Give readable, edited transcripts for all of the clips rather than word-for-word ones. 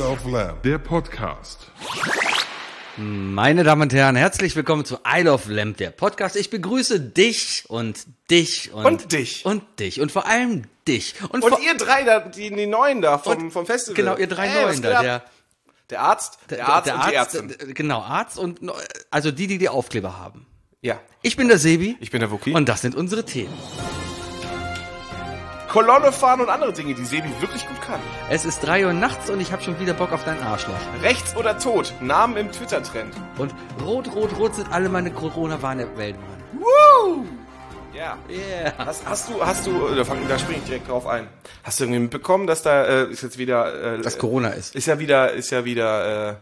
of Lamb, der Podcast. Meine Damen und Herren, herzlich willkommen zu Isle of Lamp, der Podcast. Ich begrüße dich und dich und dich. Und dich und vor allem dich. Und ihr drei da, die Neuen da vom Festival. Genau, ihr drei Neuen da. Der Arzt und die Ärztin. Genau, Arzt und also die Aufkleber haben. Ja. Ich bin der Sebi. Ich bin der Wookie. Und das sind unsere Themen. Kolonne fahren und andere Dinge, die Sebi wirklich gut kann. Es ist 3 Uhr nachts und ich habe schon wieder Bock auf dein Arschloch. Rechts oder tot, Namen im Twitter-Trend. Und rot sind alle meine Corona-Warn-Wellen. Woo! Ja. Yeah. Hast du, da springe ich direkt drauf ein. Hast du irgendwie mitbekommen, dass da ist jetzt wieder dass Corona ist. Ist ja wieder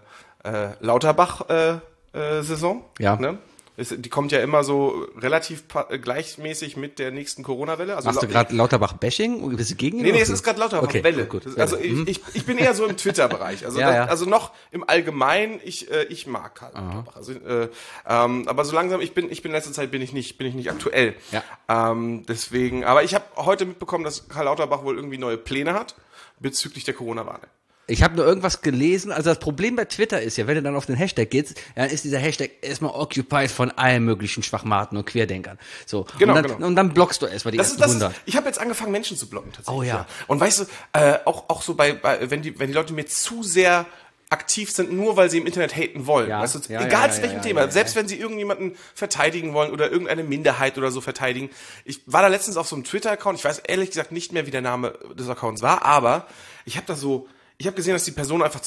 Lauterbach Saison, ja. Ne? Die kommt ja immer so relativ gleichmäßig mit der nächsten Corona-Welle. Also machst du gerade Lauterbach-Bashing? Bist du gegen ihn? Nee, es ist gerade Lauterbach-Welle. Okay, gut. Also ich bin eher so im Twitter-Bereich. Also, also noch im Allgemeinen, ich mag Karl Lauterbach. Also, aber so langsam, ich bin in letzter Zeit bin ich nicht aktuell. Ja. Deswegen, aber ich habe heute mitbekommen, dass Karl Lauterbach wohl irgendwie neue Pläne hat bezüglich der Corona-Warne. Ich habe nur irgendwas gelesen, also das Problem bei Twitter ist ja, wenn du dann auf den Hashtag gehst, dann ist dieser Hashtag erstmal occupied von allen möglichen Schwachmaten und Querdenkern. So. Genau, und dann blockst du erstmal die ersten 100. Ich habe jetzt angefangen, Menschen zu blocken tatsächlich. Oh ja. Und weißt du, auch so wenn die Leute mir zu sehr aktiv sind, nur weil sie im Internet haten wollen. Ja, weißt du, ja, egal ja, zu welchem ja, Thema. ja, Selbst wenn sie irgendjemanden verteidigen wollen oder irgendeine Minderheit oder so verteidigen. Ich war da letztens auf so einem Twitter-Account, ich weiß ehrlich gesagt nicht mehr, wie der Name des Accounts war, aber ich habe gesehen, dass die Person einfach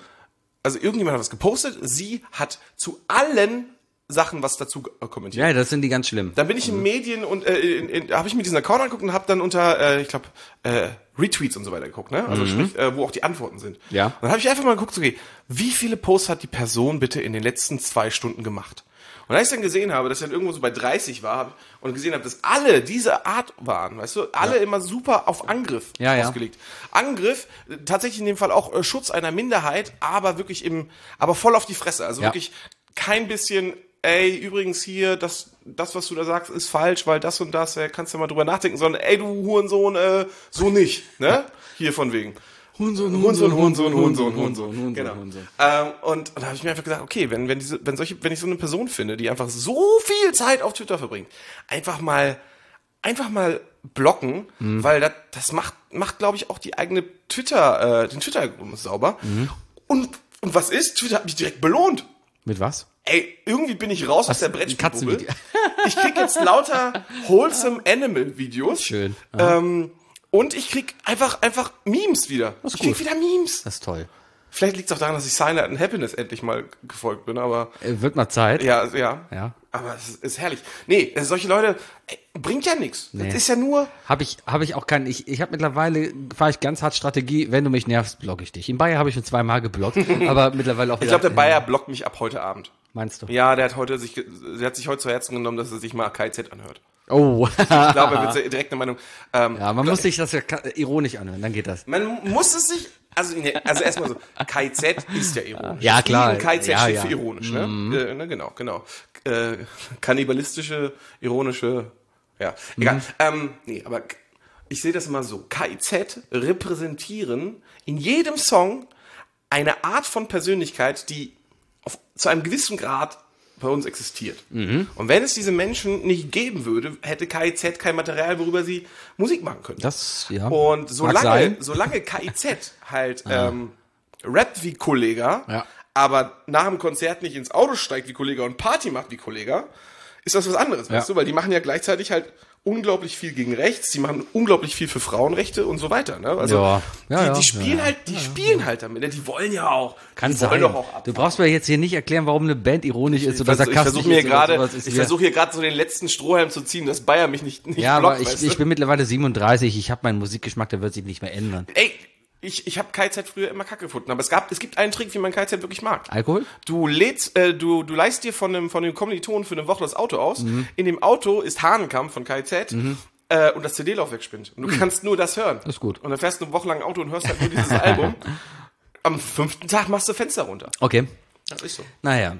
also irgendjemand hat was gepostet, sie hat zu allen Sachen was dazu kommentiert. Ja, das sind die ganz schlimm. Dann bin ich in Medien und habe ich mir diesen Account angeguckt und habe dann unter, ich glaube, Retweets und so weiter geguckt, ne? Also sprich, wo auch die Antworten sind. Ja. Und dann habe ich einfach mal geguckt, okay, wie viele Posts hat die Person bitte in den letzten 2 Stunden gemacht? Und als ich dann gesehen habe, dass ich dann irgendwo so bei 30 war und gesehen habe, dass alle diese Art waren, weißt du, alle immer super auf Angriff ausgelegt. Angriff, tatsächlich in dem Fall auch Schutz einer Minderheit, aber wirklich aber voll auf die Fresse. Also wirklich kein bisschen, ey, übrigens hier, das, was du da sagst, ist falsch, weil das und das, kannst du mal drüber nachdenken, sondern, ey, du Hurensohn, so nicht, ne? Hier von wegen. Hurensohn. Genau. Und da habe ich mir einfach gesagt, okay, wenn ich so eine Person finde, die einfach so viel Zeit auf Twitter verbringt, einfach mal blocken, weil das macht glaube ich auch die eigene den Twitter-Algorithmus sauber. Und was ist? Twitter hat mich direkt belohnt. Mit was? Ey, irgendwie bin ich raus aus der Brettspielbubble. Ich krieg jetzt lauter wholesome Animal-Videos. Schön. Und ich krieg einfach Memes wieder. Ich krieg wieder Memes. Das ist toll. Vielleicht liegt es auch daran, dass ich Silent and Happiness endlich mal gefolgt bin, aber... Wird mal Zeit. Ja. Aber es ist herrlich. Nee, solche Leute, bringt ja nichts. Nee. Das ist ja nur... Hab ich auch keinen... Ich habe mittlerweile, fahre ich ganz hart Strategie, wenn du mich nervst, blocke ich dich. In Bayer habe ich schon 2-mal geblockt, aber mittlerweile auch... Ich glaube, der Bayer blockt mich ab heute Abend. Meinst du? Ja, der hat sich heute zu Herzen genommen, dass er sich mal KZ anhört. Oh. Ich glaube, er wird direkt eine Meinung... ja, man muss sich das ja ironisch anhören, dann geht das. Man muss es sich... Also erstmal so, KZ ist ja ironisch. Ja, klar. Und KZ steht für ironisch, ne? Genau. Kannibalistische, ironische, ja. Egal. Nee, aber ich sehe das immer so. KIZ repräsentieren in jedem Song eine Art von Persönlichkeit, die zu einem gewissen Grad bei uns existiert. Und wenn es diese Menschen nicht geben würde, hätte KIZ kein Material, worüber sie Musik machen können. Das, ja. Und solange KIZ halt rappt wie Kollega, aber nach dem Konzert nicht ins Auto steigt wie Kollega und Party macht wie Kollega, ist das was anderes, weißt du? Weil die machen ja gleichzeitig halt unglaublich viel gegen rechts, die machen unglaublich viel für Frauenrechte und so weiter, ne? Also die spielen halt damit, ne? Die wollen ja auch. Kann sein. Doch auch du brauchst mir jetzt hier nicht erklären, warum eine Band ironisch ist oder sarkastisch ist. Ich versuche hier gerade so den letzten Strohhalm zu ziehen, dass Bayer mich nicht ja, blockt, aber ich bin mittlerweile 37, ich habe meinen Musikgeschmack, der wird sich nicht mehr ändern. Ey, ich habe KZ früher immer kacke gefunden, aber es gibt einen Trick, wie man KZ wirklich mag. Alkohol? Du leihst dir von dem Kommilitonen für eine Woche das Auto aus. In dem Auto ist Hahnenkampf von KZ. Und das CD-Laufwerk spinnt. Und du kannst nur das hören. Das ist gut. Und dann fährst du eine Woche lang Auto und hörst halt nur dieses Album. Am 5. Tag machst du Fenster runter. Okay. Das ist so. Naja.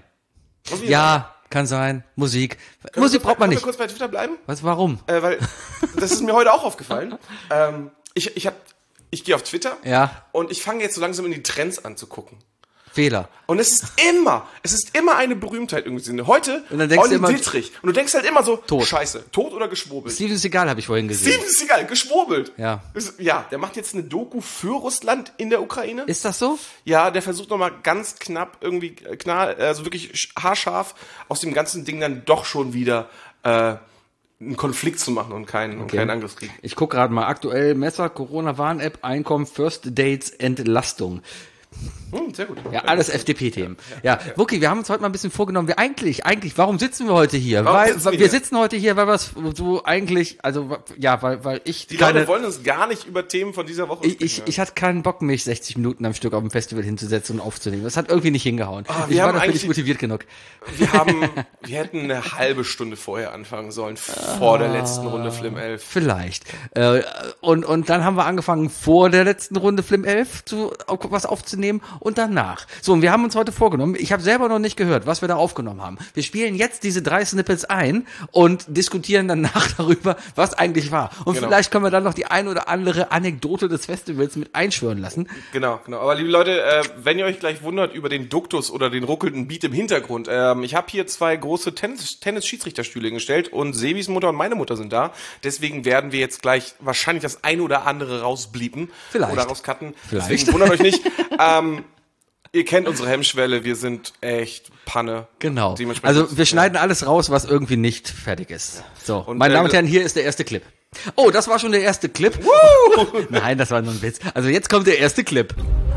Ja, kann sein. Musik. Musik braucht man nicht. Können wir kurz bei Twitter bleiben? Was, warum? Weil, das ist mir heute auch aufgefallen. Ich ich gehe auf Twitter und ich fange jetzt so langsam in die Trends an zu gucken. Fehler. Und es ist immer eine Berühmtheit irgendwie. Heute Olli Dittrich. Und du denkst halt immer so, tot. Scheiße, tot oder geschwurbelt? Steven Seagal habe ich vorhin gesehen. Steven Seagal, geschwurbelt. Ja. Der macht jetzt eine Doku für Russland in der Ukraine. Ist das so? Ja, der versucht nochmal ganz knapp irgendwie, also wirklich haarscharf aus dem ganzen Ding dann doch schon wieder einen Konflikt zu machen und keinen Angriffskrieg. Ich gucke gerade mal aktuell Messer, Corona-Warn-App, Einkommen, First Dates, Entlastung. Sehr gut. Ja, alles FDP-Themen. Ja, Wookie, wir haben uns heute mal ein bisschen vorgenommen, warum sitzen wir heute hier? Wir sitzen heute hier, weil wir es so eigentlich, weil ich Die Leute wollen uns gar nicht über Themen von dieser Woche sprechen. Ich hatte keinen Bock, mich 60 Minuten am Stück auf dem Festival hinzusetzen und aufzunehmen. Das hat irgendwie nicht hingehauen. Ich war dafür nicht motiviert genug. Wir hätten eine halbe Stunde vorher anfangen sollen, vor der letzten Runde Flim 11. Vielleicht. Und dann haben wir angefangen, vor der letzten Runde Flim 11 was aufzunehmen und danach. So, und wir haben uns heute vorgenommen, ich habe selber noch nicht gehört, was wir da aufgenommen haben. Wir spielen jetzt diese 3 Snippets ein und diskutieren danach darüber, was eigentlich war. Und vielleicht können wir dann noch die ein oder andere Anekdote des Festivals mit einschwören lassen. Genau. Aber liebe Leute, wenn ihr euch gleich wundert über den Duktus oder den ruckelnden Beat im Hintergrund, ich habe hier 2 große Tennis-Schiedsrichterstühle gestellt und Sebis Mutter und meine Mutter sind da. Deswegen werden wir jetzt gleich wahrscheinlich das ein oder andere rausbliepen. Vielleicht. Oder rauscutten. Vielleicht. Deswegen wundert euch nicht. Ihr kennt unsere Hemmschwelle, wir sind echt Panne. Genau. Also wir schneiden alles raus, was irgendwie nicht fertig ist. So, und meine Damen und Herren, hier ist der erste Clip. Oh, das war schon der erste Clip. Nein, das war nur ein Witz. Also jetzt kommt der erste Clip.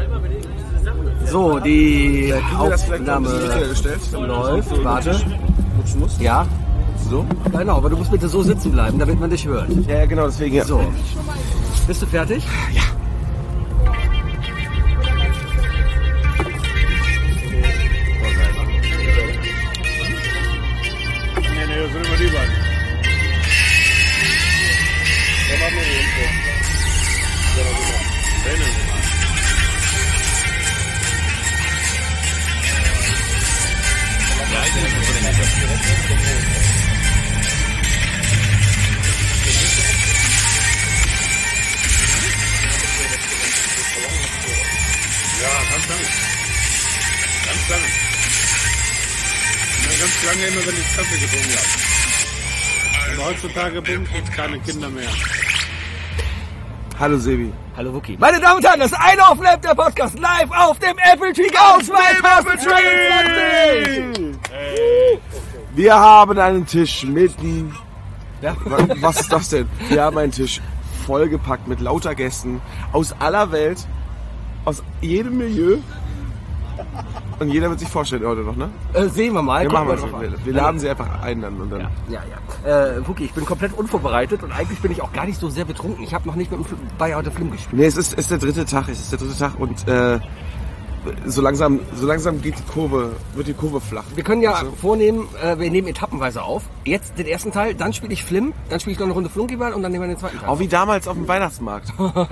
So, die Aufnahme läuft. Warte. Ja. So? Genau, aber du musst bitte so sitzen bleiben, damit man dich hört. Ja, genau, deswegen. Ja. So. Bist du fertig? Ja. Ganz lange immer, wenn ich Kaffee getrunken habe. Aber heutzutage gibt es keine Kinder mehr. Hallo Sebi. Hallo Wookie. Meine Damen und Herren, das ist eine Aufnahme der Podcast live auf dem Apple Tree Go 2020! Hey. Wir haben einen Tisch mit die... Ja? Was ist das denn? Wir haben einen Tisch vollgepackt mit lauter Gästen aus aller Welt, aus jedem Milieu. Und jeder wird sich vorstellen heute noch, ne? Sehen wir mal. Wir laden sie einfach ein dann und dann. Ja. Wookie, ich bin komplett unvorbereitet und eigentlich bin ich auch gar nicht so sehr betrunken. Ich habe noch nicht mit dem Bayer heute Film gespielt. Nee, es ist der dritte Tag. Und so langsam wird die Kurve flach. Wir können ja vornehmen, wir nehmen etappenweise auf. Jetzt den ersten Teil, dann spiele ich Flim, dann spiele ich noch eine Runde Flunkyball und dann nehmen wir den zweiten Teil. Auch wie damals auf dem Weihnachtsmarkt.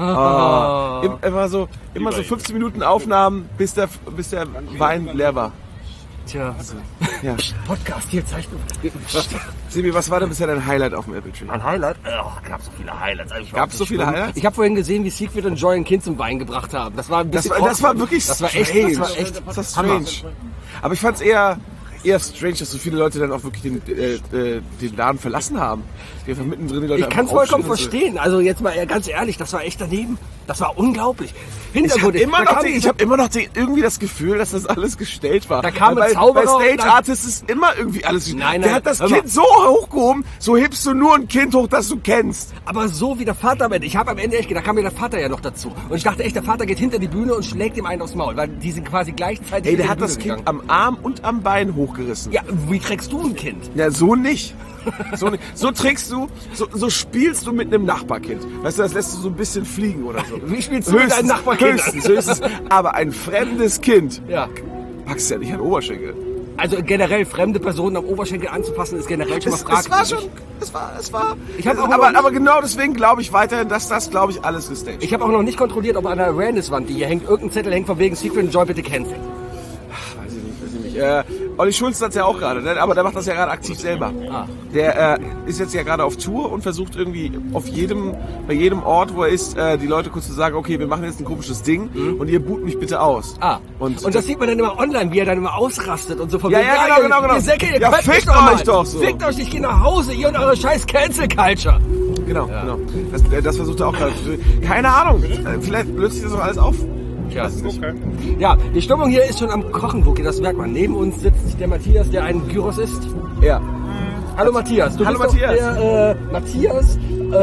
Immer so 15 Minuten Aufnahmen, bis der Wein leer war. Tja, Ja. Podcast hier, Zeichnung. Sebi, was war denn bisher dein Highlight auf dem Apple Tree? Ein Highlight? Gab so viele Highlights. Gab es so viele Highlights? Ich habe vorhin gesehen, wie Secret und Joy ein Kind zum Wein gebracht haben. Das war ein bisschen das war wirklich strange. Das war strange. Aber ich fand es eher strange, dass so viele Leute dann auch wirklich den Laden verlassen haben. Die einfach mittendrin die Leute ich kann es vollkommen verstehen. Also jetzt mal ganz ehrlich, das war echt daneben. Das war unglaublich. Ich habe immer noch irgendwie das Gefühl, dass das alles gestellt war. Da kam ein Zauberer. Bei Stage Artists ist immer irgendwie alles. Nein, der hat das Kind so hochgehoben, so hebst du nur ein Kind hoch, das du kennst. Aber so wie der Vater am Ende. Ich habe am Ende echt gedacht, da kam mir der Vater ja noch dazu. Und ich dachte echt, der Vater geht hinter die Bühne und schlägt ihm einen aufs Maul, weil die sind quasi gleichzeitig. Der hat das Kind am Arm und am Bein hochgerissen. Ja, wie trägst du ein Kind? Ja, so nicht. So trägst du, so spielst du mit einem Nachbarkind. Weißt du, das lässt du so ein bisschen fliegen oder so. Wie spielst du mit deinem Nachbarkind? Höchstens. Aber ein fremdes Kind ja. packst ja nicht an den Oberschenkel. Also generell fremde Personen am Oberschenkel anzupassen, ist generell schon mal fragwürdig. Es war. Aber genau deswegen glaube ich weiterhin, dass das, glaube ich, alles gestaged. Ich habe auch noch nicht kontrolliert, ob an der Awareness-Wand, die hier hängt, irgendein Zettel hängt von wegen Secret und Joy bitte cancel. Weiß ich nicht. Olli Schulz hat es ja auch gerade, ne? Aber der macht das ja gerade aktiv selber. Der ist jetzt ja gerade auf Tour und versucht irgendwie bei jedem Ort, wo er ist, die Leute kurz zu sagen, okay, wir machen jetzt ein komisches Ding und ihr boot mich bitte aus. Und das sieht man dann immer online, wie er dann immer ausrastet und so von Ja, genau. Ihr Säcke, ihr Ja, könnt fickt mich doch mal. euch doch so. Fickt euch, ich geh nach Hause, ihr und eure scheiß Cancel Culture. Genau. Das versucht er auch gerade. Keine Ahnung, vielleicht löst sich das auch alles auf. Ja, die Stimmung hier ist schon am Kochen, Wookie, das merkt man. Neben uns sitzt der Matthias, der ein Gyros isst. Ja. Hallo Matthias. Hallo bist Matthias. Doch der Matthias,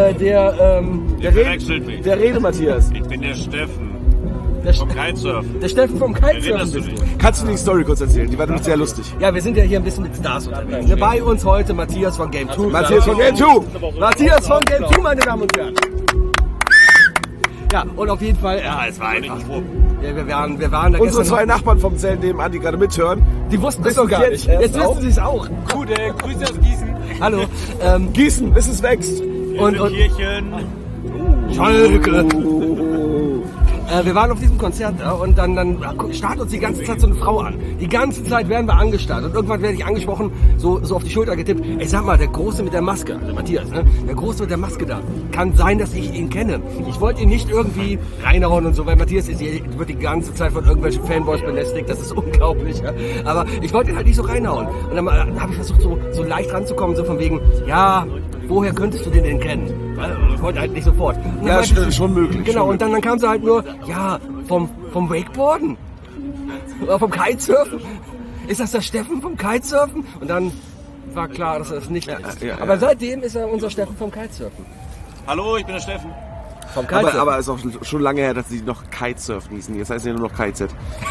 Der Rede Matthias. Ich bin der Steffen. Vom Kitesurfen. Der Steffen vom Kitesurfen bist du. Kannst du die Story kurz erzählen? Die war nämlich sehr lustig. Ja, wir sind ja hier ein bisschen mit Stars unterwegs. Bei uns heute Matthias von Game 2. Matthias von Game 2. Matthias von Game 2, meine Damen und Herren. Ja, und auf jeden Fall, ja, es war einfach. Ja, wir waren da Unsere gestern zwei Nachbarn vom Zelt nebenan, die gerade mithören. Die wussten das doch gar nicht. Jetzt wissen sie es auch. Gute, Grüße aus Gießen. Hallo. Gießen, bis es wächst. Und Kirchen. Schalke. Wir waren auf diesem Konzert da und dann starrt uns die ganze Zeit so eine Frau an. Die ganze Zeit werden wir angestarrt und irgendwann werde ich angesprochen, so auf die Schulter getippt. Ey, sag mal, der Große mit der Maske, also Matthias, ne? Der Große mit der Maske da. Kann sein, dass ich ihn kenne. Ich wollte ihn nicht irgendwie reinhauen und so, weil Matthias wird die ganze Zeit von irgendwelchen Fanboys belästigt. Das ist unglaublich. Ja? Aber ich wollte ihn halt nicht so reinhauen. Und dann habe ich versucht, so leicht ranzukommen, so von wegen, ja, woher könntest du den denn kennen? Ich wollte halt nicht sofort. Ja, schon möglich. Genau, und dann kam sie halt nur, ja, vom Wakeboarden? Oder vom Kitesurfen? Ist das der Steffen vom Kitesurfen? Und dann war klar, dass er das nicht ist. Ja. Aber seitdem ist er unser Steffen vom Kitesurfen. Hallo, ich bin der Steffen. Vom Kitesurfen. Aber es ist auch schon lange her, dass sie noch Kitesurfen hießen. Jetzt heißt es ja nur noch KZ.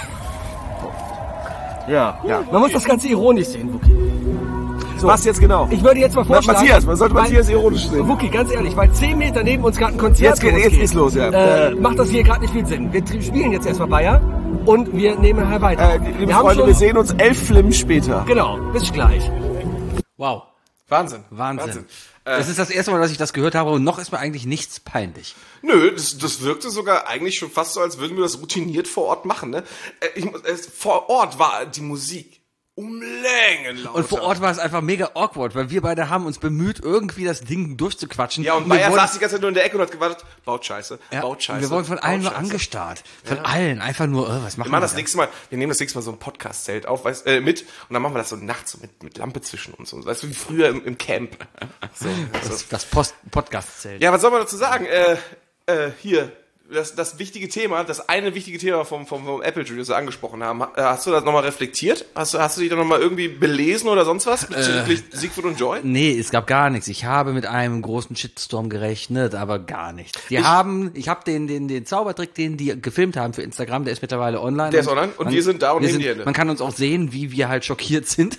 Ja. Man muss das Ganze ironisch sehen, Wookie. So, was jetzt genau? Ich würde jetzt mal vorschlagen... Matthias, man sollte Matthias ironisch sehen. Wookie, ganz ehrlich, weil 10 Meter neben uns gerade ein Konzert Jetzt geht's los, ja. Macht das hier gerade nicht viel Sinn. Wir spielen jetzt erstmal Bayer und wir nehmen nachher weiter. Liebe Freunde, wir sehen uns 11 Flimmen später. Genau, bis gleich. Wow. Wahnsinn. Das ist das erste Mal, dass ich das gehört habe und noch ist mir eigentlich nichts peinlich. Nö, das wirkte sogar eigentlich schon fast so, als würden wir das routiniert vor Ort machen. Ne? Vor Ort war die Musik Längen lauter. Und vor Ort war es einfach mega awkward, weil wir beide haben uns bemüht, irgendwie das Ding durchzuquatschen. Ja, und Bayer saß die ganze Zeit nur in der Ecke und hat gewartet, baut Scheiße. Wir wurden von allen nur angestarrt. Von allen. Einfach nur, was machen wir das nächste Mal, wir nehmen das nächste Mal so ein Podcast-Zelt auf, mit, und dann machen wir das so nachts so mit Lampe zwischen uns. So. Weißt du, wie früher im Camp. So, das Podcast-Zelt. Ja, was soll man dazu sagen? Hier, das wichtige Thema, das eine wichtige Thema vom Apple Julius angesprochen haben, hast du das nochmal reflektiert? Hast du dich da nochmal irgendwie belesen oder sonst was bezüglich Siegfried und Joy? Nee, es gab gar nichts. Ich habe mit einem großen Shitstorm gerechnet, aber gar nichts. Ich habe den Zaubertrick, den die gefilmt haben für Instagram, der ist mittlerweile online. Der ist online und wir sind da und nehmen die Hände. Man kann uns auch sehen, wie wir halt schockiert sind.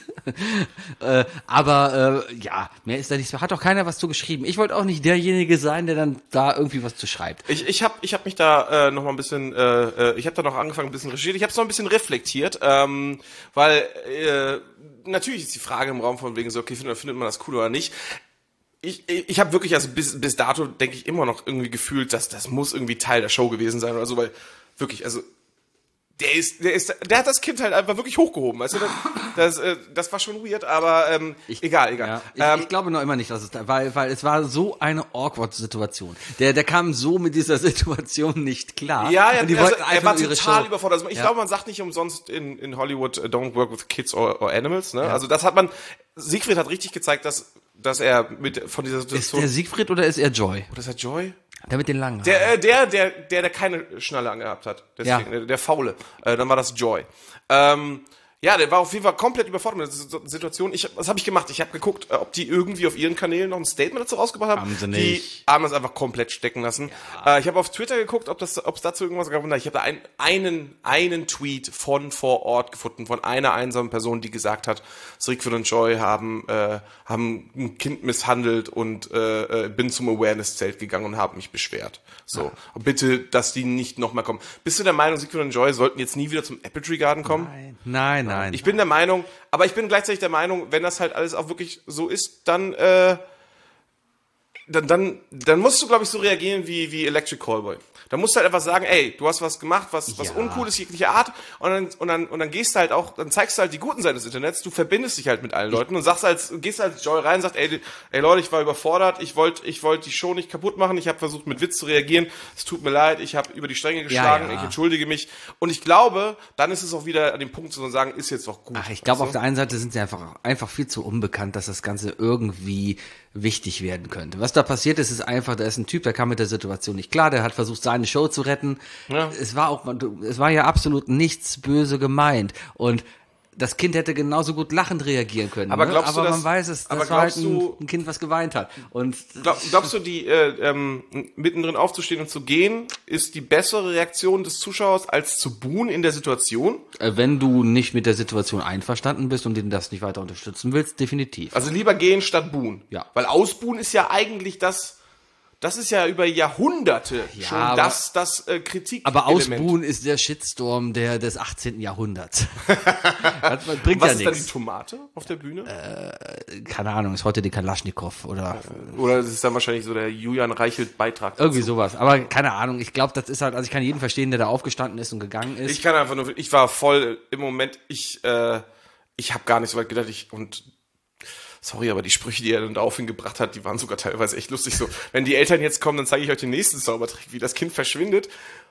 Aber ja, mehr ist da nichts. Hat auch keiner was zu geschrieben. Ich wollte auch nicht derjenige sein, der dann da irgendwie was zu schreibt. Ich hab mich da noch mal ein bisschen, ich habe da noch angefangen, ein bisschen recherchiert. Ich habe es noch ein bisschen reflektiert, weil natürlich ist die Frage im Raum von wegen so, okay, findet man das cool oder nicht. Ich habe wirklich, also bis dato denke ich immer noch irgendwie gefühlt, dass das muss irgendwie Teil der Show gewesen sein oder so, weil wirklich, also der hat das Kind halt einfach wirklich hochgehoben, weißt du? Das war schon weird, aber egal. Ja, ich glaube noch immer nicht, dass es da, weil es war so eine awkward Situation. Der kam so mit dieser Situation nicht klar. Ja, und die also, wollten er war nur ihre total Show. überfordert. Also ich glaube, man sagt nicht umsonst in Hollywood, don't work with kids or animals. Ne? Ja. Also das hat man. Siegfried hat richtig gezeigt, dass er von dieser Situation. Ist der Siegfried oder ist er Joy? Oder ist er Joy? Der mit den langen Haaren. Der keine Schnalle angehabt hat. Deswegen, Ja. der Faule. Dann war das Joy. Ja, der war auf jeden Fall komplett überfordert mit der Situation. Was habe ich gemacht? Ich habe geguckt, ob die irgendwie auf ihren Kanälen noch ein Statement dazu rausgebracht haben. Haben sie nicht. Die haben das einfach komplett stecken lassen. Ja. Ich habe auf Twitter geguckt, ob es dazu irgendwas gab. Ich habe da einen Tweet von vor Ort gefunden, von einer einsamen Person, die gesagt hat, Siegfried und Joy haben ein Kind misshandelt und bin zum Awareness-Zelt gegangen und habe mich beschwert. So, und bitte, dass die nicht nochmal kommen. Bist du der Meinung, Siegfried und Joy sollten jetzt nie wieder zum Apple Tree Garden kommen? Nein. Ich bin der Meinung, aber ich bin gleichzeitig der Meinung, wenn das halt alles auch wirklich so ist, dann dann musst du, glaube ich, so reagieren wie Electric Callboy. Da musst du halt einfach sagen, ey, du hast was gemacht, was uncool ist, jegliche Art, und dann gehst du halt auch, dann zeigst du halt die guten Seiten des Internets, du verbindest dich halt mit allen Leuten und gehst als Joy rein und sagst, ey Leute, ich war überfordert, ich wollte die Show nicht kaputt machen, ich habe versucht mit Witz zu reagieren, es tut mir leid, ich habe über die Stränge geschlagen, ich entschuldige mich, und ich glaube, dann ist es auch wieder an dem Punkt zu sagen, ist jetzt auch gut. Ach, ich glaube, auf der einen Seite sind sie einfach viel zu unbekannt, dass das Ganze irgendwie wichtig werden könnte. Was da passiert ist einfach, da ist ein Typ, der kam mit der Situation nicht klar, der hat versucht, seine Show zu retten. Ja. Es war ja absolut nichts böse gemeint. Und das Kind hätte genauso gut lachend reagieren können. Aber glaubst du, das, man weiß es, das war halt ein Kind, was geweint hat. Und glaubst du, mittendrin aufzustehen und zu gehen, ist die bessere Reaktion des Zuschauers als zu buhen in der Situation? Wenn du nicht mit der Situation einverstanden bist und den das nicht weiter unterstützen willst, definitiv. Also lieber gehen statt buhen. Ja. Weil ausbuhen ist ja eigentlich das ist ja über Jahrhunderte schon das Kritik. Aber Ausbuhen ist der Shitstorm des 18. Jahrhunderts. Das bringt was ja ist nichts. dann die Tomate auf der Bühne? Keine Ahnung, ist heute die Kalaschnikow oder es ist dann wahrscheinlich so der Julian Reichelt-Beitrag. Irgendwie sowas. Aber keine Ahnung, ich glaube, das ist halt, also ich kann jeden verstehen, der da aufgestanden ist und gegangen ist. Ich war voll im Moment, ich habe gar nicht so weit gedacht, sorry, aber die Sprüche, die er dann daraufhin gebracht hat, die waren sogar teilweise echt lustig. So, wenn die Eltern jetzt kommen, dann zeige ich euch den nächsten Zaubertrick, wie das Kind verschwindet.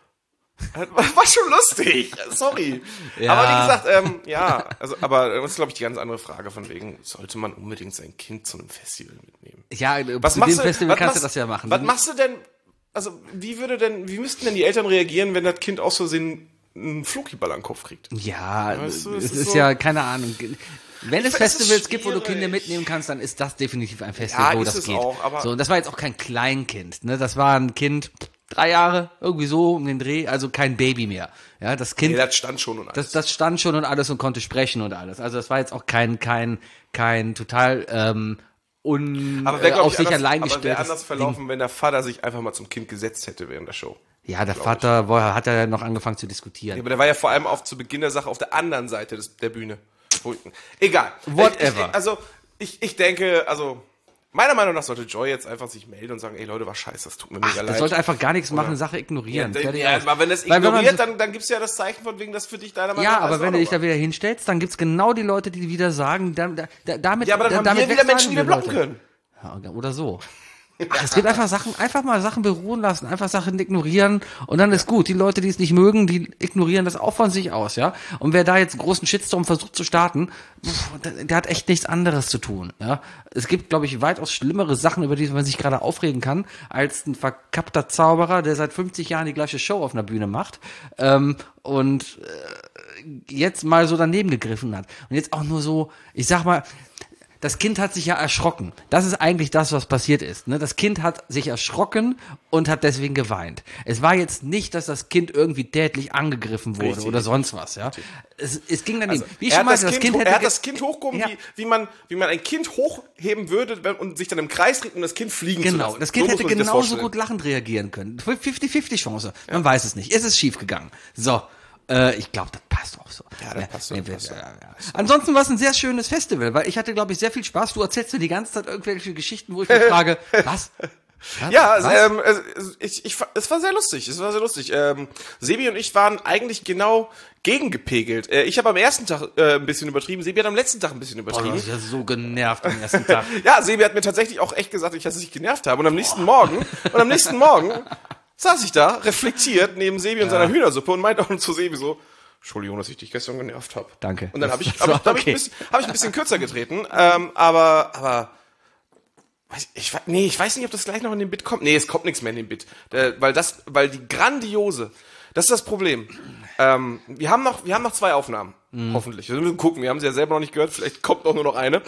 War schon lustig, sorry. Ja. Aber wie gesagt, aber das ist, glaube ich, die ganz andere Frage von wegen, sollte man unbedingt sein Kind zu einem Festival mitnehmen? Ja, zu dem Festival kannst du das ja machen. Was machst du denn, also wie müssten denn die Eltern reagieren, wenn das Kind aus Versehen einen Flunkyball an den Kopf kriegt? Ja, weißt du, es ist so, ja, keine Ahnung. Wenn es Festivals gibt, wo du Kinder mitnehmen kannst, dann ist das definitiv ein Festival, wo das geht. Auch, aber so, und das war jetzt auch kein Kleinkind, ne? Das war ein Kind, 3 Jahre, irgendwie so um den Dreh, also kein Baby mehr. Ja, das Kind. Nee, das stand schon und alles. Das stand schon und alles und konnte sprechen und alles. Also das war jetzt auch kein total auf sich allein gestelltes. Aber wäre anders verlaufen, wenn der Vater sich einfach mal zum Kind gesetzt hätte während der Show. Ja, der Vater hat ja noch angefangen zu diskutieren. Ja, aber der war ja vor allem zu Beginn der Sache auf der anderen Seite der Bühne. Egal. Whatever. Ich denke, meiner Meinung nach sollte Joy jetzt einfach sich melden und sagen, ey Leute, war scheiße, das tut mir mega leid. Der sollte einfach gar nichts machen, Sache ignorieren. Aber wenn das ignoriert, dann gibt's ja das Zeichen von wegen, das für dich deiner Meinung nach. Ja, aber wenn du dich da wieder hinstellst, dann gibt's genau die Leute, die wieder sagen, damit. Ja, aber dann haben wir wieder Menschen, die wir blocken können. Ja, oder so. Es gibt einfach mal Sachen beruhen lassen, einfach Sachen ignorieren und dann ist gut. Die Leute, die es nicht mögen, die ignorieren das auch von sich aus, ja. Und wer da jetzt einen großen Shitstorm versucht zu starten, der hat echt nichts anderes zu tun, ja. Es gibt, glaube ich, weitaus schlimmere Sachen, über die man sich gerade aufregen kann, als ein verkappter Zauberer, der seit 50 Jahren die gleiche Show auf einer Bühne macht, und jetzt mal so daneben gegriffen hat. Und jetzt auch nur so, ich sag mal, das Kind hat sich ja erschrocken. Das ist eigentlich das, was passiert ist. Ne? Das Kind hat sich erschrocken und hat deswegen geweint. Es war jetzt nicht, dass das Kind irgendwie tätlich angegriffen wurde oder sonst was. Ja, es ging daneben. Er hat das Kind hochgehoben, wie man ein Kind hochheben würde und sich dann im Kreis dreht, um das Kind fliegen zu lassen. Das Kind hätte genauso gut lachend reagieren können. 50-50 Chance. Man weiß es nicht. Es ist schief gegangen. So. Ich glaube, das passt auch so. Ja, das passt so. Ansonsten war es ein sehr schönes Festival, weil ich hatte, glaube ich, sehr viel Spaß. Du erzählst mir die ganze Zeit irgendwelche Geschichten, wo ich mich frage, was? Ja, es war sehr lustig. Sebi und ich waren eigentlich genau gegengepegelt. Ich habe am ersten Tag ein bisschen übertrieben, Sebi hat am letzten Tag ein bisschen übertrieben. Du hast ja so genervt am ersten Tag. Ja, Sebi hat mir tatsächlich auch echt gesagt, dass ich genervt habe. Und am nächsten Morgen saß ich da, reflektiert, neben Sebi und seiner Hühnersuppe und meinte auch zu Sebi so, Entschuldigung, dass ich dich gestern genervt habe. Danke. Und dann habe ich ein bisschen kürzer getreten, aber ich weiß nicht, ob das gleich noch in den Bit kommt. Nee, es kommt nichts mehr in den Bit, weil die grandiose, das ist das Problem. Wir haben noch 2 Aufnahmen, hoffentlich. Wir müssen gucken, wir haben sie ja selber noch nicht gehört, vielleicht kommt auch nur noch eine.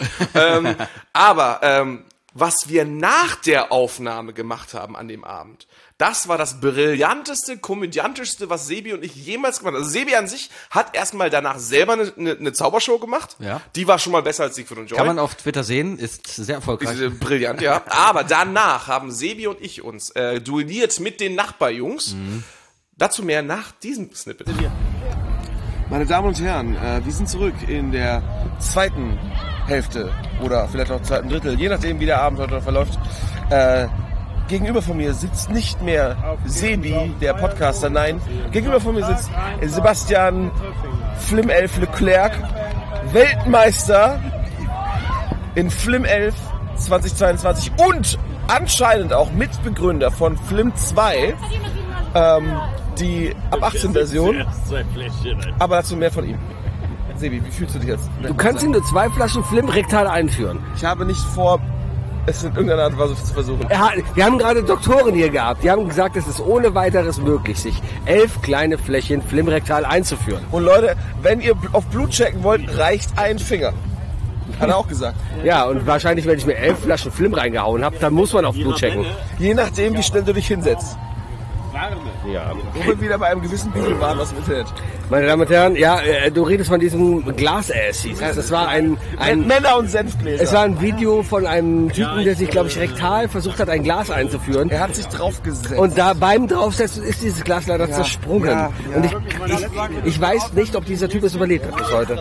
Aber was wir nach der Aufnahme gemacht haben an dem Abend, das war das brillanteste, komödiantischste, was Sebi und ich jemals gemacht haben. Also Sebi an sich hat erstmal danach selber eine Zaubershow gemacht. Ja. Die war schon mal besser als Siegfried und Joy. Kann man auf Twitter sehen, ist sehr erfolgreich. Ist brillant, ja. Aber danach haben Sebi und ich uns duelliert mit den Nachbarjungs. Dazu mehr nach diesem Snippet. Meine Damen und Herren, wir sind zurück in der zweiten Hälfte oder vielleicht auch zweiten Drittel, je nachdem wie der Abend heute verläuft. Gegenüber von mir sitzt nicht mehr Sebi, der Podcaster, nein. Gegenüber von mir sitzt Sebastian Flim 11 Leclerc, Weltmeister in Flim 11 2022 und anscheinend auch Mitbegründer von Flim 2, die ab 18 Version. Aber dazu mehr von ihm. Sebi, wie fühlst du dich jetzt? Du kannst ihm nur 2 Flaschen Flim rektal einführen. Ich habe nicht vor, es in irgendeiner Art und Weise zu versuchen. Wir haben gerade Doktoren hier gehabt. Die haben gesagt, es ist ohne weiteres möglich, sich 11 kleine Fläschchen Flim rektal einzuführen. Und Leute, wenn ihr auf Blut checken wollt, reicht ein Finger. Hat er auch gesagt. Ja, und wahrscheinlich, wenn ich mir 11 Flaschen Flim reingehauen habe, dann muss man auf Blut checken. Je nachdem, wie schnell du dich hinsetzt. Ja. Wo wir wieder bei einem gewissen Video waren, was im Internet. Meine Damen und Herren, ja, du redest von diesem Glasass hieß es. Das war ein Männer- und Senfgläser. es war ein Video von einem Typen, der sich, glaube ich, rektal versucht hat, ein Glas einzuführen. Er hat sich draufgesetzt. Und da beim Draufsetzen ist dieses Glas leider zersprungen. ja. Und ich weiß nicht, ob dieser Typ es überlebt hat bis heute.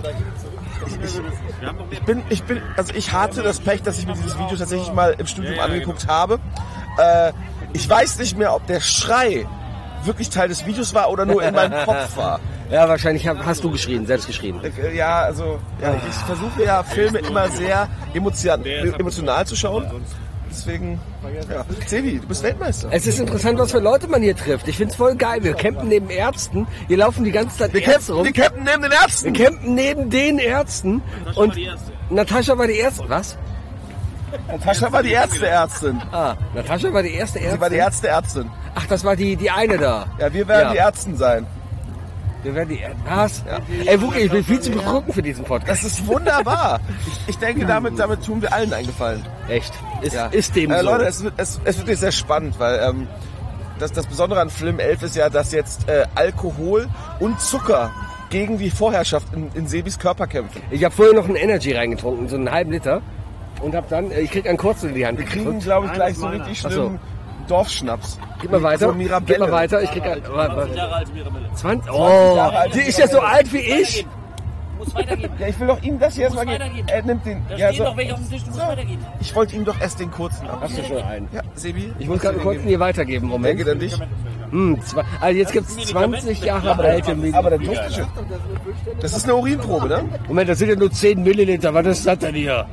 Ich hatte das Pech, dass ich mir dieses Video tatsächlich mal im Studium angeguckt habe. Ich weiß nicht mehr, ob der Schrei wirklich Teil des Videos war oder nur in meinem Kopf war. Ja, wahrscheinlich hast du geschrien, selbst geschrien. Ja, ich versuche ja Filme immer sehr emotional zu schauen. Deswegen, ja. Sebi, du bist Weltmeister. Es ist interessant, was für Leute man hier trifft. Ich find's voll geil. Wir campen neben Ärzten. Hier laufen die ganze Zeit Ärzte rum. Wir campen neben den Ärzten. Wir campen neben den Ärzten. Und Natascha war die erste. Was? Natascha war die erste Ärztin. Natascha war die erste Ärztin. Sie war die erste Ärztin. Ach, das war die eine da. Ja, wir werden die Ärzten sein. Wir werden die Was? Ja. Ey, Wuki, ich bin viel zu betrunken für diesen Podcast. Das ist wunderbar. Ich denke, damit tun wir allen einen Gefallen. Echt? Ist dem so. Leute, es wird jetzt sehr spannend, weil das Besondere an Flim 11 ist ja, dass jetzt Alkohol und Zucker gegen die Vorherrschaft in Sebis Körper kämpfen. Ich habe vorher noch einen Energy reingetrunken, so einen halben Liter. Und hab dann, ich krieg einen kurzen in die Hand. Wir kriegen, glaube ich, gleich so richtig schlimmen Dorfschnaps. Gib mal weiter. Gib mal weiter. Ich krieg 20 Jahre alt Mirabelle. 20? Oh, die ist ja so alt wie ich. Muss weitergeben. Ja, ich will doch ihm das hier erstmal geben. Er nimmt den. Da Ja, stehen so. noch welche auf dem Tisch, du musst weitergeben. Ich wollte ihm doch erst den kurzen ab. Hast du schon einen? Ja, Sebi. Ich muss gerade einen kurzen hier weitergeben. Moment. Denke an dich. Also jetzt gibt's 20 Jahre alte Milch. Aber der Duft ist schön. Das ist eine Urinprobe, ne? Moment, das sind ja nur 10 Milliliter. Was ist das denn hier?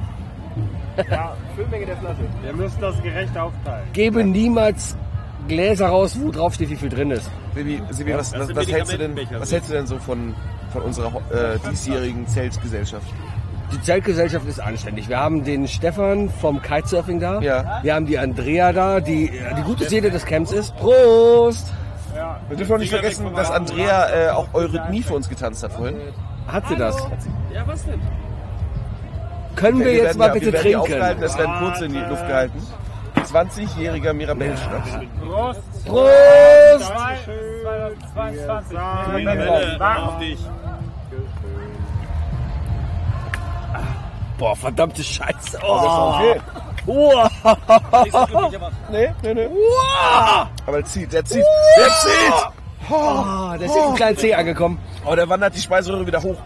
Ja, Füllmenge der Flasche. Wir müssen das gerecht aufteilen. Gebe niemals Gläser raus, wo drauf steht, wie viel drin ist. Sebi, was hältst du denn so von unserer diesjährigen Zeltgesellschaft? Die Zeltgesellschaft ist anständig. Wir haben den Stefan vom Kitesurfing da. Ja. Wir haben die Andrea da, die gute Seele des Camps ist. Prost! Wir dürfen auch nicht vergessen, dass Andrea auch Eurythmie für uns getanzt hat vorhin. Hat sie das? Ja, was denn? Können wir jetzt mal bitte wir werden die trinken? aufgehalten, es werden kurz in die Luft gehalten. 20-jähriger Mirabellenschnaps. Prost! Prost! 22. Auf dich. Boah, verdammte Scheiße. Okay. Oh. Nee. Aber der zieht. Der ist im kleinen C angekommen. Oh, der wandert die Speiseröhre wieder hoch.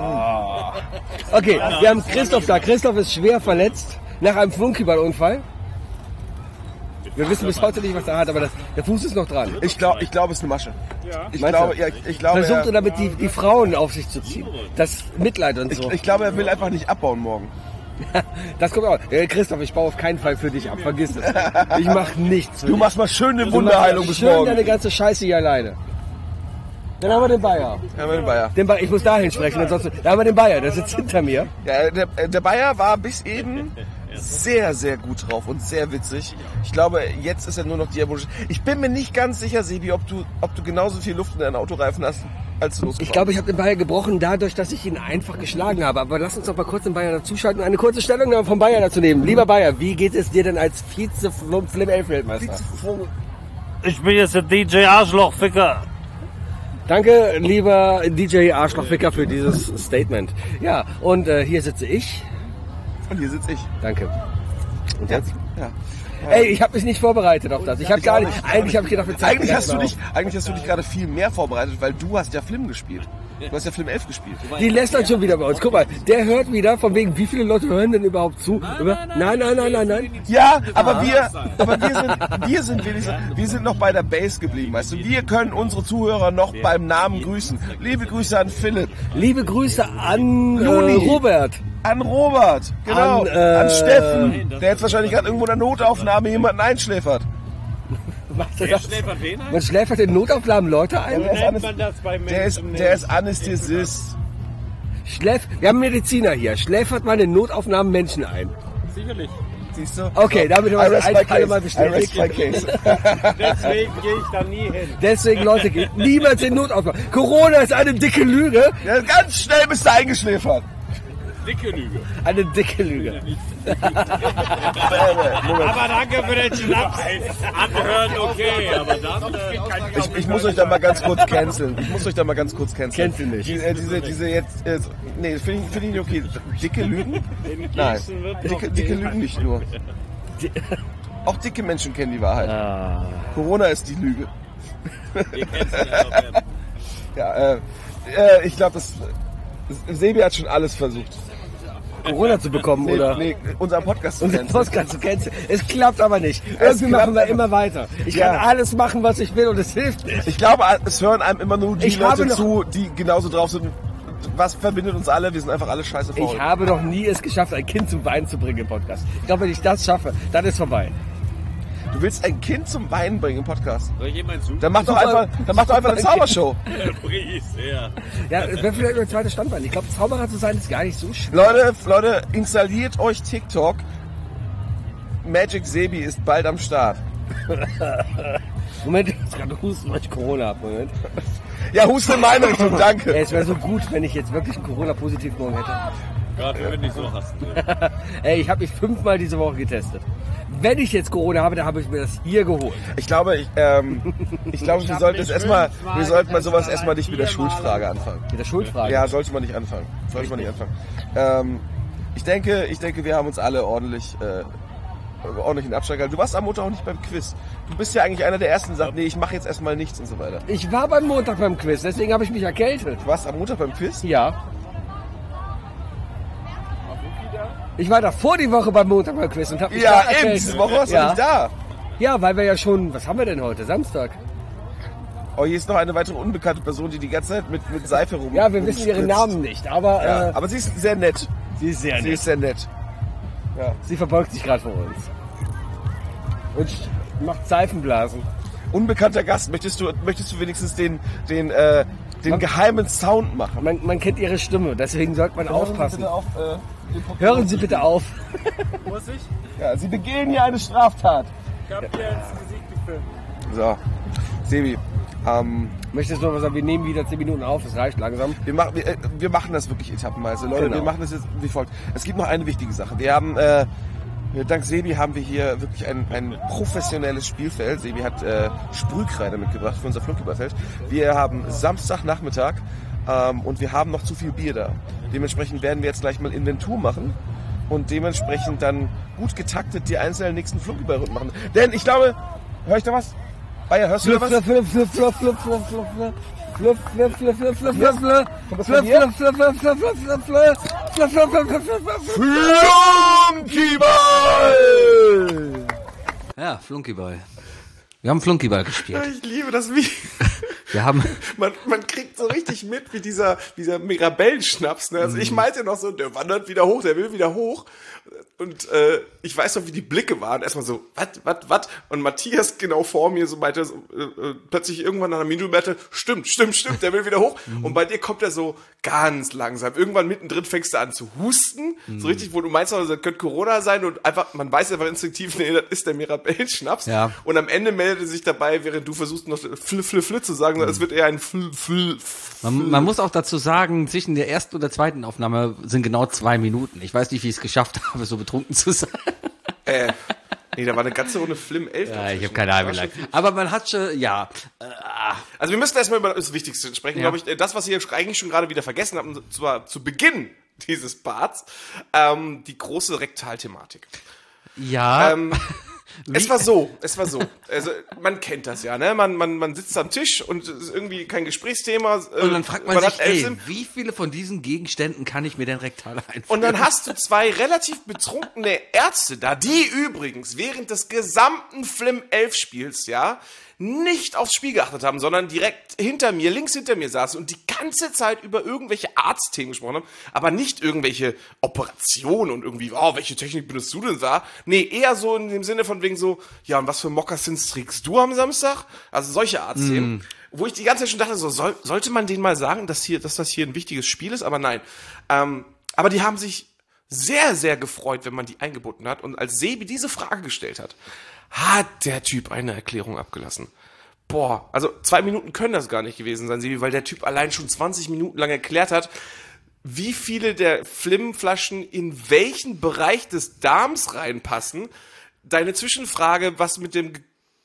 Okay, wir haben Christoph da. Christoph ist schwer verletzt nach einem Flunkyballunfall. Wir wissen bis heute nicht, was er hat, aber der Fuß ist noch dran. Ich glaube, es ist eine Masche. Ich glaube, Versucht er damit die Frauen auf sich zu ziehen. Das Mitleid und so. ich glaube, er will einfach nicht abbauen morgen. Das kommt auch. Christoph, ich baue auf keinen Fall für dich ab. Vergiss es. Ich mach nichts. Du machst mal schön eine Du Wunderheilung machst bis schön morgen. deine ganze Scheiße hier alleine. Dann haben wir den Bayer. Ja, mit dem Bayer. Ich muss dahin sprechen, ansonsten. Da haben wir den Bayer, der sitzt hinter mir. Ja, der Bayer war bis eben sehr, sehr gut drauf und sehr witzig. Ich glaube, jetzt ist er nur noch diabolisch. Ich bin mir nicht ganz sicher, Sebi, ob du genauso viel Luft in deinen Autoreifen hast, als du losgefahren Ich glaube, ich habe den Bayer gebrochen dadurch, dass ich ihn einfach geschlagen habe. Aber lass uns doch mal kurz den Bayer dazuschalten und eine kurze Stellungnahme vom Bayer dazu nehmen. Lieber Bayer, wie geht es dir denn als Vize-Flim 11 Weltmeister? Ich bin jetzt der DJ Arschlochficker. Danke, lieber DJ Arschlochficker, für dieses Statement. Ja, und hier sitze ich. Und hier sitze ich. Danke. Und jetzt? Ja. Ey, ich habe mich nicht vorbereitet auf das. Eigentlich habe ich gedacht, wir zeigen Eigentlich das hast mal du dich gerade viel mehr vorbereitet, weil du hast ja Flim gespielt. Du hast ja Film 11 gespielt. Die lästert schon wieder bei uns. Guck mal, der hört wieder, von wegen, wie viele Leute hören denn überhaupt zu? Nein. Ja, aber wir sind noch bei der Base geblieben, weißt du. Wir können unsere Zuhörer noch beim Namen grüßen. Liebe Grüße an Philipp. Liebe Grüße an Luni. Robert. An Robert, genau. An Steffen, der jetzt wahrscheinlich gerade irgendwo in der Notaufnahme jemanden einschläfert. Macht er das? Man schläfert in Notaufnahmen Leute ein? Der ist Anästhesist. Wir haben Mediziner hier. Schläfert man in Notaufnahmen Menschen ein? Sicherlich. Siehst du? Okay, damit haben wir das alle mal I rest my bestätigt. case. Deswegen gehe ich da nie hin. Deswegen, Leute, geht niemals in Notaufnahmen. Corona ist eine dicke Lüge. Ja, ganz schnell bist du eingeschläfert. Dicke Lüge. Eine dicke Lüge. Aber danke für den Schnaps. Anhören, okay, aber dann... Ich muss euch da mal ganz kurz canceln. Kennst du nicht. Diese jetzt... nee, finde ich nicht okay. Dicke Lügen? Nein. Dicke Lügen nicht nur. Auch dicke Menschen kennen die Wahrheit. Corona ist die Lüge. Ja, ich glaube, Sebi hat schon alles versucht. Corona zu bekommen, oder? Nee, unseren Podcast zu Unseren canceln. Podcast zu canceln. Es klappt aber nicht. Irgendwie machen wir immer weiter. Ich kann alles machen, was ich will und es hilft nicht. Ich glaube, es hören einem immer nur die Ich habe Leute noch- zu, die genauso drauf sind. Was verbindet uns alle? Wir sind einfach alle scheiße faul. Ich habe noch nie es geschafft, ein Kind zum Weinen zu bringen im Podcast. Ich glaube, wenn ich das schaffe, dann ist vorbei. Du willst ein Kind zum Weinen bringen im Podcast? Soll ich jemanden suchen? Dann mach doch einfach eine Zaubershow. Pries, ja. Ja, es wäre vielleicht ein zweites Standbein. Ich glaube, Zauberer zu sein ist gar nicht so schwer. Leute, installiert euch TikTok. Magic Sebi ist bald am Start. Moment, ich muss gerade husten, weil ich Corona habe. Moment. Ja, huste in meine Richtung, Ja, danke. es wäre so gut, wenn ich jetzt wirklich einen Corona-positiv morgen hätte. Gerade wenn du nicht so hast. Ey, ich habe mich 5-mal diese Woche getestet. Wenn ich jetzt Corona habe, dann habe ich mir das hier geholt. Ich glaube, wir sollten mal sowas erstmal nicht mit der Schuldfrage anfangen. Mit der Schuldfrage. Ja, sollte man nicht anfangen. Ich denke, wir haben uns alle ordentlich in Abstand gehalten. Du warst am Montag auch nicht beim Quiz. Du bist ja eigentlich einer der Ersten, der sagt, nee, ich mache jetzt erstmal nichts und so weiter. Ich war beim Montag beim Quiz, deswegen habe ich mich erkältet. Du warst am Montag beim Quiz? Ja. Ich war davor die Woche beim Montag beim Quiz und habe mich Ja, da eben, erkältet. diese Woche warst du ja. nicht da. Ja, weil wir ja schon, was haben wir denn heute? Samstag. Oh, hier ist noch eine weitere unbekannte Person, die ganze Zeit mit Seife rum. Ja, wir wissen ihren rumspritzt. Namen nicht, aber Ja, aber sie ist sehr nett. sie ist sehr Sie nett. ist sehr nett. Ja. Sie verbeugt sich gerade vor uns. Und macht Seifenblasen. Unbekannter Gast, möchtest du wenigstens den geheimen Sound machen? Man kennt ihre Stimme, deswegen sollte man aufpassen. Bitte auf, den Podcast. Hören Sie bitte auf. Muss ich? Ja, Sie begehen hier eine Straftat. Ich hab dir ins Gesicht gefilmt. So, Sebi, Möchtest du noch was sagen? Wir nehmen wieder 10 Minuten auf, es reicht langsam. wir machen das wirklich etappenweise. Leute, Genau. wir machen das jetzt wie folgt. Es gibt noch eine wichtige Sache. Wir haben, dank Sebi haben wir hier wirklich ein professionelles Spielfeld. Sebi hat Sprühkreide mitgebracht für unser Flunkyballfeld. Wir haben Samstagnachmittag und wir haben noch zu viel Bier da. Dementsprechend werden wir jetzt gleich mal Inventur machen und dementsprechend dann gut getaktet die einzelnen nächsten Flunkyballrunden machen. Denn ich glaube, höre ich da was? Bayer, hörst du da was? Flunkyball! Ja, Flunkyball. Wir haben Flunkyball gespielt. Ich liebe das, wie Wir haben, man kriegt so richtig mit, wie dieser Mirabellenschnaps. Ne? Also ich meinte noch so, der wandert wieder hoch, der will wieder hoch. Und ich weiß noch, wie die Blicke waren. Erstmal so, was? Und Matthias genau vor mir so meinte, plötzlich irgendwann nach einer Minute meinte, stimmt, der will wieder hoch. Und bei dir kommt er so ganz langsam. Irgendwann mittendrin fängst du an zu husten. So richtig, wo du meinst, das könnte Corona sein. Und einfach, man weiß einfach instinktiv, nee, das ist der Mirabellenschnaps. Ja. Und am Ende meldet er sich dabei, während du versuchst noch fl zu sagen, es wird eher ein man muss auch dazu sagen, zwischen der ersten und der zweiten Aufnahme sind genau 2 Minuten. Ich weiß nicht, wie ich es geschafft habe, so betrunken zu sein. Nee, da war eine ganze Runde Flim 11. Ja, ich habe keine Ahnung, wie lang. Aber man hat schon, ja. Also wir müssen erstmal über das Wichtigste sprechen, Ja. glaube ich. Das, was ihr eigentlich schon gerade wieder vergessen habt, und zwar zu Beginn dieses Parts, die große Rektalthematik. Ja. Es war so. Also, man kennt das ja, ne? Man sitzt am Tisch und es ist irgendwie kein Gesprächsthema. Und dann fragt man sich, hat Eltern. wie viele von diesen Gegenständen kann ich mir denn rektal einführen? Und dann hast du zwei relativ betrunkene Ärzte da, die übrigens während des gesamten Flim 11 Spiels, ja, nicht aufs Spiel geachtet haben, sondern direkt links hinter mir saßen und die ganze Zeit über irgendwelche Arztthemen gesprochen haben, aber nicht irgendwelche Operationen und irgendwie, welche Technik benutzt du denn da? Nee, eher so in dem Sinne von wegen so, ja, und was für Mokassins trägst du am Samstag? Also solche Arztthemen. Wo ich die ganze Zeit schon dachte, so, sollte man denen mal sagen, dass das hier ein wichtiges Spiel ist, aber nein. Aber die haben sich sehr, sehr gefreut, wenn man die eingebunden hat. Und als Sebi diese Frage gestellt hat der Typ eine Erklärung abgelassen. Boah, also 2 Minuten können das gar nicht gewesen sein, Sebi, weil der Typ allein schon 20 Minuten lang erklärt hat, wie viele der Flim-Flaschen in welchen Bereich des Darms reinpassen. Deine Zwischenfrage, was mit dem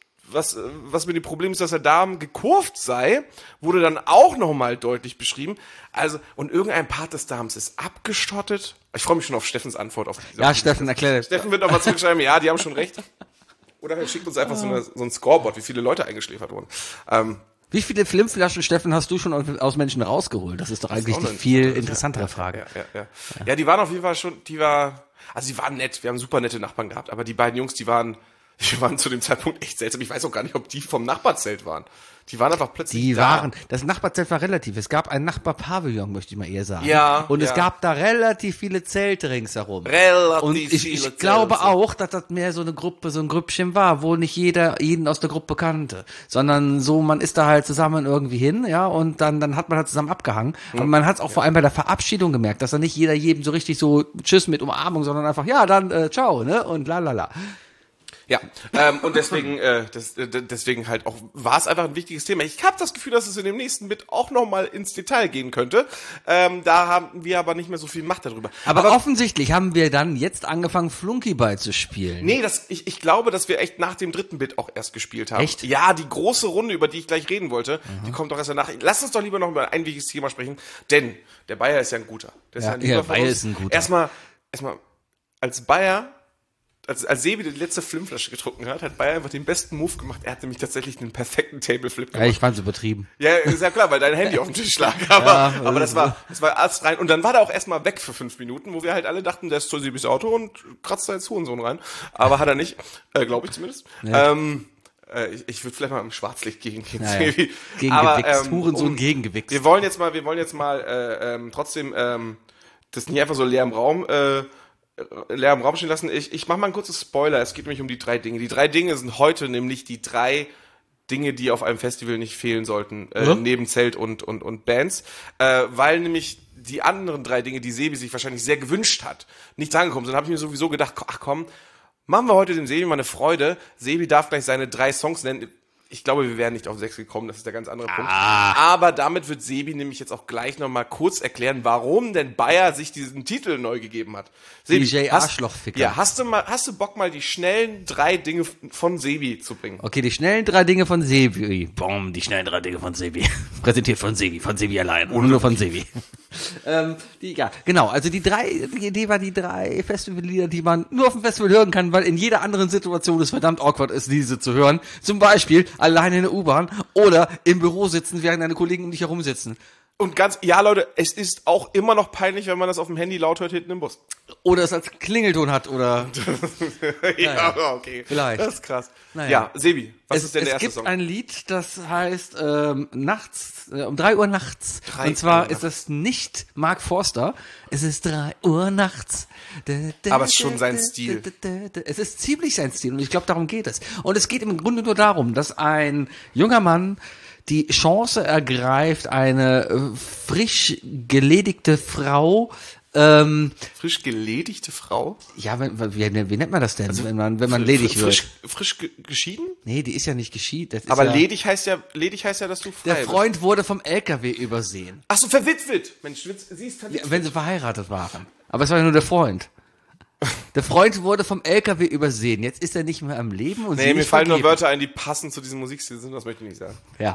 Problem ist, dass der Darm gekurvt sei, wurde dann auch nochmal deutlich beschrieben. Also, und irgendein Part des Darms ist abgeschottet. Ich freue mich schon auf Steffens Antwort auf diese. Ja, Steffen, erklär das. Steffen wird nochmal zurückschreiben, ja, die haben schon recht. Oder er schickt uns einfach so ein Scoreboard, wie viele Leute eingeschläfert wurden. Wie viele Flimflaschen, Steffen, hast du schon aus Menschen rausgeholt? Das ist doch eigentlich die viel interessantere Frage. Ja, die waren auf jeden Fall schon, die waren nett, wir haben super nette Nachbarn gehabt, aber die beiden Jungs, die waren zu dem Zeitpunkt echt seltsam. Ich weiß auch gar nicht, ob die vom Nachbarzelt waren. Die waren einfach plötzlich das Nachbarzelt war relativ. Es gab ein Nachbarpavillon, möchte ich mal eher sagen. Ja. Und es gab da relativ viele Zelte ringsherum. Und ich glaube auch, dass das mehr so eine Gruppe, so ein Grüppchen war, wo nicht jeder jeden aus der Gruppe kannte, sondern so, man ist da halt zusammen irgendwie hin, ja, und dann hat man halt zusammen abgehangen. Und man hat es auch vor allem bei der Verabschiedung gemerkt, dass da nicht jeder jedem so richtig so Tschüss mit Umarmung, sondern einfach, ja, dann ciao, ne, und lalala. Ja, und deswegen halt auch war es einfach ein wichtiges Thema. Ich habe das Gefühl, dass es in dem nächsten Bit auch nochmal ins Detail gehen könnte. Da haben wir aber nicht mehr so viel Macht darüber. Aber offensichtlich haben wir dann jetzt angefangen, Flunkyball zu spielen. Nee, ich glaube, dass wir echt nach dem 3. Bit auch erst gespielt haben. Echt? Ja, die große Runde, über die ich gleich reden wollte, die kommt doch erst danach. Lass uns doch lieber noch über ein wichtiges Thema sprechen, denn der Bayer ist ja ein guter. Der ist ein lieber von Bayer uns. ist ein guter. Erstmal als Bayer, als Sebi die letzte Flimflasche getrunken hat Bayer einfach den besten Move gemacht. Er hat nämlich tatsächlich einen perfekten Tableflip gemacht. Ja, ich fand's übertrieben. Ja, ist ja klar, weil dein Handy auf dem Tisch lag. Aber das war Arzt rein. Und dann war der auch erstmal weg für 5 Minuten, wo wir halt alle dachten, der ist zu Sebis Auto und kratzt da jetzt Hurensohn rein. Aber hat er nicht. Glaube ich zumindest. Ja. Ich würde vielleicht mal im Schwarzlicht gegen Sebi. Gegengewichst. Hurensohn gegengewichst. Wir wollen jetzt mal trotzdem das nicht einfach so leer im Raum stehen lassen. Ich mache mal ein kurzes Spoiler. Es geht nämlich um die 3 Dinge. Die 3 Dinge sind heute nämlich die 3 Dinge, die auf einem Festival nicht fehlen sollten, neben Zelt und Bands, weil nämlich die anderen 3 Dinge, die Sebi sich wahrscheinlich sehr gewünscht hat, nicht angekommen sind. Habe ich mir sowieso gedacht, ach komm, machen wir heute dem Sebi mal eine Freude. Sebi darf gleich seine 3 Songs nennen. Ich glaube, wir wären nicht auf 6 gekommen, das ist der ganz andere Punkt. Aber damit wird Sebi nämlich jetzt auch gleich nochmal kurz erklären, warum denn Bayer sich diesen Titel neu gegeben hat. Sebi, DJ Arschlochficker. Ja, hast du Bock mal die schnellen 3 Dinge von Sebi zu bringen? Okay, die schnellen 3 Dinge von Sebi. Boom, die schnellen 3 Dinge von Sebi. Präsentiert von Sebi allein. Ohne nur von Sebi. Genau, also die Idee war die 3 Festivallieder, die man nur auf dem Festival hören kann, weil in jeder anderen Situation es verdammt awkward ist, diese zu hören. Zum Beispiel alleine in der U-Bahn oder im Büro sitzen, während deine Kollegen um dich herum sitzen. Und Leute, es ist auch immer noch peinlich, wenn man das auf dem Handy laut hört hinten im Bus. Oder es als Klingelton hat, oder... Ja, okay. Vielleicht. Das ist krass. Naja. Ja, Sebi, was ist denn der erste Song? Es gibt Song? ein Lied, das heißt nachts, um 3 Uhr nachts. 3 Und zwar Uhr ist es nicht Mark Forster. Es ist 3 Uhr nachts. Aber es ist schon sein Stil. Es ist ziemlich sein Stil und ich glaube, darum geht es. Und es geht im Grunde nur darum, dass ein junger Mann die Chance ergreift, eine frisch geledigte Frau Frisch geledigte Frau? Ja, wie nennt man das denn, also, wenn man ledig wird? Frisch geschieden? Nee, die ist ja nicht geschieden. Aber ledig heißt ja, dass du frei Der Freund wurde vom LKW übersehen. Ach so, verwitwet. Mensch, sie ist verwitwet. Ja, wenn sie verheiratet waren. Aber es war ja nur der Freund. Der Freund wurde vom LKW übersehen. Jetzt ist er nicht mehr am Leben und mir fallen nur Wörter ein, die passend zu diesem Musikstil sind. Das möchte ich nicht sagen. Ja.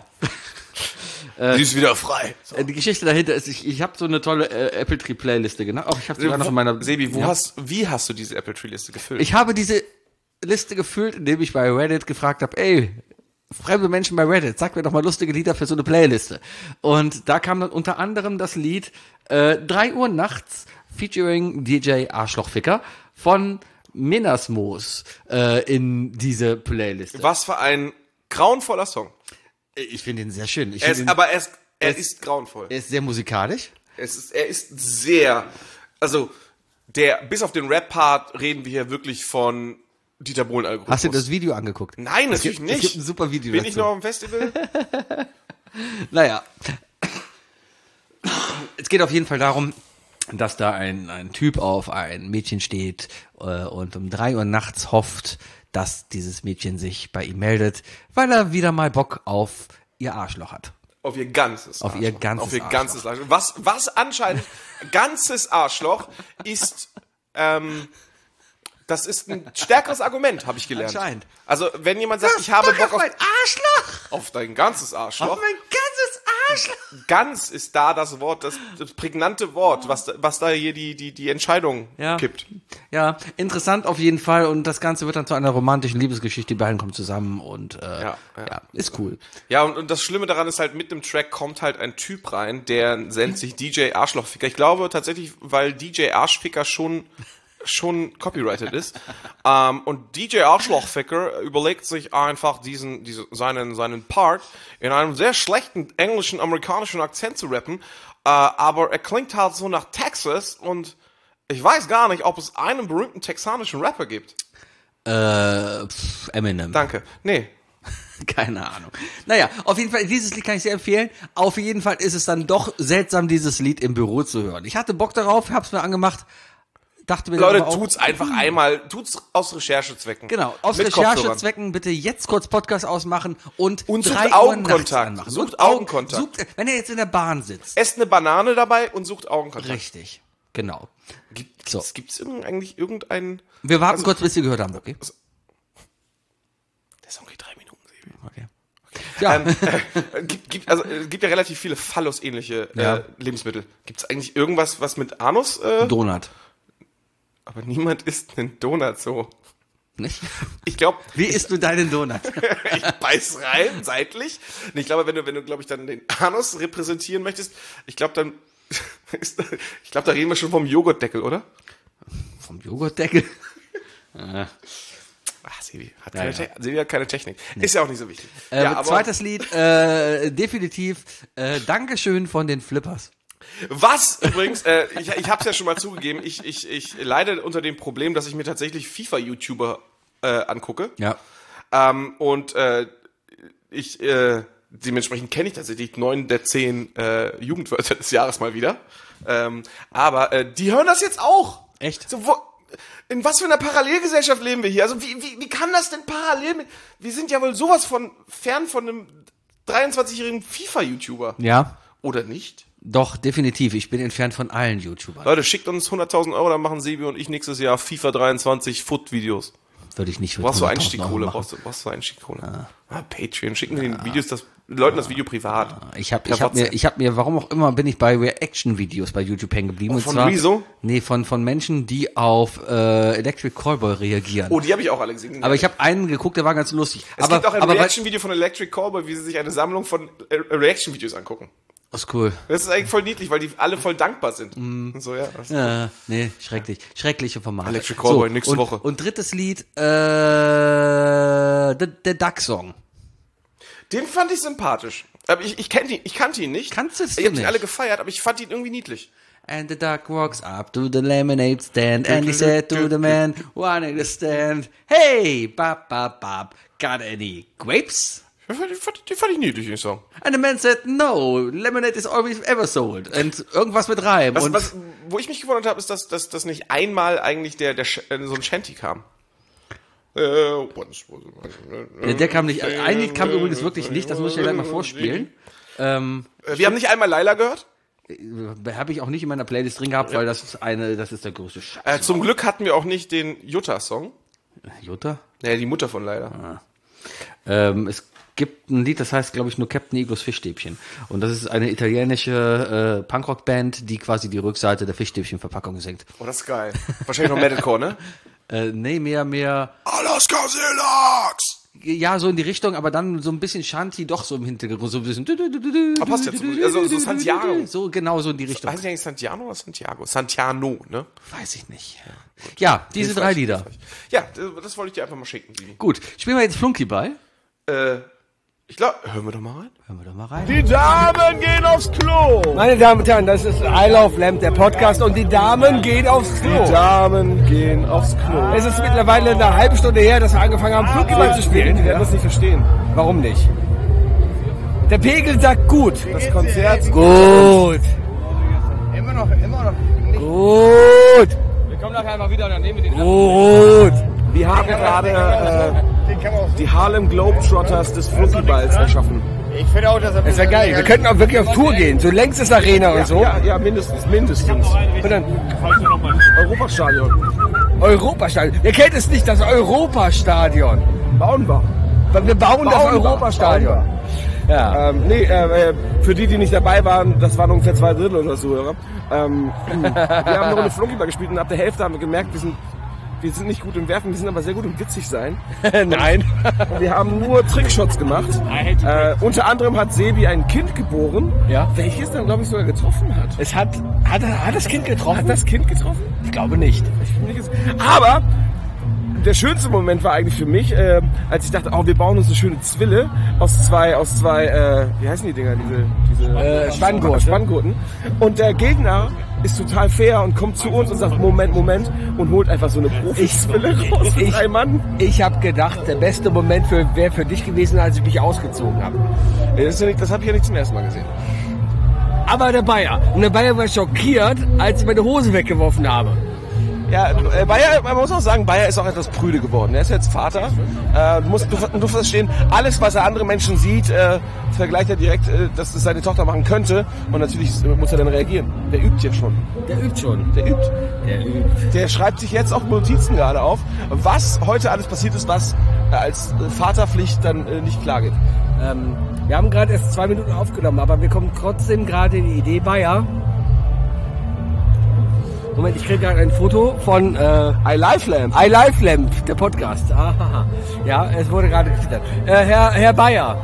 Sie ist wieder frei. So. Die Geschichte dahinter ist, ich habe so eine tolle Apple Tree Playliste, genau. Auch ich habe sogar noch in meiner... Sebi, wie hast du diese Apple Tree Liste gefüllt? Ich habe diese Liste gefüllt, indem ich bei Reddit gefragt habe, ey, fremde Menschen bei Reddit, sag mir doch mal lustige Lieder für so eine Playliste. Und da kam dann unter anderem das Lied 3 Uhr nachts featuring DJ Arschlochficker von Menasmos in diese Playliste. Was für ein grauenvoller Song. Ich finde ihn sehr schön. Er ist grauenvoll. Er ist sehr musikalisch. Er ist sehr, also bis auf den Rap-Part reden wir hier wirklich von Dieter Bohlen-Algorithmus. Hast du das Video angeguckt? Nein, natürlich nicht. Es gibt ein super Video Bin dazu. ich noch am Festival? Naja. Es geht auf jeden Fall darum, dass da ein Typ auf ein Mädchen steht und um 3 Uhr nachts hofft, dass dieses Mädchen sich bei ihm meldet, weil er wieder mal Bock auf ihr Arschloch hat. Auf ihr ganzes Auf ihr ganzes Auf ihr ganzes Arschloch. Was anscheinend ganzes Arschloch ist, das ist ein stärkeres Argument, habe ich gelernt. Anscheinend. Also, wenn jemand sagt, ich habe Bock auf Arschloch! auf dein ganzes Arschloch. Auf mein ganzes Arschloch! Ganz ist da das Wort, das prägnante Wort, was da hier die Entscheidung kippt. Ja, interessant auf jeden Fall und das Ganze wird dann zu einer romantischen Liebesgeschichte, die beiden kommen zusammen und ja, ist cool. Ja, und das Schlimme daran ist halt, mit dem Track kommt halt ein Typ rein, der nennt sich DJ Arschlochficker. Ich glaube tatsächlich, weil DJ Arschficker schon copyrighted ist. Und DJ Arschlochficker überlegt sich einfach seinen Part in einem sehr schlechten englischen, amerikanischen Akzent zu rappen. Aber er klingt halt so nach Texas und ich weiß gar nicht, ob es einen berühmten texanischen Rapper gibt. Eminem. Danke. Nee. Keine Ahnung. Naja, auf jeden Fall, dieses Lied kann ich sehr empfehlen. Auf jeden Fall ist es dann doch seltsam, dieses Lied im Büro zu hören. Ich hatte Bock darauf, hab's mir angemacht. Dachte mir Leute, dann aber auch, tut's einfach einmal, tut's aus Recherchezwecken. Genau, aus Mit Kopfhörern. Recherchezwecken bitte jetzt kurz Podcast ausmachen und sucht 3 Uhr Augenkontakt. nachts anmachen. Sucht Und Augenkontakt. Sucht, wenn er jetzt in der Bahn sitzt. Esst eine Banane dabei und sucht Augenkontakt. Richtig, genau. Gibt's eigentlich irgendeinen... Wir warten kurz, bis Sie gehört haben, okay? Der Song geht 3 Minuten, Sebi. Okay. Ja, gibt ja relativ viele Phallus-ähnliche Lebensmittel. Gibt's eigentlich irgendwas, was mit Anus... Donut. Aber niemand isst einen Donut so. Nicht? Ich glaube... Wie isst du deinen Donut? Ich beiß rein, seitlich. Und ich glaube, wenn du glaube ich, dann den Anus repräsentieren möchtest, ich glaube, da reden wir schon vom Joghurtdeckel, oder? Vom Joghurtdeckel? Ach, Sebi hat keine Technik. Ist ja auch nicht so wichtig. Zweites Lied, definitiv, Dankeschön von den Flippers. Was übrigens, ich habe es ja schon mal zugegeben, ich leide unter dem Problem, dass ich mir tatsächlich FIFA-YouTuber angucke. Ja. Dementsprechend kenne ich tatsächlich 9 der 10 Jugendwörter des Jahres mal wieder. Aber die hören das jetzt auch. Echt? So, in was für einer Parallelgesellschaft leben wir hier? Also wie kann das denn parallel wir sind ja wohl sowas von fern von einem 23-jährigen FIFA-YouTuber. Ja. Oder nicht? Doch, definitiv. Ich bin entfernt von allen YouTubern. Leute, schickt uns 100.000 €, dann machen Sebi und ich nächstes Jahr FIFA 23 Foot-Videos. Würde ich nicht für Brauchst du 100.000 Einstiegkohle? machen. Brauchst du Einstiegkohle? Patreon. Schicken wir den Leuten das Video privat. Ich hab mir, warum auch immer, bin ich bei Reaction-Videos bei YouTube hängen geblieben. Und von zwar, Rezo? Nee, von Menschen, die auf Electric Callboy reagieren. Oh, die habe ich auch alle gesehen. Aber ich habe einen geguckt, der war ganz lustig. Es gibt auch ein Reaction-Video von Electric Callboy, wie sie sich eine Sammlung von Reaction-Videos angucken. Das ist cool. Das ist eigentlich voll niedlich, weil die alle voll dankbar sind. Und so, ja. Nee, schrecklich. Schreckliche Formate. Electric Callboy, nächste Woche. Und drittes Lied, der Duck-Song. Den fand ich sympathisch. Aber ich kannte ihn nicht. Kannst du es Ich habe nicht? die alle gefeiert, aber ich fand ihn irgendwie niedlich. And the duck walks up to the lemonade stand and he said to the man wanting to stand, hey, bab, bab, bab, got any grapes? Die fand ich niedlich, den Song. And the man said, no, lemonade is always ever sold. Und irgendwas mit Reim. Wo ich mich gewundert habe, ist, dass nicht einmal eigentlich so ein Shanty kam. Der kam nicht, ein Lied kam übrigens wirklich nicht, das muss ich ja gleich mal vorspielen. Wir haben nicht einmal Laila gehört? Habe ich auch nicht in meiner Playlist drin gehabt, weil das ist der größte Scheiß. Zum Glück hatten wir auch nicht den Jutta-Song. Jutta? Ja, die Mutter von Laila. Es gibt ein Lied, das heißt, glaube ich, nur Captain Iglos Fischstäbchen. Und das ist eine italienische Punkrock-Band, die quasi die Rückseite der Fischstäbchen-Verpackung singt. Oh, das ist geil. Wahrscheinlich noch Metalcore, ne? Nee, mehr. Alaska Seelachs! Ja, so in die Richtung, aber dann so ein bisschen Shanty doch so im Hintergrund, so ein bisschen. Aber passt ja zu Musik. Also so Santiago. So, genau so in die Richtung. Heißt ja eigentlich Santiano oder Santiago? Santiano, ne? Weiß ich nicht. Ja, diese 3 Lieder. Ja, das wollte ich dir einfach mal schicken, Bibi. Gut, spielen wir jetzt Flunkyball? Ich glaube, hören wir doch mal rein. Hören wir doch mal rein. Die Damen gehen aufs Klo. Meine Damen und Herren, das ist I Love Lamp, der Podcast, und die Damen gehen aufs Klo. Die Damen gehen aufs Klo. Es ist mittlerweile eine halbe Stunde her, dass wir angefangen haben, Flunkyball zu spielen. Die werden das nicht verstehen. Warum nicht? Der Pegel sagt gut. Das Konzert. Gut. Immer noch. Gut. Wir kommen nachher mal wieder, dann nehmen wir den. Gut. Wir haben gerade die Harlem Globetrotters des Flunkyballs erschaffen. Ich finde auch, dass er... Das wäre geil. Wir könnten auch wirklich auf Tour gehen. So längstes Arena und so. Ja, mindestens. Und dann Europastadion. Europastadion. Ihr kennt es nicht, das Europastadion. Bauen wir. Wir bauen das Europastadion. Ja. Für die nicht dabei waren, das waren ungefähr 2 Drittel oder so. Oder? Wir haben eine Runde Flunkyball gespielt und ab der Hälfte haben wir gemerkt, wir sind nicht gut im Werfen, wir sind aber sehr gut im witzig sein. Nein. Wir haben nur Trickshots gemacht. Unter anderem hat Sebi ein Kind geboren, Ja. welches dann, glaube ich, sogar getroffen hat. Hat das Kind getroffen? Hat das Kind getroffen? Ich glaube nicht. Aber der schönste Moment war eigentlich für mich, als ich dachte, wir bauen uns eine schöne Zwille aus zwei, wie heißen die Dinger, diese Spanngurten. Und der Gegner ist total fair und kommt zu uns und sagt, Moment, und holt einfach so eine Profi-Zwille raus mit 3 Mann. Ich habe gedacht, der beste Moment wäre für dich gewesen, als ich mich ausgezogen habe. Das habe ich ja nicht zum ersten Mal gesehen. Aber der Bayer war schockiert, als ich meine Hose weggeworfen habe. Ja, Bayer, man muss auch sagen, Bayer ist auch etwas prüde geworden. Er ist jetzt Vater. Du musst verstehen, alles, was er andere Menschen sieht, vergleicht er direkt, dass es seine Tochter machen könnte. Und natürlich muss er dann reagieren. Der übt jetzt schon. Der übt. Der schreibt sich jetzt auch Notizen gerade auf, was heute alles passiert ist, was als Vaterpflicht dann nicht klar geht. Wir haben gerade erst 2 Minuten aufgenommen, aber wir kommen trotzdem gerade in die Idee, Bayer. Moment, ich kriege gerade ein Foto von I Live Lamp, der Podcast. Aha. Ja, es wurde gerade getwittert. Herr Bayer.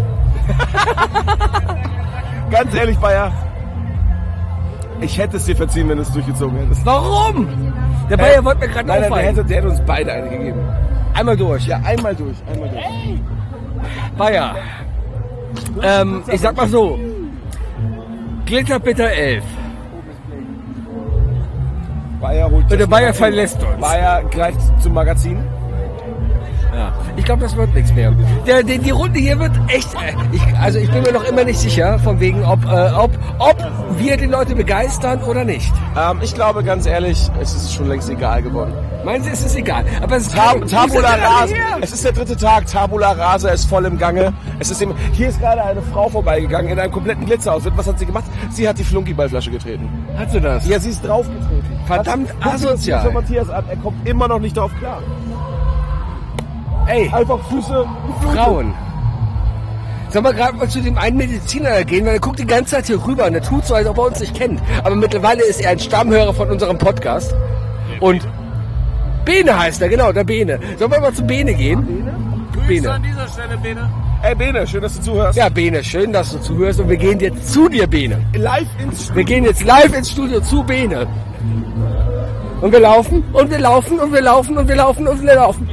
Ganz ehrlich, Bayer, ich hätte es dir verziehen, wenn du es durchgezogen hättest. Warum? Der Bayer wollte mir gerade Nein, aufhalten. der hätte uns beide eine gegeben. Einmal durch. Ja, einmal durch. Bayer. Ich sag mal so. Glitterbitter 11. Bayer holt Und der Bayer verlässt uns. Bayer greift zum Magazin. Ja. Ich glaube, das wird nichts mehr. Die Runde hier wird echt. Ich bin mir noch immer nicht sicher, von wegen, ob wir die Leute begeistern oder nicht. Ich glaube, ganz ehrlich, es ist schon längst egal geworden. Meinen Sie, es ist egal. Aber es ist Tabula Rasa. Es ist der 3. Tag. Tabula Rasa ist voll im Gange. Hier ist gerade eine Frau vorbeigegangen in einem kompletten Glitzeroutfit. Was hat sie gemacht? Sie hat die Flunkyballflasche getreten. Hat sie das? Ja, sie ist draufgetreten. Verdammt asozial. Guck Matthias an. Er kommt immer noch nicht darauf klar. Ey, Einfach Füße. Frauen. Sollen wir gerade mal zu dem einen Mediziner gehen, weil er guckt die ganze Zeit hier rüber und er tut so, als ob er uns nicht kennt. Aber mittlerweile ist er ein Stammhörer von unserem Podcast. Und Bene heißt er, genau, der Bene. Sollen wir mal zu Bene gehen? Bene. An dieser Stelle, Bene. Ey, Bene, schön, dass du zuhörst. Ja, Bene, schön, dass du zuhörst. Und wir gehen jetzt zu dir, Bene. Live ins Wir gehen jetzt live ins Studio zu Bene. Und wir laufen, und wir laufen, und wir laufen, und wir laufen, und wir laufen.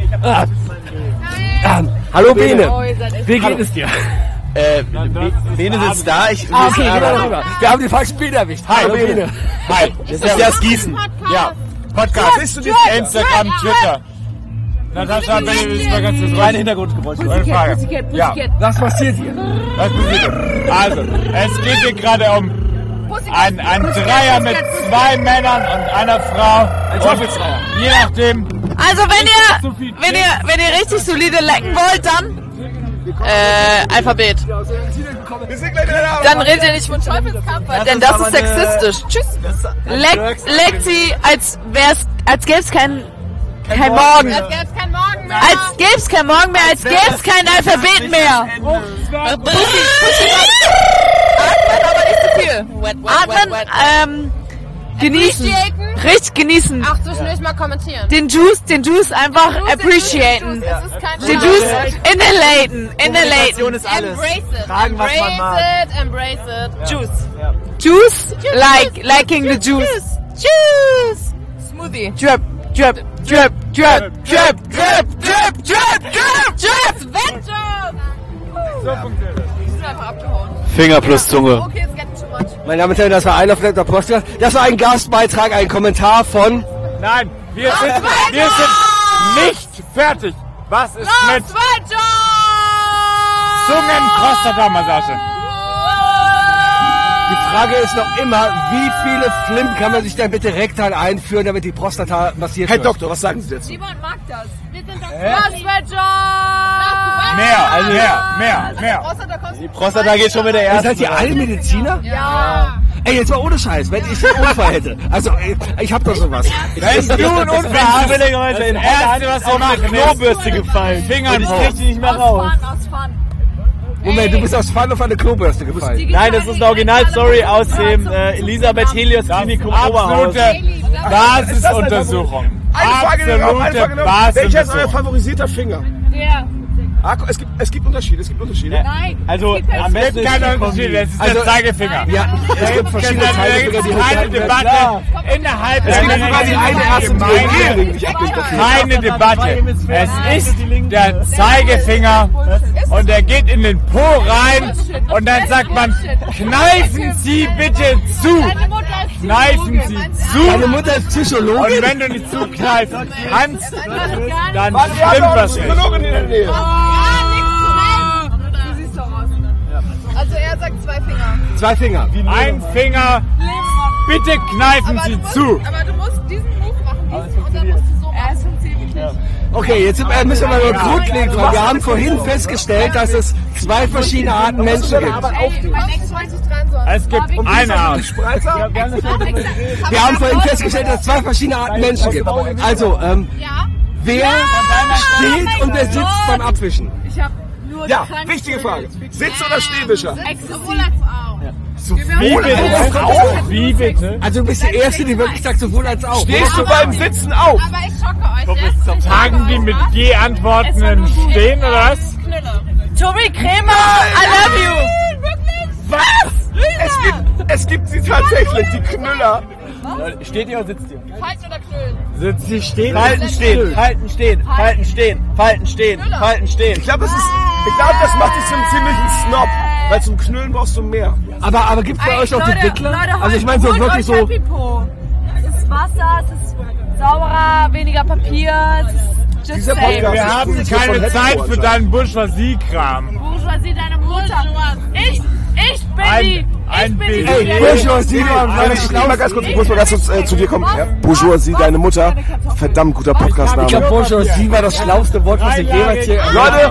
Hallo Bene, wie geht es dir? Bene sitzt da, ich Okay, wir haben den falschen Bene erwischt. Hallo Bene. Hi, das ist das Gießen. Ja, Podcast. Bist du dir Instagram, Twitter. Natascha, Benny, ist mal ganz kurz Reine Hintergrundgeräusche. Eine Frage. Ja, Was passiert hier? Was passiert? Also, es geht hier gerade um ein Dreier mit 2 Männern und einer Frau. Ein Teufelsdreier. Je nachdem. Also wenn ihr richtig solide lecken wollt, dann Alphabet. Dann redet ihr nicht von Teufelskampf, denn das ist sexistisch. Tschüss. Leckt sie, als gäb's kein Morgen. Als gäb's kein Morgen mehr. Als gäb's kein Morgen mehr, als gäb's kein Alphabet mehr. Atmen, aber nicht zu viel. Atmen, genießen. Richtig genießen. Auch zwischendurch mal kommentieren. Den Juice einfach appreciaten. Den Juice inhalaten. Kommunikation ist alles. Embrace it. Fragen, was man mag. Embrace it. Juice, liking the juice. Juice. Smoothie. Drip. So funktioniert das. Die sind einfach abgehauen. Finger plus Zunge. Okay, it's getting too much. Meine Damen und Herren, das war ein auf der Podcast. Das war ein Gastbeitrag, ein Kommentar von... Nein, wir sind nicht fertig. Was ist mit Zungen-Prostata-Massage? Die Frage ist noch immer, wie viele Flim kann man sich denn bitte rektal einführen, damit die Prostata massiert Herr wird? Doktor, was sagen Sie dazu? Simon mag das. Wir sind doch Mehr. Die Prostata geht schon mit der ersten. Seid ihr alle Mediziner? Ja. Ey, jetzt mal ohne Scheiß, wenn ich einen Unfall hätte. Also, ich hab doch sowas. Wenn du einen Unfall hast, das Erste, was du machst, Klobürste gefallen. Fingern Und ich hoch. krieg die nicht mehr raus. Aus Fun. Moment, du bist aus Fun auf eine Klobürste gefallen. Nein, das ist eine Originalstory aus dem Elisabeth Helios Klinikum Oberhaus. Absolute Basisuntersuchung. Eine Frage noch. Welcher ist euer favorisierter Finger? Der. Es gibt Unterschiede. Nein. Also, am Es besten gibt keinen Unterschied, es ist der Zeigefinger. Ja, es gibt verschiedene Zeigefinger, die Keine Debatte innerhalb Es gibt quasi eine erste Gemeinde. Keine Debatte. Es ist der Zeigefinger und der geht in den Po rein und dann sagt man, kneifen Sie bitte zu. Kneifen Sie Meine zu. Mutter ist Psychologin. Und wenn du nicht zukneifen kannst, dann Wir haben stimmt auch was eine nicht. Psychologin in der Nähe. Du siehst doch aus. Also er sagt 2 Finger. 2 Finger. Ein Finger, bitte kneifen Sie zu. Aber du musst diesen Move machen, und dann musst du so machen. Er ist schon ziemlich nicht. Okay, jetzt müssen wir mal nur grundlegend fragen. Wir haben vorhin festgestellt, dass es 2 verschiedene Arten Menschen gibt. Beim nächsten Mal nicht dran sollen. Es gibt eine Art. Wir haben vorhin festgestellt, dass es 2 verschiedene Arten Menschen gibt. Also, Ja. wer steht und wer sitzt beim Abwischen? Ich hab nur Ja, wichtige Frage. Sitz- oder Stehwischer? sowohl als auch. Wie bitte? Wie bitte? Also du bist die Erste, die wirklich sagt, sowohl als auch. Stehst du beim Sitzen auf? Aber ich schocke euch jetzt. Sagen die mit G-Antworten stehen oder was? Knülle. Tobi Kremer, I love you. Was? Es gibt sie tatsächlich, die Knüller. Steht ihr oder sitzt ihr? Falten oder knüllen? Sitzt sie stehen? Falten stehen, falten stehen, falten stehen, falten stehen, falten stehen. Ich glaube, das macht dich zum ziemlichen Snob. Weil zum Knüllen brauchst du mehr. Aber gibt es bei euch auch die Wickler? Also ich meine so wirklich so... Es ist Wasser, es ist sauberer, weniger Papier, es ist just Dieser safe. Podcast Wir haben keine Zeit für deinen Bourgeoisie-Kram. Bourgeoisie, deine Mutter. Ich bin die. Ein bin die. Bild. Bourgeoisie, Ich muss mal ganz kurz zu dir kommen. Ja? Bourgeoisie, deine Mutter. Verdammt guter Ich glaube, Podcastname. Bourgeoisie war das schlauste Wort, was ich jemals hier...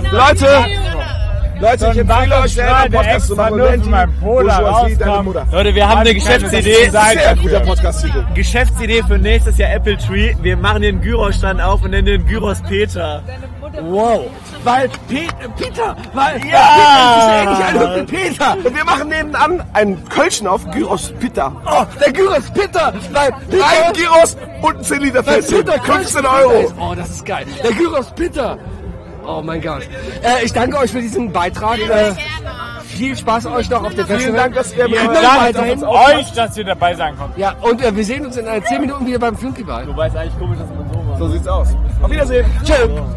Leute, ich empfehle euch selber einen Podcast zu machen. Nur von meinem Polar Bourgeoisie, deine rauskommt. Mutter. Leute, wir haben eine Geschäftsidee. Sehr guter Podcast-Titel. Geschäftsidee für nächstes Jahr Apple Tree. Wir machen den Gyros-Stand auf und nennen den Gyros Peter. Wow. Weil Peter, weil... Ja! Das ist ähnlich an Peter. Und wir machen nebenan einen Kölschen auf, Gyros Pitta. Oh, der Gyros Peter, weil... Ein Gyros und ein 10 Liter Fläschchen. 15 Euro. Oh, das ist geil. Der Gyros Peter. Oh mein Gott. Ich danke euch für diesen Beitrag. Viel Spaß euch noch auf der Festival. Vielen Dank, dass ihr Vielen dabei Dank seid. euch, dass ihr dabei sein konntet. Ja, und wir sehen uns in 10 Minuten wieder beim Filmfestival. Wobei es eigentlich komisch ist, dass man so macht. So sieht's aus. Auf Wiedersehen. Tschö.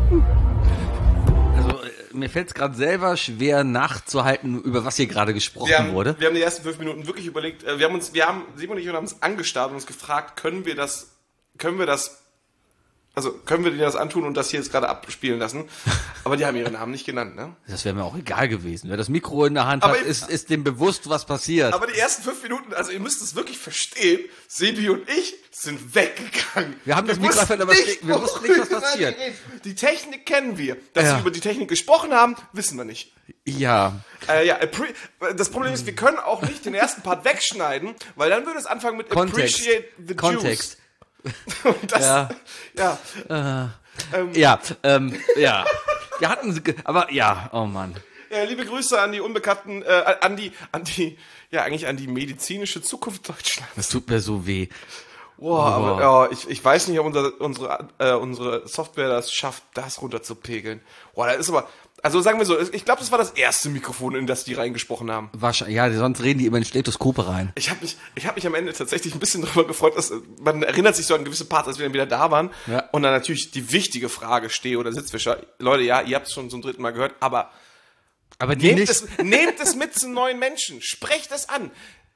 Also, mir fällt es gerade selber schwer nachzuhalten, über was hier gerade gesprochen wurde. Wir haben die ersten 5 Minuten wirklich überlegt, Simon und ich haben uns angestarrt und uns gefragt, können wir denen das antun und das hier jetzt gerade abspielen lassen? Aber die haben ihre Namen nicht genannt, ne? Das wäre mir auch egal gewesen. Wer das Mikro in der Hand Aber hat, ist dem bewusst, was passiert. Aber die ersten 5 Minuten, also ihr müsst es wirklich verstehen, Sebi und ich sind weggegangen. Wir haben das Mikro wussten einfach, aber wir wussten nicht, was passiert. Die Technik kennen wir. Dass Ja. wir über die Technik gesprochen haben, wissen wir nicht. Ja. Das Problem ist, wir können auch nicht den ersten Part wegschneiden, weil dann würde es anfangen mit Kontext. Appreciate the Kontext. Juice. Und das, Ja. ja. Ja. Wir hatten, aber ja, oh Mann. Ja, liebe Grüße an die Unbekannten, an die medizinische Zukunft Deutschlands. Das tut mir so weh. Boah, aber ja, ich weiß nicht, ob unsere Software das schafft, das runterzupegeln. Boah, das ist aber, also sagen wir so, ich glaube, das war das erste Mikrofon, in das die reingesprochen haben. Wahrscheinlich, ja, sonst reden die immer in Stethoskope rein. Ich hab mich am Ende tatsächlich ein bisschen darüber gefreut, dass man erinnert sich so an gewisse Parts, als wir dann wieder da waren. Ja. Und dann natürlich die wichtige Frage, Steh- oder Sitzwischer. Leute, ja, ihr habt es schon zum 3. Mal gehört, aber die nehmt es mit zu neuen Menschen. Sprecht es an.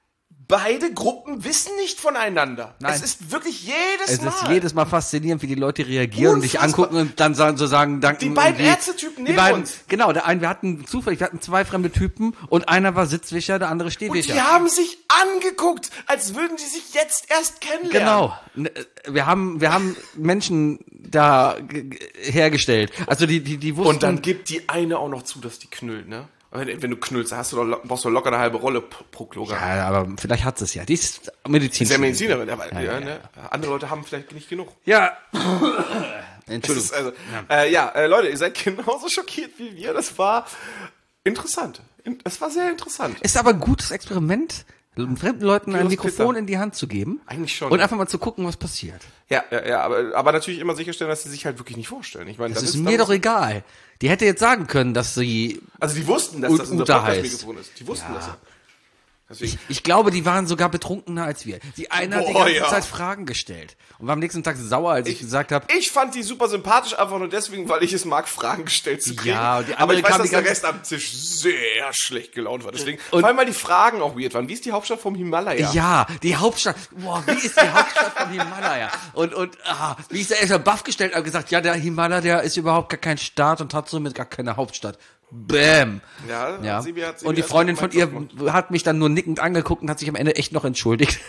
Beide Gruppen wissen nicht voneinander. Nein. Es ist wirklich jedes Mal. Es ist jedes Mal faszinierend, wie die Leute reagieren und dich Unfassbar. angucken und dann sagen, danke. Die beiden Ärztetypen neben uns. Genau, wir hatten 2 fremde Typen und einer war Sitzwischer, der andere Und Stehwischer. die haben sich angeguckt, als würden die sich jetzt erst kennenlernen. Genau. Wir haben Menschen da hergestellt. Also die wussten. Und dann gibt die eine auch noch zu, dass die knüllt, ne? Wenn du knüllst, brauchst du locker eine halbe Rolle pro Klo. Ja, aber vielleicht hat sie es ja. Die ist Medizin. Ist ja Medizinerin, aber ja. Ne? Andere Leute haben vielleicht nicht genug. Ja. Entschuldigung. Leute, ihr seid genauso schockiert wie wir. Das war interessant. Das war sehr interessant. Ist aber ein gutes Experiment, fremden Leuten ein Gyros Mikrofon Pizza. in die Hand zu geben. Eigentlich schon. Und einfach mal zu gucken, was passiert. Ja, aber natürlich immer sicherstellen, dass sie sich halt wirklich nicht vorstellen. Ich meine, Das ist mir doch egal. Die hätte jetzt sagen können, dass sie. Also die wussten, dass das unser Uta Podcast-Mikrofon ist. Die wussten das ja. Deswegen. Ich glaube, die waren sogar betrunkener als wir. Die eine hat die Boah, ganze ja. Zeit Fragen gestellt. Und war am nächsten Tag sauer, als ich gesagt habe. Ich fand die super sympathisch, einfach nur deswegen, weil ich es mag, Fragen gestellt zu kriegen. Ja, und die aber andere ich weiß, kam dass die der ganze- Rest am Tisch sehr schlecht gelaunt war. Deswegen, vor allem, weil die Fragen auch weird waren. Wie ist die Hauptstadt vom Himalaya? Ja, die Hauptstadt. Boah, wie ist die Hauptstadt vom Himalaya? Wie ist der erstmal baff gestellt und gesagt, ja, der Himalaya, der ist überhaupt gar kein Staat und hat somit gar keine Hauptstadt. Bäm. Ja. Sibi Und die Freundin von ihr hat mich dann nur nickend angeguckt und hat sich am Ende echt noch entschuldigt.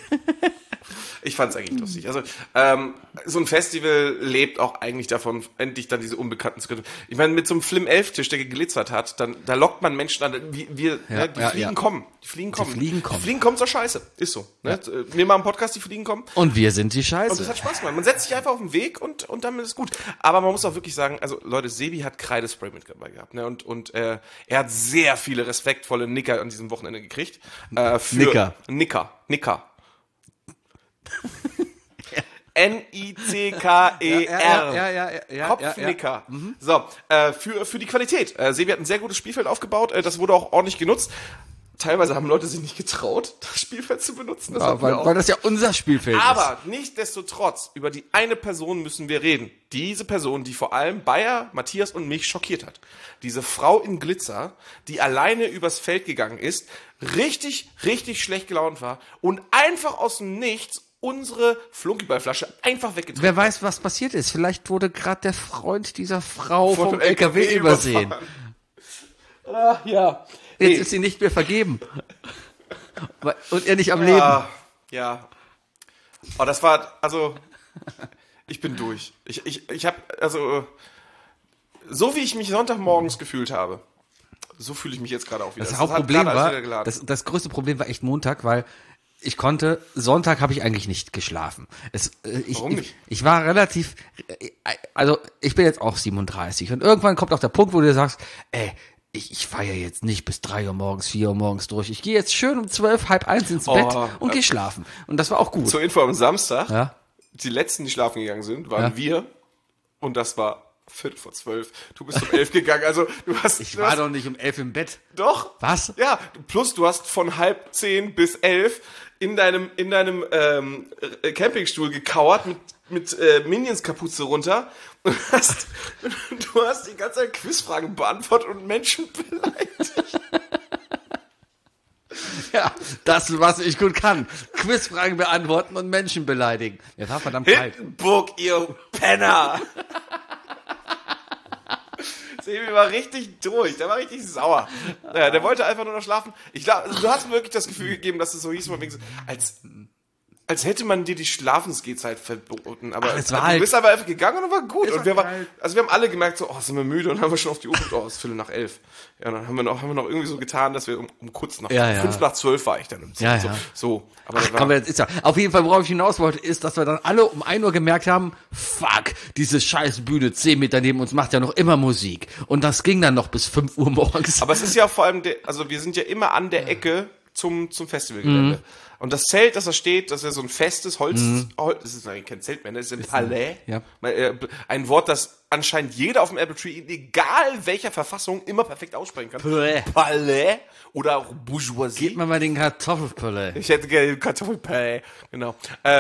Ich fand's eigentlich lustig. Also so ein Festival lebt auch eigentlich davon, endlich dann diese Unbekannten zu können. Ich meine, mit so einem Flim-11-Tisch, der geglitzert hat, da lockt man Menschen an. Die Fliegen kommen. Die Fliegen kommen zur Scheiße. Ist so. Ne? Wir machen einen Podcast, die Fliegen kommen. Und wir sind die Scheiße. Und das hat Spaß gemacht. Man setzt sich einfach auf den Weg und dann ist es gut. Aber man muss auch wirklich sagen, also Leute, Sebi hat Kreidespray mit dabei gehabt. Ne? Und er hat sehr viele respektvolle Nicker an diesem Wochenende gekriegt. Nicker. N-I-C-K-E-R. Kopfnicker. So, für die Qualität. Sebi hat ein sehr gutes Spielfeld aufgebaut. Das wurde auch ordentlich genutzt. Teilweise haben Leute sich nicht getraut, das Spielfeld zu benutzen. Das weil das ja unser Spielfeld ist. Aber nichtsdestotrotz, über die eine Person müssen wir reden. Diese Person, die vor allem Bayer, Matthias und mich schockiert hat. Diese Frau in Glitzer, die alleine übers Feld gegangen ist, richtig, richtig schlecht gelaunt war und einfach aus dem Nichts unsere Flunkyballflasche einfach weggetreten. Wer weiß, was passiert ist. Vielleicht wurde gerade der Freund dieser Frau vom LKW übersehen. Ach, ja. Jetzt ist sie nicht mehr vergeben. Und er nicht am Leben. Ja. Oh, das war, also, ich bin durch. Ich habe, also, so wie ich mich Sonntagmorgens gefühlt habe, so fühle ich mich jetzt gerade auch wieder. Das Hauptproblem war, das größte Problem war echt Montag, weil Sonntag habe ich eigentlich nicht geschlafen. Warum nicht? Ich war relativ, also ich bin jetzt auch 37 und irgendwann kommt auch der Punkt, wo du sagst, ich feiere jetzt nicht bis 3 Uhr morgens, 4 Uhr morgens durch. Ich gehe jetzt schön um 12, 12:30 ins Bett und gehe schlafen. Und das war auch gut. Zur Info am Samstag, ja? Die letzten, die schlafen gegangen sind, waren wir und das war 11:45. Du bist um 11 gegangen, also Ich war doch nicht um 11 im Bett. Doch. Was? Ja, plus du hast von 9:30 bis 11 in deinem Campingstuhl gekauert mit Minions-Kapuze runter und du hast die ganze Zeit Quizfragen beantwortet und Menschen beleidigt. Ja, das, was ich gut kann. Quizfragen beantworten und Menschen beleidigen. Ja, war verdammt kalt. Hindenburg, ihr Penner! Sebi war richtig durch, der war richtig sauer. Der wollte einfach nur noch schlafen. Ich glaube, du hast mir wirklich das Gefühl gegeben, dass es so hieß, als hätte man dir die Schlafensgehzeit verboten. Aber du bist aber einfach gegangen und war gut. Und wir haben alle gemerkt, so, sind wir müde und haben wir schon auf die Uhr geguckt, es ist 11:15. Ja, und dann haben wir noch irgendwie so getan, dass wir um kurz nach 11:55 war ich dann im Zimmer. So. Aber komm, jetzt ist ja. Auf jeden Fall, worauf ich hinaus wollte, ist, dass wir dann alle um 1 Uhr gemerkt haben, fuck, diese scheiß Bühne 10 Meter neben uns macht ja noch immer Musik. Und das ging dann noch bis 5 Uhr morgens. Aber es ist ja vor allem, wir sind ja immer an der Ecke zum Festivalgelände. Und das Zelt, das da steht, das ist ja so ein festes Holz, das ist eigentlich kein Zelt mehr, das ist ein Palais. Ja. Ein Wort, das anscheinend jeder auf dem Apple Tree, egal welcher Verfassung, immer perfekt aussprechen kann. Palais. Palais oder auch Bourgeoisie. Gib mir mal den Kartoffelpalais. Ich hätte gerne Kartoffelpalais, genau.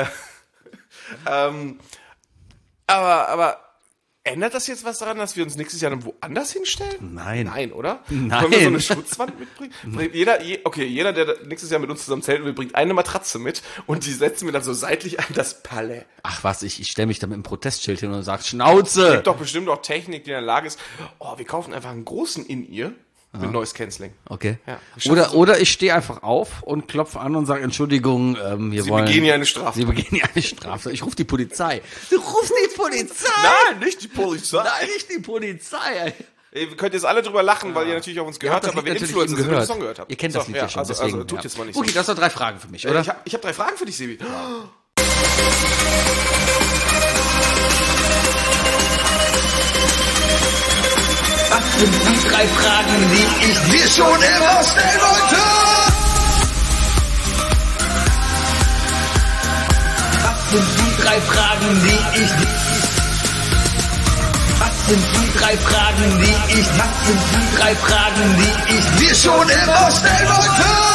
Aber ändert das jetzt was daran, dass wir uns nächstes Jahr dann woanders hinstellen? Nein. Nein, oder? Nein. Können wir so eine Schutzwand mitbringen? Jeder, der nächstes Jahr mit uns zusammen zelten will, bringt eine Matratze mit und die setzen wir dann so seitlich an das Palais. Ach was, ich stelle mich da mit einem Protestschild hin und sag Schnauze! Es gibt doch bestimmt auch Technik, die in der Lage ist, wir kaufen einfach einen großen In-Ear mit Noise Cancelling. Okay. Ja, Oder ich stehe einfach auf und klopfe an und sage, Entschuldigung, Sie begehen hier eine Straftat. Sie begehen hier eine Straftat. Ich rufe die Polizei. Du rufst die Polizei? Nein, nicht die Polizei. Nein, nicht die Polizei. Ihr könnt jetzt alle drüber lachen, weil ihr natürlich auf uns gehört habt, aber wir Influencer sind, den Song gehört habt. Ihr kennt das Lied ja schon, deswegen. Also tut jetzt mal nicht so. Okay, das sind 3 Fragen für mich, oder? Ich hab 3 Fragen für dich, Sebi. Was sind die 3 Fragen, die ich dir schon immer stellen wollte? Was sind die 3 Fragen, die ich... Was sind die 3 Fragen, die ich... Was sind die 3 Fragen, die ich dir schon immer stellen wollte?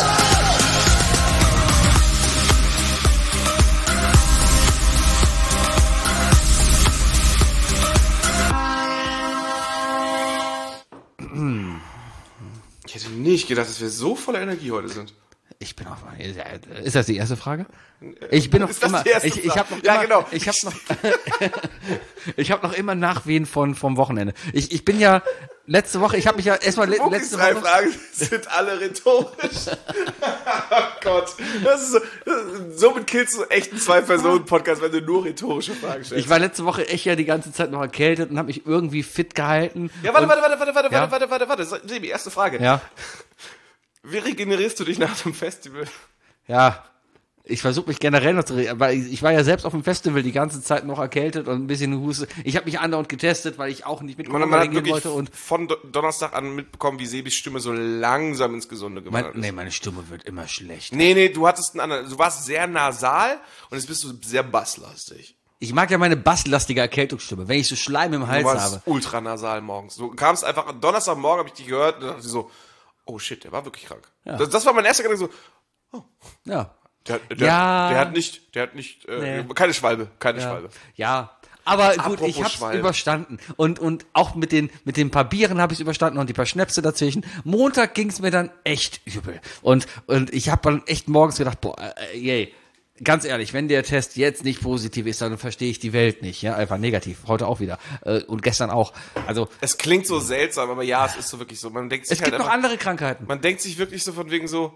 Ich hätte nicht gedacht, dass wir so voller Energie heute sind. Ich bin auch. Ist das die erste Frage? Ich bin noch ist das immer. Die erste ich Frage? habe noch ja, immer. genau. Ich habe noch. Ich habe noch immer Nachwehen vom Wochenende. Ich bin ja letzte Woche. Ich habe mich ja erstmal letzte Woche. 3 Fragen sind alle rhetorisch. Oh Gott, somit killst du echt einen 2-Personen-Podcast, wenn du nur rhetorische Fragen stellst. Ich war letzte Woche echt ja die ganze Zeit noch erkältet und habe mich irgendwie fit gehalten. Ja, warte. Sebi, erste Frage. Ja. Wie regenerierst du dich nach dem Festival? Ja, ich versuche mich generell noch zu weil ich war ja selbst auf dem Festival die ganze Zeit noch erkältet und ein bisschen Huste. Ich habe mich andauernd getestet, weil ich auch nicht mit Man hat wirklich wollte und von Donnerstag an mitbekommen, wie Sebis Stimme so langsam ins Gesunde gewandert ist. meine Stimme wird immer schlechter. Nee, du hattest einen anderen, du warst sehr nasal und jetzt bist du sehr basslastig. Ich mag ja meine basslastige Erkältungsstimme, wenn ich so Schleim im Hals du warst habe. ultranasal morgens. Du kamst einfach, Donnerstagmorgen habe ich dich gehört und dachte ich so, oh shit, der war wirklich krank. Ja. Das war mein erster Gedanke so, ja. Der hat nicht, keine Schwalbe. Ja, aber gut, Apropos ich hab's Schwalbe. überstanden. Und auch mit den paar Bieren habe ich überstanden und die paar Schnäpse dazwischen. Montag ging's mir dann echt übel. Und ich habe dann echt morgens gedacht, ganz ehrlich, wenn der Test jetzt nicht positiv ist, dann verstehe ich die Welt nicht. Ja, einfach negativ. Heute auch wieder. Und gestern auch. Also. Es klingt so seltsam, aber ja, es ist so wirklich so. Man denkt sich es gibt noch andere Krankheiten. Man denkt sich wirklich so von wegen so,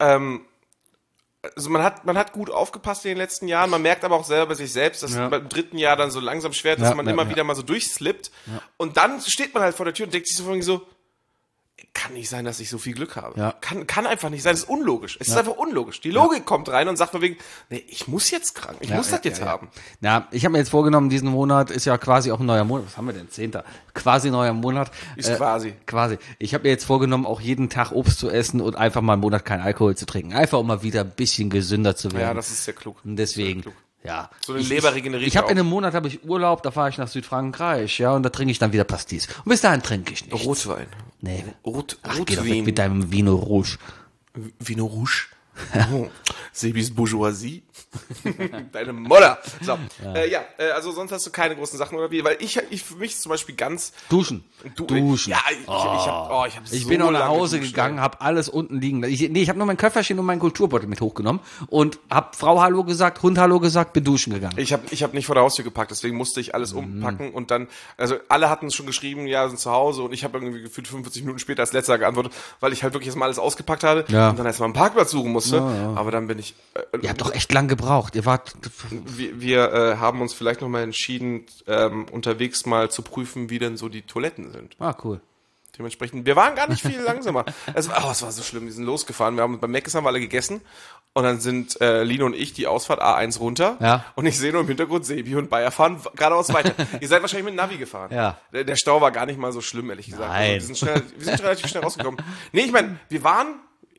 also man hat gut aufgepasst in den letzten Jahren, man merkt aber auch selber bei sich selbst, dass beim 3. Jahr dann so langsam schwer ist, dass man immer wieder mal so durchslippt. Ja. Und dann steht man halt vor der Tür und denkt sich so von wegen so, kann nicht sein, dass ich so viel Glück habe. Ja. Kann einfach nicht sein, das ist unlogisch. Es ist einfach unlogisch. Die Logik kommt rein und sagt von wegen, nee, ich muss jetzt krank, ich muss das jetzt haben. Ja, ich habe mir jetzt vorgenommen, diesen Monat ist ja quasi auch ein neuer Monat. Was haben wir denn? 10. Quasi neuer Monat. Ist quasi. Quasi. Ich habe mir jetzt vorgenommen, auch jeden Tag Obst zu essen und einfach mal einen Monat keinen Alkohol zu trinken. Einfach um mal wieder ein bisschen gesünder zu werden. Ja, das ist sehr klug. Und deswegen. Sehr klug. Ja. So eine Leber regeneriert. Ich habe in einem Monat habe ich Urlaub, da fahre ich nach Südfrankreich, ja, und da trinke ich dann wieder Pastis. Und bis dahin trinke ich nichts. Rotwein. Nee. Rotwein. Geh doch weg mit deinem Vino Rouge. Vino Rouge? Oh, Sebis Bourgeoisie. Deine Mutter. So, also sonst hast du keine großen Sachen oder wie? Weil ich für mich zum Beispiel ganz... Duschen. Ja, ich bin auch nach Hause gegangen, habe alles unten liegen. Ich habe nur mein Köfferchen und meinen Kulturbeutel mit hochgenommen und habe Frau Hallo gesagt, Hund Hallo gesagt, bin duschen gegangen. Ich hab nicht vor der Haustür gepackt, deswegen musste ich alles umpacken und dann, also alle hatten schon geschrieben, ja, sind zu Hause und ich habe irgendwie gefühlt 45 Minuten später als letzter geantwortet, weil ich halt wirklich erstmal alles ausgepackt habe und dann erstmal einen Parkplatz suchen musste. Ja. Aber dann bin ich... Ihr habt doch echt lang gebraucht. Ihr wart... Wir haben uns vielleicht nochmal entschieden, unterwegs mal zu prüfen, wie denn so die Toiletten sind. Ah, cool. Dementsprechend, wir waren gar nicht viel langsamer. Es war so schlimm, wir sind losgefahren. Beim Mc's haben wir alle gegessen und dann sind Lino und ich die Ausfahrt A1 runter. Ja. Und ich sehe nur im Hintergrund Sebi und Bayer fahren geradeaus weiter. Ihr seid wahrscheinlich mit dem Navi gefahren. Ja. Der Stau war gar nicht mal so schlimm, ehrlich gesagt. Nein. Also wir sind relativ schnell rausgekommen. Nee, ich meine, wir waren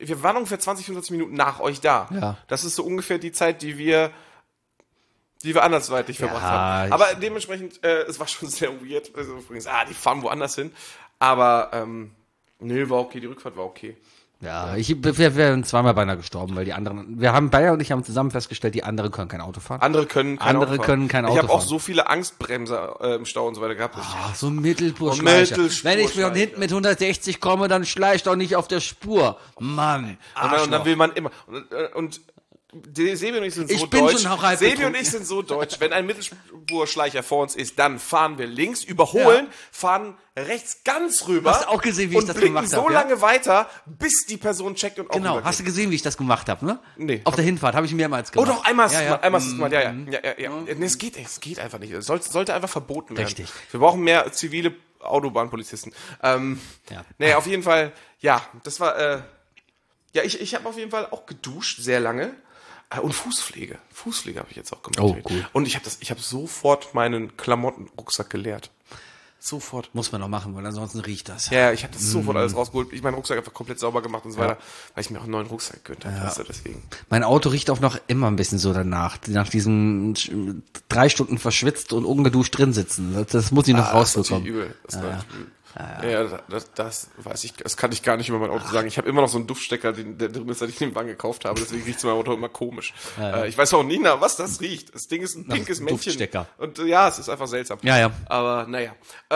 wir waren ungefähr 20, 25 Minuten nach euch da. Ja. Das ist so ungefähr die Zeit, die wir andersweitig verbracht haben. Aber dementsprechend, es war schon sehr weird. Also übrigens, die fahren woanders hin. Aber, war okay, die Rückfahrt war okay. Ja, wir wären zweimal beinahe gestorben, weil die anderen, Bayer und ich haben zusammen festgestellt, die anderen können kein Auto fahren. Andere können kein Auto fahren. Ich habe auch so viele Angstbremser im Stau und so weiter gehabt. So ein Mittelspurschleicher. Wenn ich von hinten mit 160 komme, dann schleicht doch nicht auf der Spur. Mann. Und dann will man immer. Und Sebi und ich sind so deutsch. Sebi und ich sind so deutsch. Wenn ein Mittelspurschleicher vor uns ist, dann fahren wir links, überholen, fahren rechts ganz rüber. Hast du auch gesehen, wie ich das gemacht habe? Und blicken so lange weiter, bis die Person checkt und auch Genau, hast du gesehen, wie ich das gemacht habe, ne? Nee. Auf der Hinfahrt habe ich mehrmals gemacht. Oh doch, einmal hast du es gemacht. Ja. Nee, es geht einfach nicht. Es sollte einfach verboten werden. Richtig. Wir brauchen mehr zivile Autobahnpolizisten. Nee, auf jeden Fall, das war, ich habe auf jeden Fall auch geduscht, sehr lange. Und Fußpflege. Fußpflege habe ich jetzt auch gemacht. Oh, cool. Und ich habe sofort meinen Klamottenrucksack geleert. Sofort. Muss man noch machen, weil ansonsten riecht das. Ja, ich habe das sofort alles rausgeholt. Ich meinen Rucksack einfach komplett sauber gemacht und so weiter, weil ich mir auch einen neuen Rucksack gegönnt habe. Weißt du, deswegen. Mein Auto riecht auch noch immer ein bisschen so danach. Nach diesen 3 Stunden verschwitzt und ungeduscht drin sitzen. Das muss ich noch rausbekommen. Das ist übel. Das läuft übel. Ja, das weiß ich, das kann ich gar nicht über mein Auto sagen. Ich habe immer noch so einen Duftstecker, der drin ist, seit ich den Wagen gekauft habe. Deswegen riecht mein Auto immer komisch. Ich weiß auch nie, was das riecht. Das Ding ist ein pinkes Männchen. Duftstecker. Und es ist einfach seltsam. Ja. Aber naja.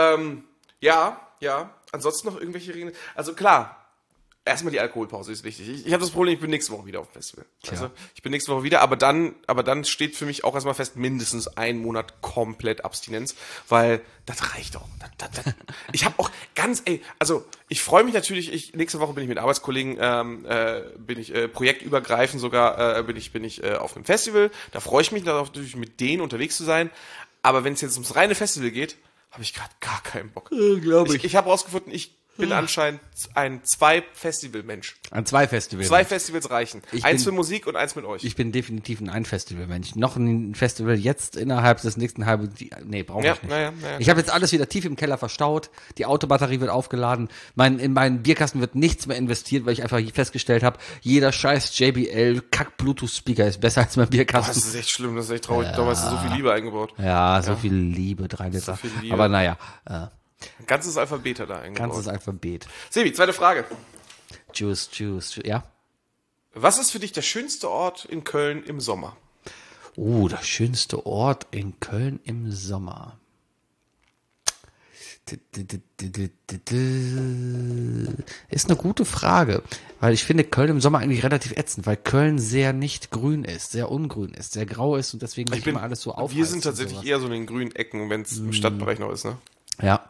Ansonsten noch irgendwelche Regeln. Also klar, erstmal die Alkoholpause ist wichtig. Ich habe das Problem, ich bin nächste Woche wieder auf dem Festival. Also ich bin nächste Woche wieder, aber dann steht für mich auch erstmal fest, mindestens 1 Monat komplett Abstinenz, weil das reicht doch. Ich habe auch ich freue mich natürlich, nächste Woche bin ich mit Arbeitskollegen, projektübergreifend sogar, bin ich auf einem Festival, da freue ich mich darauf, natürlich mit denen unterwegs zu sein, aber wenn es jetzt ums reine Festival geht, habe ich gerade gar keinen Bock. Glaube ich. Ich habe rausgefunden, ich bin anscheinend ein 2-Festival-Mensch. Ein 2-Festival. 2 Festivals reichen. Eins für Musik und eins mit euch. Ich bin definitiv ein Ein-Festival-Mensch. Noch ein Festival jetzt innerhalb des nächsten brauche ich nicht. Naja. Ich habe jetzt alles wieder tief im Keller verstaut. Die Autobatterie wird aufgeladen. In meinen Bierkasten wird nichts mehr investiert, weil ich einfach festgestellt habe, jeder scheiß JBL Kack-Bluetooth-Speaker ist besser als mein Bierkasten. Das ist echt schlimm, das ist echt traurig. Damals ist so viel Liebe eingebaut. Ja, so viel Liebe, 3 Liter. So viel Liebe. Aber naja, ein ganzes Alphabet da eingebaut. Ganzes Alphabet. Sebi, zweite Frage. Juice, ja. Was ist für dich der schönste Ort in Köln im Sommer? Der schönste Ort in Köln im Sommer. Ist eine gute Frage, weil ich finde Köln im Sommer eigentlich relativ ätzend, weil Köln sehr nicht grün ist, sehr ungrün ist, sehr grau ist und deswegen nicht immer alles so aufheizt. Wir sind tatsächlich eher so in den grünen Ecken, wenn es im Stadtbereich noch ist, ne? Ja.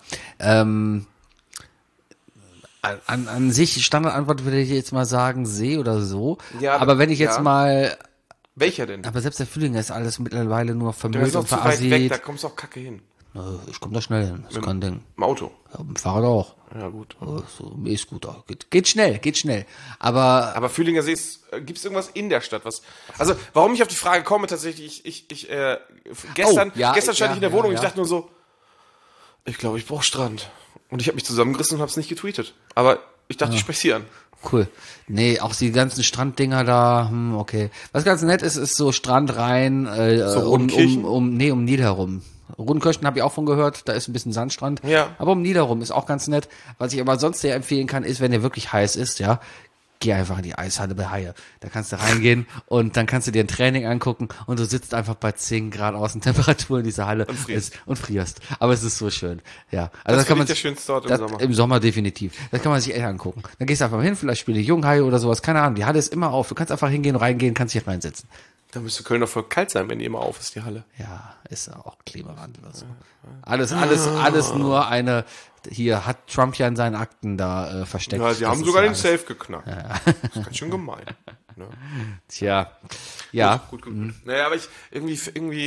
An sich, Standardantwort würde ich jetzt mal sagen, See oder so. Ja, aber wenn ich jetzt mal... Welcher denn? Aber selbst der Fühlinger ist alles mittlerweile nur vermüllt und verasset. Zu weit weg, da kommst du auch kacke hin. Ich komme da schnell hin, das ist kein Ding. Im Auto? Ja, mit dem Fahrrad auch. Ja, gut. So, E-Scooter. Geht schnell. Aber Fühlinger See gibt es irgendwas in der Stadt, also, warum ich auf die Frage komme, tatsächlich, gestern stand ich in der Wohnung und ich dachte nur so, ich glaube, ich brauche Strand. Und ich habe mich zusammengerissen und habe es nicht getweetet. Aber ich dachte, ich spreche sie an. Cool. Nee, auch die ganzen Stranddinger da, okay. Was ganz nett ist so Strand rein, um Nied herum. Rodenkirchen habe ich auch von gehört, da ist ein bisschen Sandstrand. Ja. Aber um Nied herum ist auch ganz nett. Was ich aber sonst sehr empfehlen kann, ist, wenn der wirklich heiß ist, geh einfach in die Eishalle bei Haie. Da kannst du reingehen und dann kannst du dir ein Training angucken und du sitzt einfach bei 10 Grad Außentemperatur in dieser Halle und frierst. Aber es ist so schön. Ja. Also das kann man der schönste Ort im Sommer. Im Sommer definitiv. Das kann man sich echt angucken. Dann gehst du einfach mal hin, vielleicht spiele Junghaie oder sowas, keine Ahnung. Die Halle ist immer auf. Du kannst einfach hingehen, reingehen, kannst dich reinsetzen. Da müsste Köln doch voll kalt sein, wenn die immer auf ist, die Halle. Ja, ist auch Klimawandel oder so. Alles nur eine, hier hat Trump ja in seinen Akten da versteckt. Ja, sie haben sogar den Safe geknackt. Ja. Das ist ganz schön gemein. Ne? Tja, ja. Gut. Naja, aber irgendwie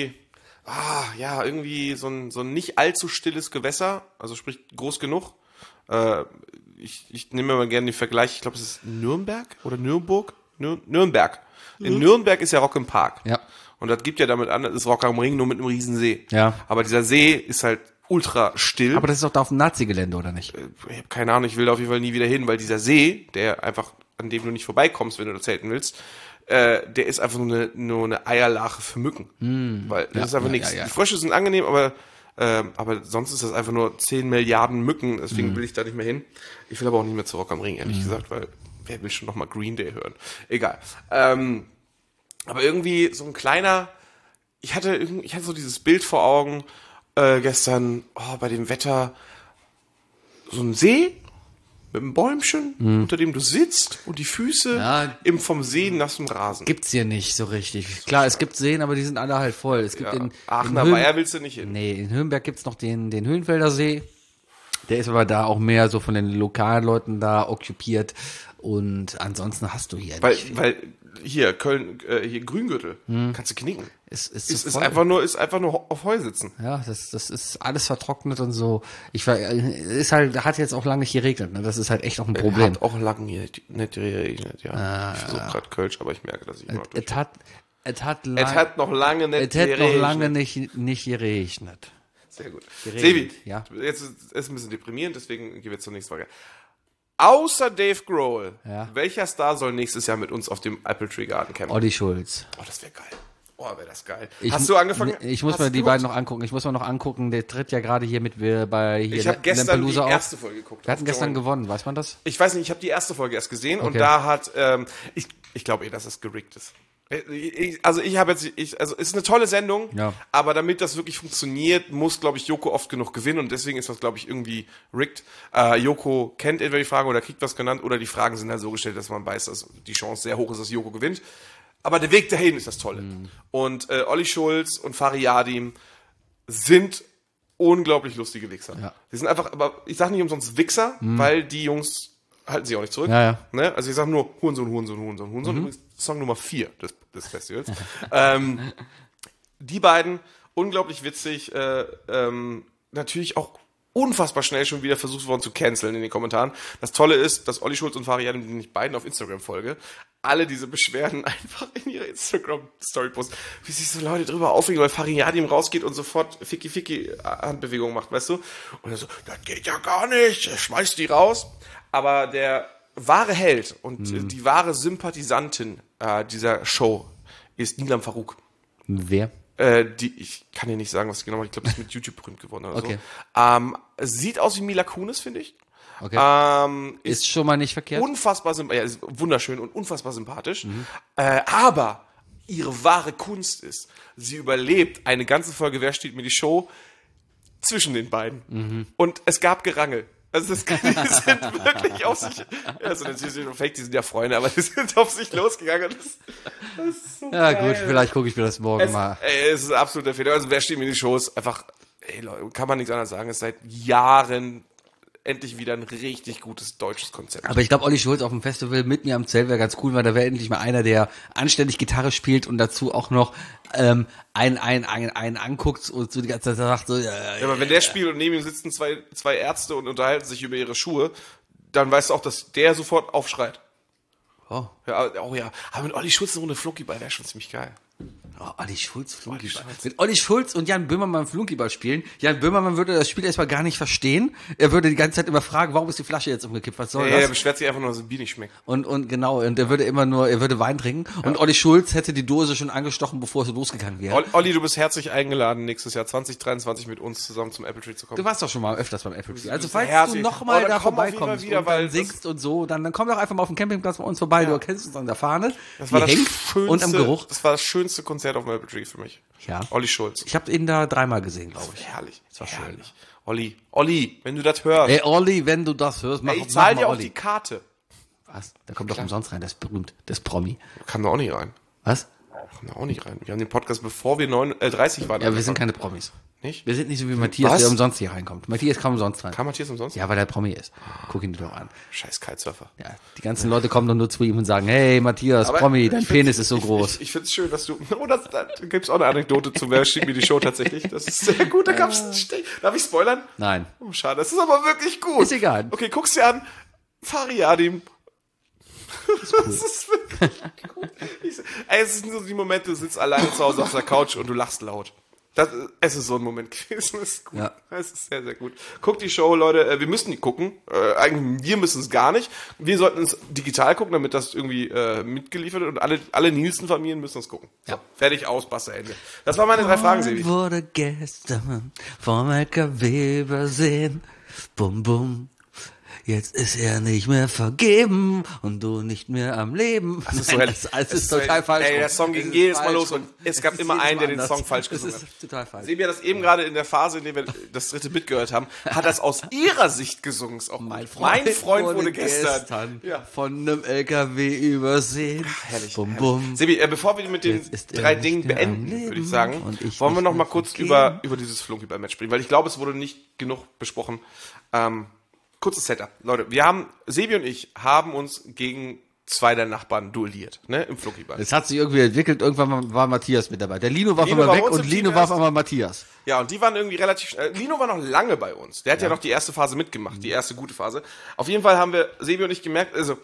so ein nicht allzu stilles Gewässer, also sprich groß genug. Ich nehme mal gerne den Vergleich, ich glaube, es ist Nürnberg oder Nürnberg. In Nürnberg ist ja Rock im Park. Ja. Und das gibt ja damit an, das ist Rock am Ring nur mit einem riesen See. Ja. Aber dieser See ist halt ultra still. Aber das ist doch da auf dem Nazi-Gelände, oder nicht? Ich habe keine Ahnung, ich will da auf jeden Fall nie wieder hin, weil dieser See, der einfach an dem du nicht vorbeikommst, wenn du da zelten willst, der ist einfach nur eine Eierlache für Mücken. Weil das ist einfach nichts. Die Frösche sind angenehm, aber sonst ist das einfach nur 10 Milliarden Mücken, deswegen will ich da nicht mehr hin. Ich will aber auch nicht mehr zu Rock am Ring, ehrlich gesagt, weil wer will schon nochmal Green Day hören? Egal. Aber irgendwie so ein kleiner, ich hatte so dieses Bild vor Augen, gestern, bei dem Wetter, so ein See mit einem Bäumchen, unter dem du sitzt und die Füße vom See nass im Rasen. Gibt's hier nicht so richtig. Klar, es gibt Seen, aber die sind alle halt voll. Es gibt Aachener Weiher willst du nicht hin. Nee, in Höhenberg gibt's noch den Höhenfelder See. Der ist aber da auch mehr so von den lokalen Leuten da okkupiert. Und ansonsten hast du hier nicht viel. Weil hier, Köln, hier Grüngürtel, kannst du knicken. Ist einfach nur auf Heu sitzen. Ja, das ist alles vertrocknet und so. Hat jetzt auch lange nicht geregnet, ne? Das ist halt echt auch ein Problem. Hat auch lange nicht geregnet, ja. Ich versuche gerade Kölsch, aber ich merke, dass ich noch Es hat noch lange nicht geregnet. Sehr gut. Sebi, jetzt ist es ein bisschen deprimierend, deswegen gehen wir zur nächsten Frage. Außer Dave Grohl, welcher Star soll nächstes Jahr mit uns auf dem Apple Tree Garden campen? Olli Schulz. Oh, das wäre geil. Oh, wäre das geil. Hast du angefangen? Ich muss mir die beiden noch angucken. Der tritt ja gerade hier bei Ich habe gestern die erste Folge geguckt. Wir hatten gestern gewonnen, weiß man das? Ich weiß nicht, ich habe die erste Folge erst gesehen und da hat, ich glaube dass es gerickt ist. Es ist eine tolle Sendung, aber damit das wirklich funktioniert, muss, glaube ich, Joko oft genug gewinnen und deswegen ist das, glaube ich, irgendwie rigged. Joko kennt entweder die Fragen oder kriegt was genannt oder die Fragen sind halt so gestellt, dass man weiß, dass die Chance sehr hoch ist, dass Joko gewinnt. Aber der Weg dahin ist das Tolle. Und Olli Schulz und Fariadim sind unglaublich lustige Wichser. Ja. Die sind einfach, aber ich sage nicht umsonst Wichser, weil die Jungs halten sich auch nicht zurück. Ja. Ne? Also ich sage nur Hurensohn. Übrigens Song Nummer 4 des Festivals. Die beiden, unglaublich witzig, natürlich auch unfassbar schnell schon wieder versucht worden zu canceln in den Kommentaren. Das Tolle ist, dass Olli Schulz und Fariadim, die ich beiden auf Instagram folge, alle diese Beschwerden einfach in ihre Instagram-Story posten. Wie sich so Leute drüber aufregen, weil Fariadim rausgeht und sofort Ficky-Ficky-Handbewegung macht, weißt du? Und er so, das geht ja gar nicht, schmeißt die raus. Aber der wahre Held und die wahre Sympathisantin dieser Show ist Nilam Farouk. Wer? Ich kann dir nicht sagen, was sie genau macht. Ich glaube, die ist mit YouTube berühmt geworden oder so. Sieht aus wie Mila Kunis, finde ich. Okay. Ist schon mal nicht verkehrt. Unfassbar ist wunderschön und unfassbar sympathisch. Aber ihre wahre Kunst ist, sie überlebt eine ganze Folge Wer steht mir die Show zwischen den beiden. Und es gab Gerangel. Also die sind wirklich auf sich, also natürlich sind fake, die sind ja Freunde, aber die sind auf sich losgegangen. Das ist so geil. Gut, vielleicht gucke ich mir das morgen mal. Es ist absoluter Fehler. Also Wer steht mir die Shows? Einfach, Leute, kann man nichts anderes sagen. Es ist seit Jahren endlich wieder ein richtig gutes deutsches Konzept. Aber ich glaube, Olli Schulz auf dem Festival mit mir am Zelt wäre ganz cool, weil da wäre endlich mal einer, der anständig Gitarre spielt und dazu auch noch einen anguckt und so die ganze Zeit sagt so, aber wenn der spielt und neben ihm sitzen zwei Ärzte und unterhalten sich über ihre Schuhe, dann weißt du auch, dass der sofort aufschreit. Oh. Ja. Aber mit Olli Schulz eine Runde Flunkyball wäre schon ziemlich geil. Oh, Olli Schulz, Flunkyball. Wenn Olli Schulz und Jan Böhmermann Flunkyball spielen, Jan Böhmermann würde das Spiel erstmal gar nicht verstehen. Er würde die ganze Zeit immer fragen, warum ist die Flasche jetzt umgekippt? Was soll das? Er beschwert sich einfach nur, dass das Bier nicht schmeckt. Und er würde Wein trinken. Ja. Und Olli Schulz hätte die Dose schon angestochen, bevor es losgegangen wäre. Olli, du bist herzlich eingeladen, nächstes Jahr 2023 mit uns zusammen zum Apple Tree zu kommen. Du warst doch schon mal öfters beim Apple Tree. Also falls du nochmal da vorbeikommst wieder, und dann singst und so, dann komm doch einfach mal auf den Campingplatz bei uns vorbei. Ja. Du erkennst uns an der Fahne, das war hängt und am Geruch. Das war das schönste Konzert auf dem Apple Tree für mich. Ja. Olli Schulz. Ich habe ihn da 3-mal gesehen, glaube ich. Herrlich. Das war schön. Olli, wenn du das hörst. Ey, Olli, wenn du das hörst, mach ich zahl dir auch die Karte. Was? Da kommt doch umsonst rein, das ist berühmt, das Promi. Kann da auch nicht rein. Was? Kann da auch nicht rein. Wir haben den Podcast, bevor wir 30 waren. Ja, wir sind keine Promis. Nicht? Wir sind nicht so wie Matthias, der umsonst hier reinkommt. Matthias kam umsonst rein. Kam Matthias umsonst? Ja, weil er Promi ist. Guck ihn dir doch an. Scheiß Kitesurfer. Ja, die ganzen Leute kommen doch nur zu ihm und sagen, hey Matthias, aber Promi, dein Penis ist so groß. Ich find's schön, dass du, da gibt's auch eine Anekdote zu Wer steht mir die Show tatsächlich. Das ist sehr gut, da gab's Darf ich spoilern? Nein. Oh, schade, das ist aber wirklich gut. Ist egal. Okay, guck's dir an. Fariadim. Das ist wirklich gut. Es sind so die Momente, du sitzt alleine zu Hause auf der Couch und du lachst laut. Es ist so ein Moment gewesen. Es ist gut. Ja. Es ist sehr, sehr gut. Guckt die Show, Leute. Wir müssen die gucken. Eigentlich, wir müssen es gar nicht. Wir sollten es digital gucken, damit das irgendwie mitgeliefert wird. Und alle Nielsen-Familien müssen es gucken. So, fertig, aus, Basta, Ende. Das waren meine 3 Fragen, Sebi. Wurde gestern vom LKW übersehen. Bum, bum. Jetzt ist er nicht mehr vergeben und du nicht mehr am Leben. Das ist so herrlich. Das ist total falsch. Ey, der Song ging jedes Mal los und es gab immer einen, der den Song falsch gesungen hat. Das ist total falsch. Sebi hat das eben gerade in der Phase, in der wir das 3. Bit gehört haben, hat das aus ihrer Sicht gesungen. Ist auch mein Freund wurde gestern von einem LKW übersehen. Herrlich. Bum, bum. Sebi, bevor wir mit den 3 Dingen beenden, würde ich sagen, wollen wir noch mal kurz über dieses Flunkyball-Match sprechen, weil ich glaube, es wurde nicht genug besprochen. Kurzes Setup. Leute, Sebi und ich haben uns gegen 2 der Nachbarn duelliert, ne, im Flunkyball. Es hat sich irgendwie entwickelt, irgendwann war Matthias mit dabei. Der Lino war von mal weg und Lino war auf einmal Matthias. Ja, und die waren irgendwie relativ schnell. Lino war noch lange bei uns. Der hat ja noch die erste Phase mitgemacht, die erste gute Phase. Auf jeden Fall haben Sebi und ich gemerkt, also,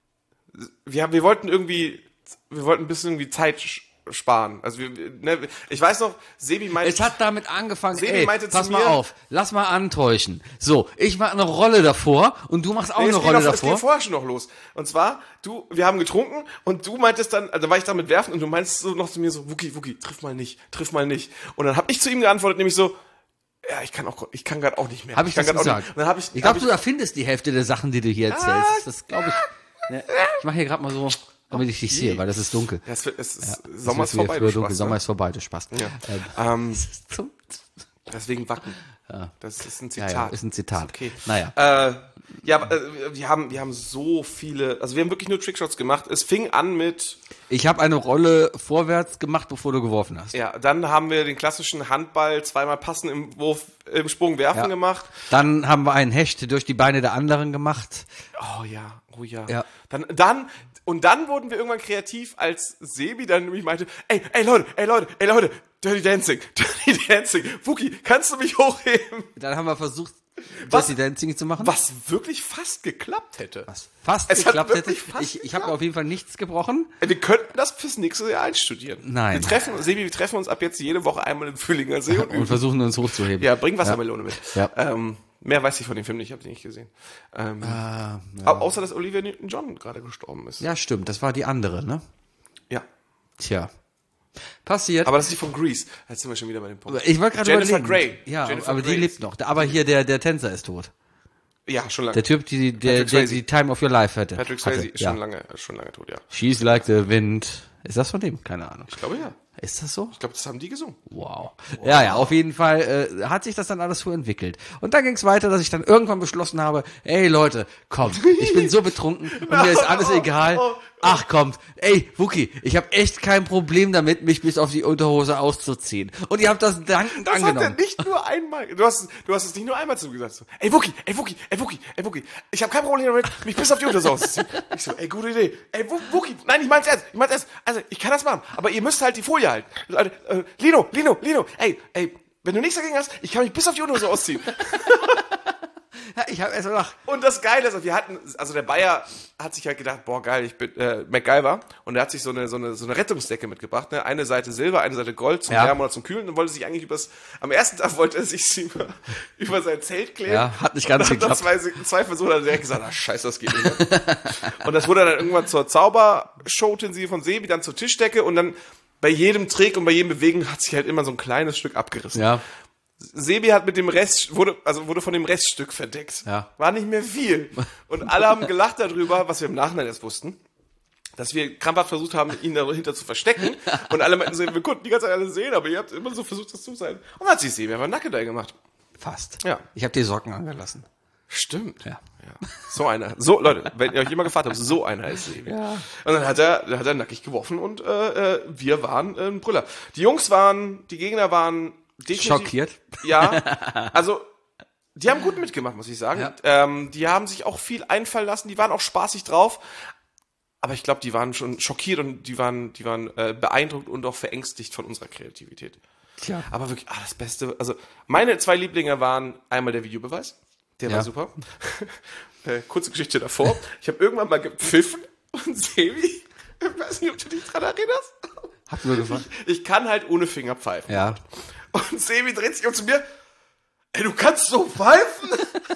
wir wollten ein bisschen irgendwie Zeit sparen. Also ich weiß noch, Sebi meinte... Es hat damit angefangen, Sebi meinte pass zu mal mir, auf, lass mal antäuschen. So, ich mach eine Rolle davor und du machst auch eine Rolle davor. Es ging vorher schon noch los. Und zwar, wir haben getrunken und du meintest dann, also war ich da mit Werfen und du meinst so noch zu mir so, Wookie, triff mal nicht. Und dann habe ich zu ihm geantwortet, nämlich so, ja, ich kann gerade auch nicht mehr. Hab ich das gesagt? Ich glaube, du erfindest die Hälfte der Sachen, die du hier erzählst. Das glaube ich. Ne, ich mache hier gerade mal so... Damit ich dich sehe, weil das ist dunkel. Ja, Sommer ist vorbei, du Spaß. Sommer ist vorbei, du Spaß. Ja. Deswegen Wacken. Ja. Das ist ein Zitat. Ja, ist ein Zitat. Okay. Naja. Wir haben so viele, also wir haben wirklich nur Trickshots gemacht. Es fing an mit... Ich habe eine Rolle vorwärts gemacht, bevor du geworfen hast. Ja, dann haben wir den klassischen Handball zweimal passen im Sprung werfen gemacht. Dann haben wir einen Hecht durch die Beine der anderen gemacht. Oh ja. Dann wurden wir irgendwann kreativ, als Sebi dann nämlich meinte, ey Leute, Dirty Dancing, Wookie, kannst du mich hochheben? Dann haben wir versucht, Dirty Dancing zu machen. Was wirklich fast geklappt hätte. Ich habe auf jeden Fall nichts gebrochen. Wir könnten das fürs nächste Jahr einstudieren. Nein. Wir treffen uns ab jetzt jede Woche einmal im Fühlinger See und versuchen uns hochzuheben. Ja, bring Wassermelone mit. Ja. Mehr weiß ich von dem Film nicht, ich habe den nicht gesehen. Außer, dass Olivia Newton-John gerade gestorben ist. Ja, stimmt, das war die andere, ne? Ja. Tja. Passiert. Aber das ist die von Grease. Jetzt sind wir schon wieder bei dem Punkt. Ich wollte gerade Jennifer überlegen. Grey. Ja, Jennifer aber Grey die lebt noch. Aber hier der Tänzer ist tot. Ja, schon lange. Der Typ, der die Time of Your Life hatte. Patrick Swayze ist schon lange tot, ja. She's like the wind. Ist das von dem? Keine Ahnung. Ich glaube, ja. Ist das so? Ich glaube, das haben die gesungen. Wow. Ja, auf jeden Fall hat sich das dann alles so entwickelt. Und dann ging es weiter, dass ich dann irgendwann beschlossen habe, ey Leute, kommt, ich bin so betrunken und mir ist alles egal. Ach kommt, ey Wookie, ich habe echt kein Problem damit, mich bis auf die Unterhose auszuziehen. Und ihr habt das dankend angenommen. Das hat er nicht nur einmal, du hast es nicht nur einmal zu gesagt. So, ey Wookie, ich habe kein Problem damit, mich bis auf die Unterhose auszuziehen. Ich so, ey, gute Idee. Ey Wookie, nein, ich mein's ernst. Also, ich kann das machen, aber ihr müsst halt die Folie halten. Lino, ey, wenn du nichts dagegen hast, ich kann mich bis auf die Unterhose ausziehen. Ja, ich habe erst gedacht. Und das Geile ist, der Bayer hat sich halt gedacht, boah geil, ich bin MacGyver, und er hat sich so eine Rettungsdecke mitgebracht, ne? Eine Seite Silber, eine Seite Gold zum Wärmen oder zum Kühlen, und wollte sich eigentlich am ersten Tag wollte er sich über sein Zelt kleben. Ja, hat nicht ganz geklappt. Zwei Versuche hat er direkt gesagt, scheiße, das geht nicht mehr. Und das wurde dann irgendwann zur Zaubershow-Tensive von Sebi, dann zur Tischdecke, und dann bei jedem Trick und bei jedem Bewegen hat sich halt immer so ein kleines Stück abgerissen. Ja. Sebi hat mit dem Rest, wurde von dem Reststück verdeckt. Ja. War nicht mehr viel. Und alle haben gelacht darüber, was wir im Nachhinein erst wussten, dass wir krampfhaft versucht haben, ihn dahinter zu verstecken. Und alle meinten so, wir konnten die ganze Zeit alles sehen, aber ihr habt immer so versucht, das zu sein. Und dann hat sich Sebi einfach Nackedei gemacht. Fast. Ja. Ich habe die Socken angelassen. Stimmt. Ja. So einer. So, Leute, wenn ihr euch immer gefragt habt, so einer ist Sebi. Ja. Und dann hat er nackig geworfen und wir waren Brüller. Die Gegner waren definitiv schockiert. Ja, also die haben gut mitgemacht, muss ich sagen. Ja. Die haben sich auch viel einfallen lassen, die waren auch spaßig drauf. Aber ich glaube, die waren schon schockiert und die waren beeindruckt und auch verängstigt von unserer Kreativität. Tja. Aber wirklich, das Beste, also meine 2 Lieblinge waren einmal der Videobeweis. Der war super. Kurze Geschichte davor. Ich habe irgendwann mal gepfiffen und Sebi, ich weiß nicht, ob du dich dran erinnerst. Hat nur gefallen. Ich kann halt ohne Finger pfeifen. Ja. Und Sebi dreht sich um zu mir. Ey, du kannst so pfeifen?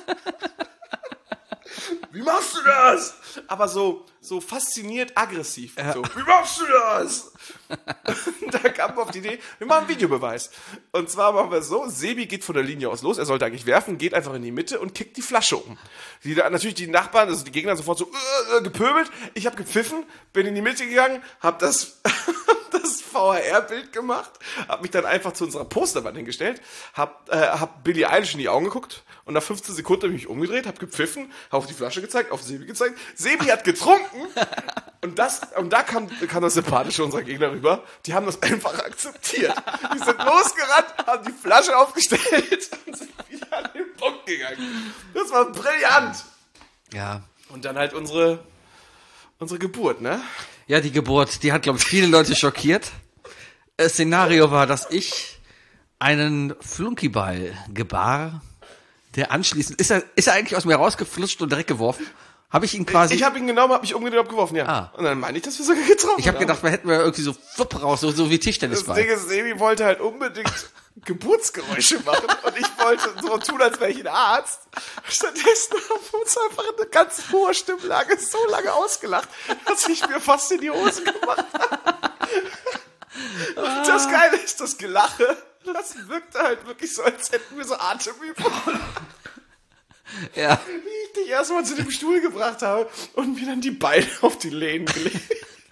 Wie machst du das? Aber so fasziniert aggressiv. Ja. So, wie machst du das? Da kam auf die Idee, wir machen einen Videobeweis. Und zwar machen wir es so, Sebi geht von der Linie aus los, er sollte eigentlich werfen, geht einfach in die Mitte und kickt die Flasche um. Natürlich die Nachbarn, also die Gegner sofort so gepöbelt. Ich habe gepfiffen, bin in die Mitte gegangen, habe das VHR-Bild gemacht, habe mich dann einfach zu unserer Posterwand hingestellt, hab Billie Eilish in die Augen geguckt und nach 15 Sekunden habe ich mich umgedreht, habe gepfiffen, habe auf die Flasche gezeigt, auf Sebi gezeigt. Sebi hat getrunken und da kam das Sympathische unserer Gegner rüber. Die haben das einfach akzeptiert. Die sind losgerannt, haben die Flasche aufgestellt und sind wieder an den Punkt gegangen. Das war brillant. Ja. Und dann halt unsere Geburt, ne? Ja, die Geburt, die hat, glaube ich, viele Leute schockiert. Das Szenario war, dass ich einen Flunkyball gebar, der anschließend, ist er eigentlich aus mir rausgeflutscht und direkt geworfen? Habe ich ihn quasi... Ich habe ihn genommen, habe mich umgedreht und abgeworfen, ja. Ah. Und dann meine ich, dass wir sogar getroffen haben. Ich habe gedacht, wir hätten irgendwie so Flupp raus, so wie Tischtennisball. Das Ding ist, Sebi wollte halt unbedingt Geburtsgeräusche machen und ich wollte so tun, als wäre ich ein Arzt. Stattdessen haben wir uns einfach eine ganz hohe Stimmlage so lange ausgelacht, dass ich mir fast in die Hosen gemacht habe. Und das Geile ist, das Gelache, das wirkte halt wirklich so, als hätten wir so Atemübungen. Ja. Wie ich dich erstmal zu dem Stuhl gebracht habe und mir dann die Beine auf die Lehnen gelegt.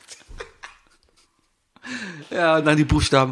Ja, und dann die Buchstaben.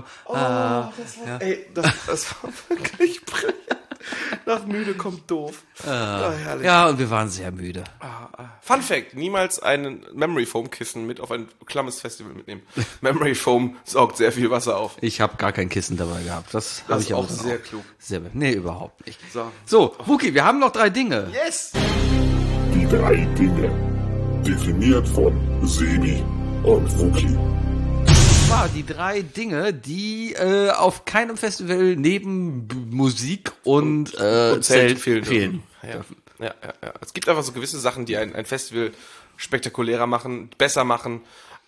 Das war wirklich brillant. Nach müde kommt doof. Herrlich. Ja, und wir waren sehr müde. Fun Fact, niemals ein Memory Foam Kissen mit auf ein klammes Festival mitnehmen. Memory Foam saugt sehr viel Wasser auf. Ich habe gar kein Kissen dabei gehabt. Das habe ich auch sehr klug. Nee, überhaupt nicht. So, Wookie, wir haben noch 3 Dinge. Yes! Die 3 Dinge. Definiert von Sebi und Wookie. War die 3 Dinge, die auf keinem Festival neben Musik und Zelt fehlen. Ja. Es gibt einfach so gewisse Sachen, die ein Festival spektakulärer machen, besser machen.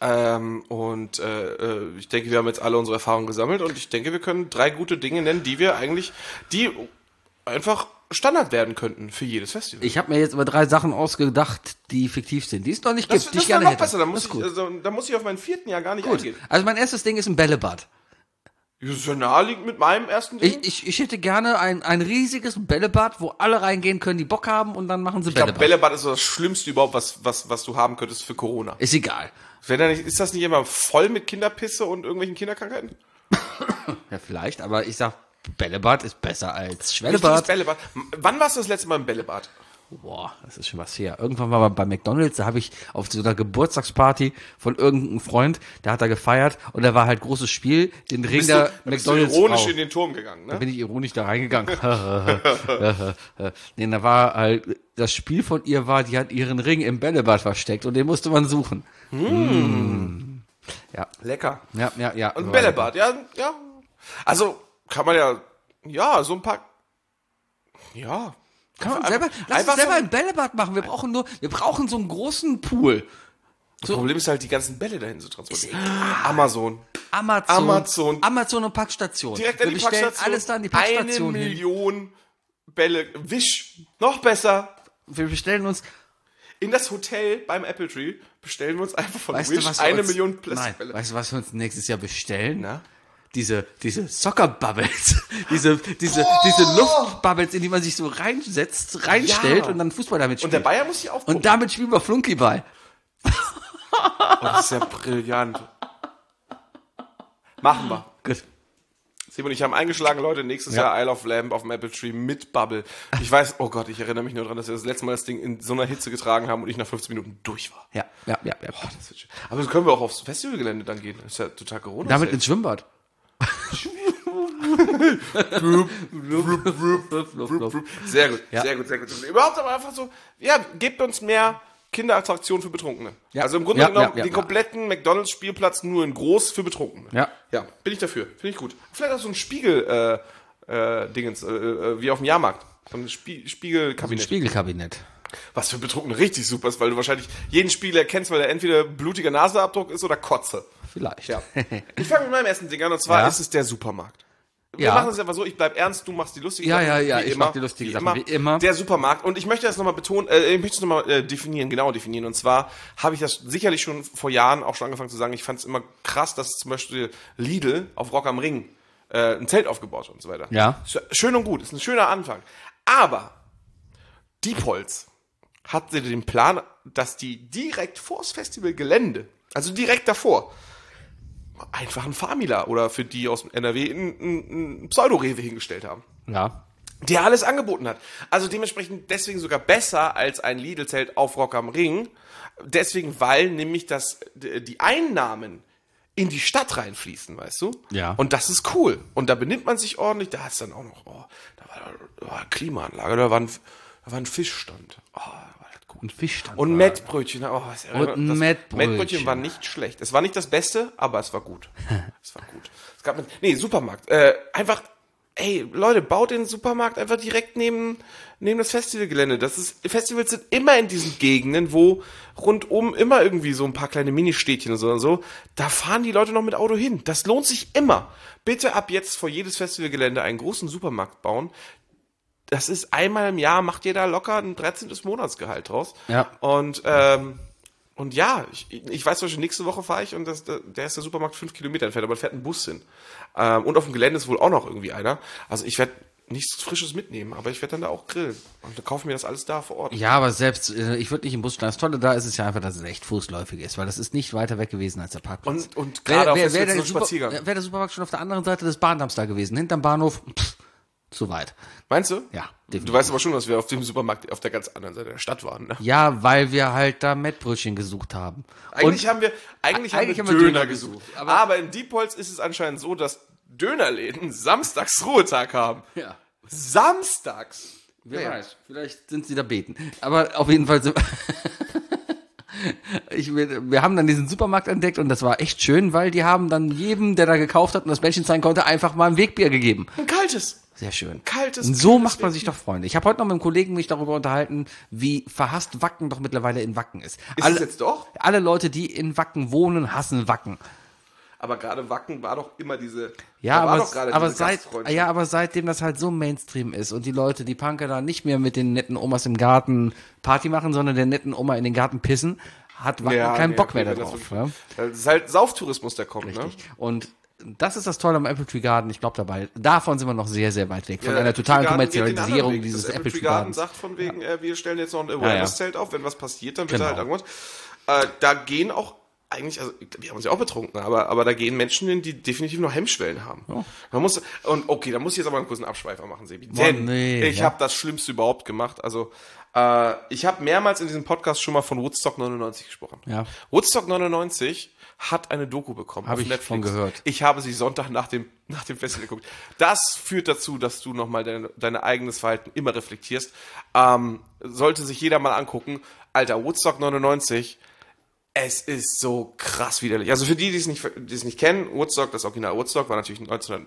Ich denke, wir haben jetzt alle unsere Erfahrungen gesammelt und ich denke, wir können 3 gute Dinge nennen, die einfach Standard werden könnten für jedes Festival. Ich habe mir jetzt aber 3 Sachen ausgedacht, die fiktiv sind, die es noch nicht gibt, die ich gerne noch hätte. Besser. Da muss ich auf meinen 4. Jahr gar nicht eingehen. Also mein erstes Ding ist ein Bällebad. Das ist ja naheliegend mit meinem ersten Ding. Ich hätte gerne ein riesiges Bällebad, wo alle reingehen können, die Bock haben und dann machen sie Bällebad. Ich glaube, Bällebad ist so das Schlimmste überhaupt, was du haben könntest für Corona. Ist egal. Ist das nicht immer voll mit Kinderpisse und irgendwelchen Kinderkrankheiten? Ja, vielleicht, aber ich sag, Bällebad ist besser als Schwellebad. Bällebad. Wann warst du das letzte Mal im Bällebad? Boah, das ist schon was her. Irgendwann war bei McDonald's, da habe ich auf so einer Geburtstagsparty von irgendeinem Freund, der hat da gefeiert und da war halt großes Spiel, den Ring der McDonald's. Bist du ironisch in den Turm gegangen, ne? Da bin ich ironisch da reingegangen. Nee, da war halt, das Spiel von ihr war, die hat ihren Ring im Bällebad versteckt und den musste man suchen. Ja. Lecker. Ja. Und Bällebad, ja. Also, kann man so ein paar, Kann man selber, lass uns selber ein Bällebad machen. Wir brauchen so einen großen Pool. Das Problem ist halt, die ganzen Bälle dahin zu transportieren. Amazon und Packstation. Direkt an die bestellen Packstation. alles da an die Packstation. 1 Million Bälle. Wisch. Noch besser. Wir bestellen uns in das Hotel beim Apple Tree, bestellen wir uns einfach von Wish 1 Million Plastikbälle. Weißt du, was wir uns nächstes Jahr bestellen? Na? Diese Soccer-Bubbles, diese Luftbubbles, in die man sich so reinstellt und dann Fußball damit spielt. Und der Bayer muss sich aufpumpen. Und damit spielen wir Flunkyball. Das ist ja brillant. Machen wir. Gut. Simon und ich haben eingeschlagen, Leute, nächstes Jahr Isle of Lamp auf dem Apple Tree mit Bubble. Ich weiß, oh Gott, ich erinnere mich nur daran, dass wir das letzte Mal das Ding in so einer Hitze getragen haben und ich nach 15 Minuten durch war. Ja. Boah, das wird schön. Aber das können wir auch aufs Festivalgelände dann gehen. Das ist ja total Corona. Damit ins Schwimmbad. Sehr gut. Überhaupt aber einfach so, gebt uns mehr Kinderattraktionen für Betrunkene. Ja. Also im Grunde genommen den kompletten McDonald's-Spielplatz nur in groß für Betrunkene. Ja, bin ich dafür. Finde ich gut. Vielleicht auch so ein Spiegel, Dingens, wie auf dem Jahrmarkt. So ein Spiegelkabinett. Spiegelkabinett. Was für Betrunkene richtig super ist, weil du wahrscheinlich jeden Spieler kennst, weil er entweder blutiger Nasenabdruck ist oder Kotze. Vielleicht. Ja. Ich fange mit meinem ersten Ding an, und zwar ist es der Supermarkt. Wir machen es einfach so, ich bleib ernst, du machst die lustige Sache. Ja, ich mach die lustige Sache, wie immer. Der Supermarkt. Und ich möchte das nochmal betonen, ich möchte es nochmal genauer definieren. Und zwar habe ich das sicherlich schon vor Jahren auch schon angefangen zu sagen, ich fand es immer krass, dass zum Beispiel Lidl auf Rock am Ring ein Zelt aufgebaut hat und so weiter. Ja. Schön und gut, ist ein schöner Anfang. Aber Diepholz hatte den Plan, dass die direkt vors Festivalgelände, also direkt davor, einfach ein Famila oder für die aus dem NRW ein Pseudo-Rewe hingestellt haben. Ja. Der alles angeboten hat. Also dementsprechend deswegen sogar besser als ein Lidl-Zelt auf Rock am Ring. Deswegen, weil nämlich die Einnahmen in die Stadt reinfließen, weißt du? Ja. Und das ist cool. Und da benimmt man sich ordentlich. Da hat's dann auch noch, da war eine Klimaanlage, da war ein Fischstand. Oh, war das gut. Ein Fischstand. Und Mettbrötchen. Oh, Und Mettbrötchen. Mettbrötchen war nicht schlecht. Es war nicht das Beste, aber es war gut. Es war gut. Supermarkt. Einfach, ey, Leute, baut den Supermarkt einfach direkt neben das Festivalgelände. Festivals sind immer in diesen Gegenden, wo rundum immer irgendwie so ein paar kleine Ministädtchen und so. Da fahren die Leute noch mit Auto hin. Das lohnt sich immer. Bitte ab jetzt vor jedes Festivalgelände einen großen Supermarkt bauen. Das ist einmal im Jahr, macht ihr da locker ein 13. Monatsgehalt draus. Ja. Und ja, ich weiß zum Beispiel, nächste Woche fahre ich und der ist der Supermarkt 5 Kilometer entfernt, aber da fährt ein Bus hin. Und auf dem Gelände ist wohl auch noch irgendwie einer. Also ich werde nichts Frisches mitnehmen, aber ich werde dann da auch grillen. Und dann kaufen wir das alles da vor Ort. Ja, aber selbst, ich würde nicht im Bus steigen. Das Tolle da ist es ja einfach, dass es echt fußläufig ist, weil das ist nicht weiter weg gewesen als der Parkplatz. Und gerade wäre der Spaziergang. Wäre der Supermarkt schon auf der anderen Seite des Bahndamms da gewesen, hinterm Bahnhof, zu weit. Meinst du? Ja, definitiv. Du weißt aber schon, dass wir auf dem Supermarkt auf der ganz anderen Seite der Stadt waren, ne? Ja, weil wir halt da Mettbrötchen gesucht haben. Eigentlich haben wir Döner gesucht. Aber in Diepholz ist es anscheinend so, dass Dönerläden samstags Ruhetag haben. Ja. Samstags? Wer weiß, vielleicht sind sie da beten. Aber auf jeden Fall wir haben dann diesen Supermarkt entdeckt und das war echt schön, weil die haben dann jedem, der da gekauft hat und das Bändchen zeigen konnte, einfach mal ein Wegbier gegeben. Ein kaltes. Sehr schön. Kaltes. Und so macht man sich doch Freunde. Ich habe heute noch mit einem Kollegen mich darüber unterhalten, wie verhasst Wacken doch mittlerweile in Wacken ist. Ist es jetzt doch? Alle Leute, die in Wacken wohnen, hassen Wacken. Aber gerade Wacken war doch immer diese. Ja, aber seitdem das halt so Mainstream ist und die Leute, die Punker da nicht mehr mit den netten Omas im Garten Party machen, sondern der netten Oma in den Garten pissen, hat Wacken keinen Bock mehr darauf. Ja? Das ist halt Sauftourismus, der kommt. Richtig. Ne? Und das ist das Tolle am Apple Tree Garden. Ich glaube dabei, davon sind wir noch sehr, sehr weit weg. Von einer totalen Kommerzialisierung dieses Apple Tree Gardens. Sagt von wegen, wir stellen jetzt noch ein Awareness-Zelt auf, wenn was passiert, dann bitte halt irgendwas. Da gehen auch eigentlich, also wir haben uns ja auch betrunken, aber da gehen Menschen hin, die definitiv noch Hemmschwellen haben. Oh. Da muss ich jetzt aber einen kurzen Abschweifer machen, Sebi. Denn ich habe das Schlimmste überhaupt gemacht. Also ich habe mehrmals in diesem Podcast schon mal von Woodstock 99 gesprochen. Ja. Woodstock 99 hat eine Doku bekommen auf Netflix. Von gehört. Ich habe sie Sonntag nach dem Festival geguckt. Das führt dazu, dass du nochmal dein eigenes Verhalten immer reflektierst. Sollte sich jeder mal angucken. Alter, Woodstock 99, es ist so krass widerlich. Also für die es nicht kennen, Woodstock, das Original Woodstock war natürlich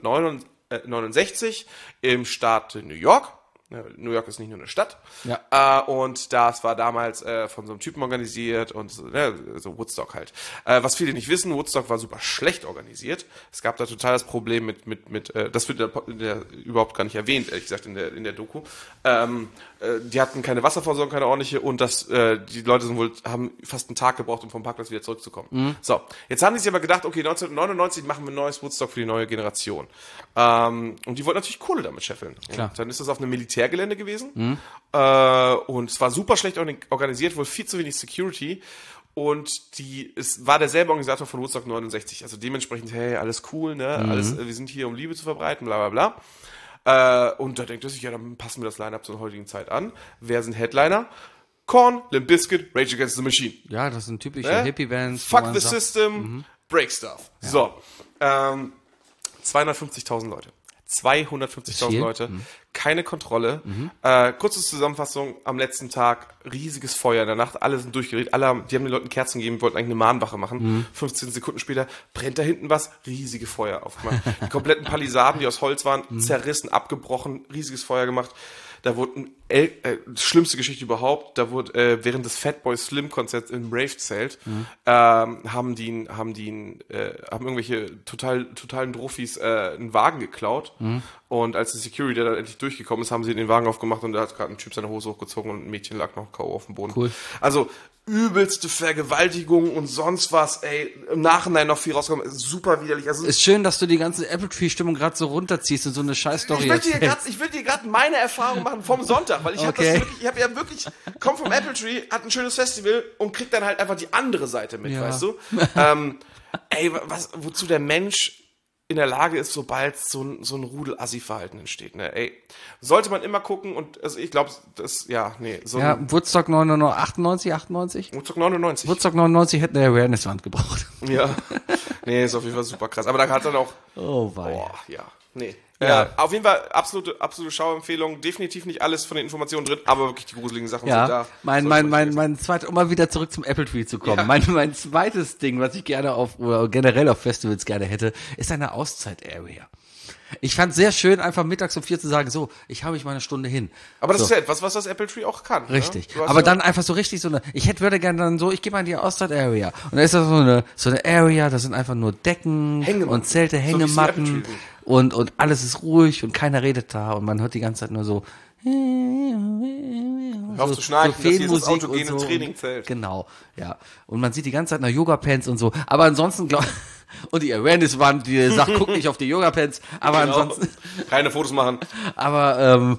1969 im Staat New York. New York ist nicht nur eine Stadt. Ja. Und das war damals von so einem Typen organisiert und so Woodstock halt. Was viele nicht wissen, Woodstock war super schlecht organisiert. Es gab da total das Problem mit das wird überhaupt gar nicht erwähnt, ehrlich gesagt, in der Doku. Die hatten keine Wasserversorgung, keine ordentliche, und die Leute haben fast einen Tag gebraucht, um vom Parkplatz wieder zurückzukommen. Mhm. So, jetzt haben die sich aber gedacht, okay, 1999 machen wir ein neues Woodstock für die neue Generation. Und die wollten natürlich Kohle damit scheffeln. Klar. Und dann ist das auf einem Militärgelände gewesen. Mhm. Und es war super schlecht organisiert, wohl viel zu wenig Security. Und es war derselbe Organisator von Woodstock 69. Also dementsprechend, hey, alles cool, ne? Alles, wir sind hier, um Liebe zu verbreiten, bla bla bla. Und da denkt er sich, ja, dann passen wir das Line-Up zur heutigen Zeit an. Wer sind Headliner? Korn, Limp Bizkit, Rage Against the Machine. Ja, das sind typische Hippie-Bands. Fuck the System, Break Stuff. Ja. So, 250.000 Leute. 250.000 Leute, keine Kontrolle. Kurze Zusammenfassung, am letzten Tag riesiges Feuer in der Nacht, alle sind durchgedreht, die haben den Leuten Kerzen gegeben, wollten eigentlich eine Mahnwache machen. 15 Sekunden später brennt da hinten was, riesige Feuer aufgemacht. Die kompletten Palisaden, die aus Holz waren, zerrissen, abgebrochen, riesiges Feuer gemacht. Da wurde ein schlimmste Geschichte überhaupt, da wurde während des Fatboy Slim Konzerts im Rave-Zelt haben irgendwelche totalen Drofis einen Wagen geklaut und als der Security dann endlich durchgekommen ist, haben sie den Wagen aufgemacht und da hat gerade ein Typ seine Hose hochgezogen und ein Mädchen lag noch K.O. auf dem Boden. Cool. Also übelste Vergewaltigung und sonst was, ey, im Nachhinein noch viel rausgekommen, super widerlich. Also Ist schön, dass du die ganze Apple Tree-Stimmung gerade so runterziehst und so eine Scheißstory erzählst. Ich will dir gerade meine Erfahrung machen vom Sonntag, weil ich komm vom Apple Tree, hat ein schönes Festival und krieg dann halt einfach die andere Seite mit, weißt du? Wozu der Mensch in der Lage ist, sobald so ein Rudel-Assi-Verhalten entsteht, ne? Ey, sollte man immer gucken und also ich glaube, Woodstock 98? Woodstock 99. Woodstock 99 hätte eine Awareness-Wand gebraucht. Ja. Nee, ist auf jeden Fall super krass. Aber da hat dann auch... Oh, wei. Ja. Nee. Ja. Auf jeden Fall absolute Schauempfehlung. Definitiv nicht alles von den Informationen drin, aber wirklich die gruseligen Sachen sind da. Mein zweites, um mal wieder zurück zum Apple Tree zu kommen. Ja. Mein zweites Ding, was ich gerne generell auf Festivals gerne hätte, ist eine Auszeit-Area. Ich fand sehr schön, einfach mittags um 4 zu sagen, so, ich habe mich mal eine Stunde hin. Aber das ist ja etwas, was das Apple Tree auch kann. Richtig. Ne? Aber dann einfach so richtig würde gerne dann so, ich gehe mal in die Auszeit-Area. Und da ist das so eine Area, da sind einfach nur Decken und Zelte, Hängematten und alles ist ruhig und keiner redet da und man hört die ganze Zeit nur so, hör auf zu schnarchen, das hier ist das autogene Trainingzelt. Genau, ja. Und man sieht die ganze Zeit nach Yoga-Pants und so. Aber ansonsten, und die Awareness-Wand, die sagt, guck nicht auf die Yoga-Pants. Aber ansonsten... Keine Fotos machen. Aber,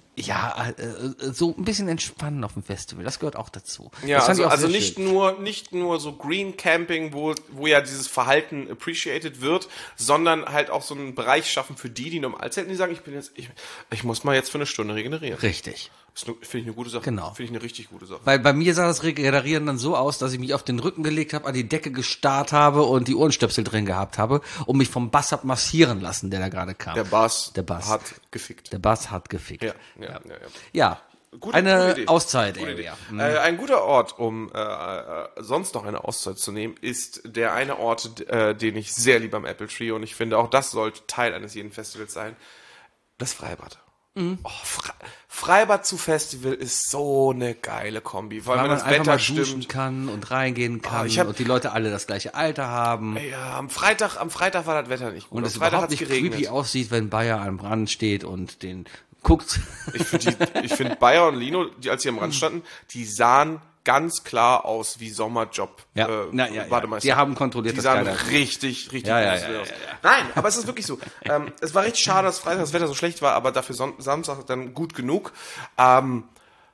so ein bisschen entspannen auf dem Festival, das gehört auch dazu. Ja, also nicht nur so Green Camping, wo ja dieses Verhalten appreciated wird, sondern halt auch so einen Bereich schaffen für die normal zelten, die sagen, ich muss mal jetzt für eine Stunde regenerieren. Richtig. Das finde ich eine gute Sache. Genau. Finde ich eine richtig gute Sache. Weil bei mir sah das Regenerieren dann so aus, dass ich mich auf den Rücken gelegt habe, an die Decke gestarrt habe und die Ohrenstöpsel drin gehabt habe und mich vom Bass hab massieren lassen, der da gerade kam. Der Bass hat gefickt. Der Bass hat gefickt. Ja. Eine Auszeit. Ein guter Ort, um sonst noch eine Auszeit zu nehmen, ist der eine Ort, den ich sehr liebe am Apple Tree und ich finde, auch das sollte Teil eines jeden Festivals sein, das Freibad. Mhm. Oh, Freibad zu Festival ist so eine geile Kombi, weil man das einfach Wetter mal duschen kann und reingehen kann und die Leute alle das gleiche Alter haben. Ja, am Freitag war das Wetter nicht gut. Und es überhaupt nicht creepy aussieht, wenn Bayer am Rand steht und den guckt. Ich finde Bayer und Lino, als sie am Rand standen, die sahen ganz klar aus wie Sommerjob. Bademeister. Die haben kontrolliert, die sahen richtig aus. Nein, aber es ist wirklich so. Es war richtig schade, dass Freitag das Wetter so schlecht war, aber dafür Samstag dann gut genug. Wenn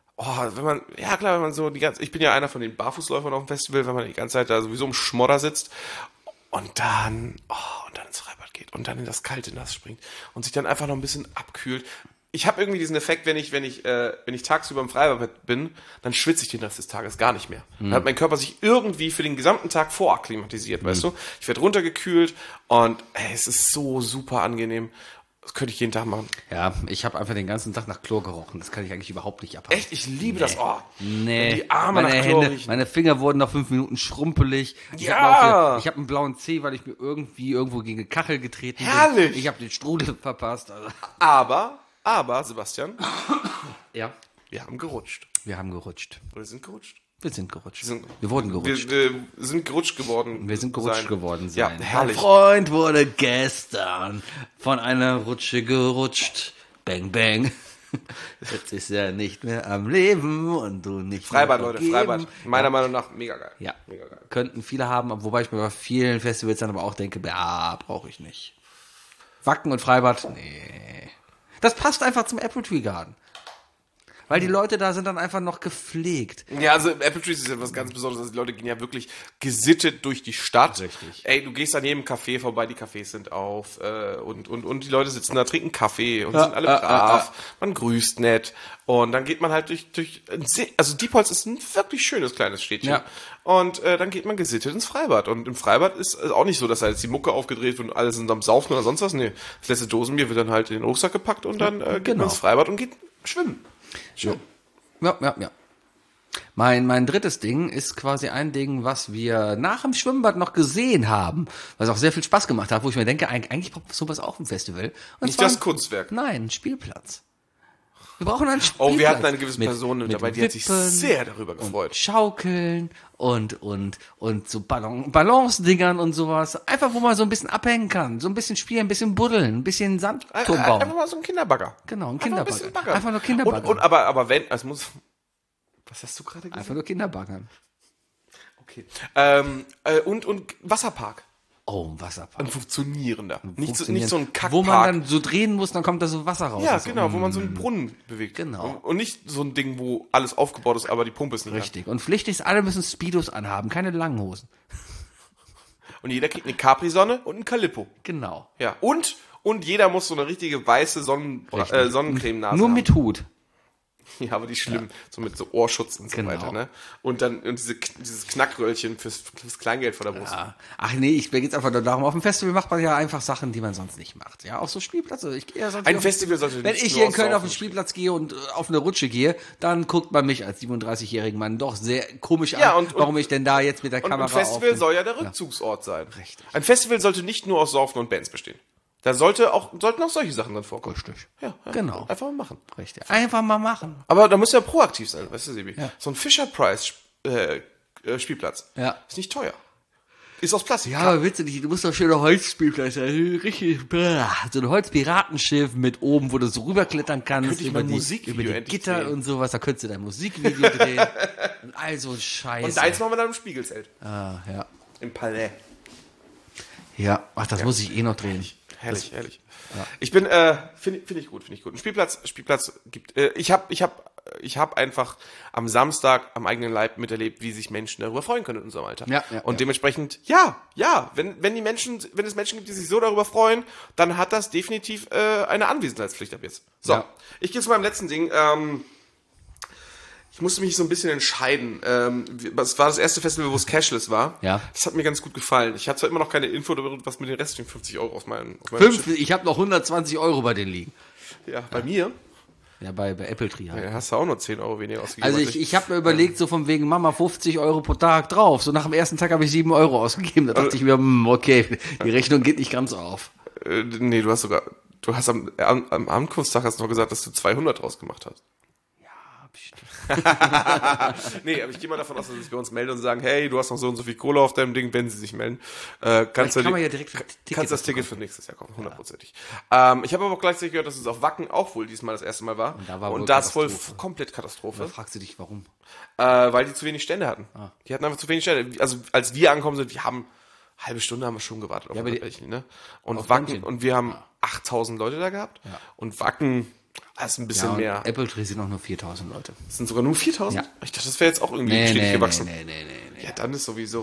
man so ich bin ja einer von den Barfußläufern auf dem Festival, wenn man die ganze Zeit da sowieso im Schmodder sitzt und dann ins Freibad geht und dann in das kalte Nass springt und sich dann einfach noch ein bisschen abkühlt. Ich habe irgendwie diesen Effekt, wenn ich tagsüber im Freibad bin, dann schwitze ich den Rest des Tages gar nicht mehr. Dann hat mein Körper sich irgendwie für den gesamten Tag vorakklimatisiert, weißt du? Ich werde runtergekühlt und es ist so super angenehm. Das könnte ich jeden Tag machen. Ja, ich habe einfach den ganzen Tag nach Chlor gerochen. Das kann ich eigentlich überhaupt nicht abhaben. Echt? Ich liebe das. Oh. Nee. Die Arme nach Chlor riechen. Meine Finger wurden nach 5 Minuten schrumpelig. Ich habe einen blauen Zeh, weil ich mir irgendwo gegen eine Kachel getreten bin. Herrlich. Ich habe den Strudel verpasst. Also. Aber, Sebastian, ja, wir haben gerutscht. Wir sind gerutscht. Wir wurden gerutscht. Wir sind gerutscht geworden. Wir sind gerutscht geworden sein. Ja, herrlich. Mein Freund wurde gestern von einer Rutsche gerutscht. Bang, bang. Jetzt ist er nicht mehr am Leben und du nicht Freibad, Leute, Freibad. Meiner Meinung nach mega geil. Ja, mega geil. Könnten viele haben, wobei ich mir bei vielen Festivals dann aber auch denke, brauche ich nicht. Wacken und Freibad, nee. Das passt einfach zum Apple Tree Garden. Weil die Leute da sind dann einfach noch gepflegt. Ja, also Apple Trees ist ja was ganz Besonderes. Also die Leute gehen ja wirklich gesittet durch die Stadt. Richtig. Ey, du gehst an jedem Café vorbei, die Cafés sind auf und die Leute sitzen da, trinken Kaffee und sind alle brav. Man grüßt nett. Und dann geht man halt durch also Diepholz ist ein wirklich schönes kleines Städtchen. Ja. Und dann geht man gesittet ins Freibad. Und im Freibad ist auch nicht so, dass da jetzt die Mucke aufgedreht wird und alle sind am Saufen oder sonst was. Nee, das letzte Dosenbier wird dann halt in den Rucksack gepackt und dann geht man ins Freibad und geht schwimmen. Schön. Ja. Mein drittes Ding ist quasi ein Ding, was wir nach dem Schwimmbad noch gesehen haben, was auch sehr viel Spaß gemacht hat, wo ich mir denke, eigentlich braucht sowas auch im Festival. Und nicht das Kunstwerk. Nein, ein Spielplatz. Wir brauchen einen Spielplatz. Oh, wir hatten eine gewisse Mit- Person mit dabei, die hat sich Wippen sehr darüber gefreut. Und Schaukeln und so Balance-Dingern und sowas. Einfach, wo man so ein bisschen abhängen kann. So ein bisschen spielen, ein bisschen buddeln, ein bisschen Sandturm bauen. Einfach mal so ein Kinderbagger. Genau, ein Einfach Kinderbagger. bisschen baggern. Einfach nur Kinderbagger. Und aber wenn, es muss, was hast du gerade gesagt? Einfach nur Kinderbaggern. Okay. Und Wasserpark. Oh, ein Wasserpark. Ein funktionierender. Nicht so ein Kackpark. Wo man dann so drehen muss, dann kommt da so Wasser raus. Ja, Das ist genau, so, wo man so einen Brunnen bewegt. Genau. Und nicht so ein Ding, wo alles aufgebaut ist, aber die Pumpe ist nicht Richtig. Und Pflicht ist, alle müssen Speedos anhaben, keine langen Hosen. Und jeder kriegt eine Capri-Sonne und ein Calippo. Genau. Ja. Und jeder muss so eine richtige weiße Sonnencreme-Nase Nur haben. mit Hut. Ja, aber die schlimm. So mit so Ohrschutz und so Genau. weiter, ne? Und dann dieses Knackröllchen fürs Kleingeld vor der Brust. Ja. Ach nee, mir geht's einfach nur darum, auf dem Festival macht man ja einfach Sachen, die man sonst nicht macht. Ja, auch so Spielplätze. Ich gehe ja sonst Ein nicht Festival sollte Wenn nicht ich nur hier in aus Köln auf Saufen den Spielplatz gehe und auf eine Rutsche gehe, dann guckt man mich als 37-jährigen Mann doch sehr komisch Ja, an, und- warum ich denn da jetzt mit der Und Kamera ein Festival auf soll ja der Rückzugsort sein. Richtig. Ein Festival sollte nicht nur aus Saufen und Bands bestehen. Da sollten auch solche Sachen dann vorkommen. Richtig. Ja, Genau. Einfach mal machen. Richtig. Einfach mal machen. Aber da muss ja proaktiv sein, weißt du, Sebi? Ja. So ein Fisher-Price Spielplatz. Ja. Ist nicht teuer. Ist aus Plastik. Ja, aber willst du nicht, du musst doch schöne Holzspielplatz sein. Richtig, so ein Holzpiratenschiff mit oben, wo du so rüberklettern kannst. könnte ich mal ein Musikvideo über die endlich Gitter drehen. und sowas. Da könntest du dein Musikvideo drehen. Und all so ein Scheiß. Und eins machen wir dann im Spiegelzelt. Ah, ja. Im Palais. Ja, ach, das muss ich eh noch drehen. Herrlich. Ja. Ich bin, finde ich gut. Ein Spielplatz gibt, ich hab einfach am Samstag am eigenen Leib miterlebt, wie sich Menschen darüber freuen können in unserem Alter. Ja, und dementsprechend, wenn es Menschen gibt, die sich so darüber freuen, dann hat das definitiv eine Anwesenheitspflicht ab jetzt. So, Ja. ich gehe zu meinem letzten Ding. Ich musste mich so ein bisschen entscheiden. Es war das erste Festival, wo es cashless war. Ja. Das hat mir ganz gut gefallen. Ich habe zwar immer noch keine Info darüber, was mit den restlichen 50 Euro auf meinem Ich habe noch 120 Euro bei denen liegen. Ja, bei mir. Ja, bei Apple Tree halt. Ja, hast du auch nur 10 Euro weniger ausgegeben. Also als ich habe mir überlegt, so von wegen Mama 50 Euro pro Tag drauf. So nach dem ersten Tag habe ich 7 Euro ausgegeben. Da dachte ich mir, okay, die Rechnung geht nicht ganz auf. Nee, du hast am Ankunftstag hast du noch gesagt, dass du 200 draus gemacht hast. Nee, aber ich gehe mal davon aus, dass sie sich bei uns melden und sagen, hey, du hast noch so und so viel Kohle auf deinem Ding, wenn sie sich melden. Kannst du das Ticket für nächstes Jahr kaufen, 100%. Ich habe aber auch gleichzeitig gehört, dass es auf Wacken auch wohl diesmal das erste Mal war. Und da ist wohl komplett Katastrophe. Da fragst du dich, warum? Weil die zu wenig Stände hatten. Die hatten einfach zu wenig Stände. Also als wir angekommen sind, wir haben halbe Stunde haben wir schon gewartet auf welchen, ne? Und Wacken, und wir haben 8000 Leute da gehabt. Ja. Und Wacken ist ein bisschen mehr. Apple Tree sind auch nur 4000 Leute. Das sind sogar nur 4000? Ja. Ich dachte, das wäre jetzt auch irgendwie stetig gewachsen. Nee. Ja, dann ist sowieso.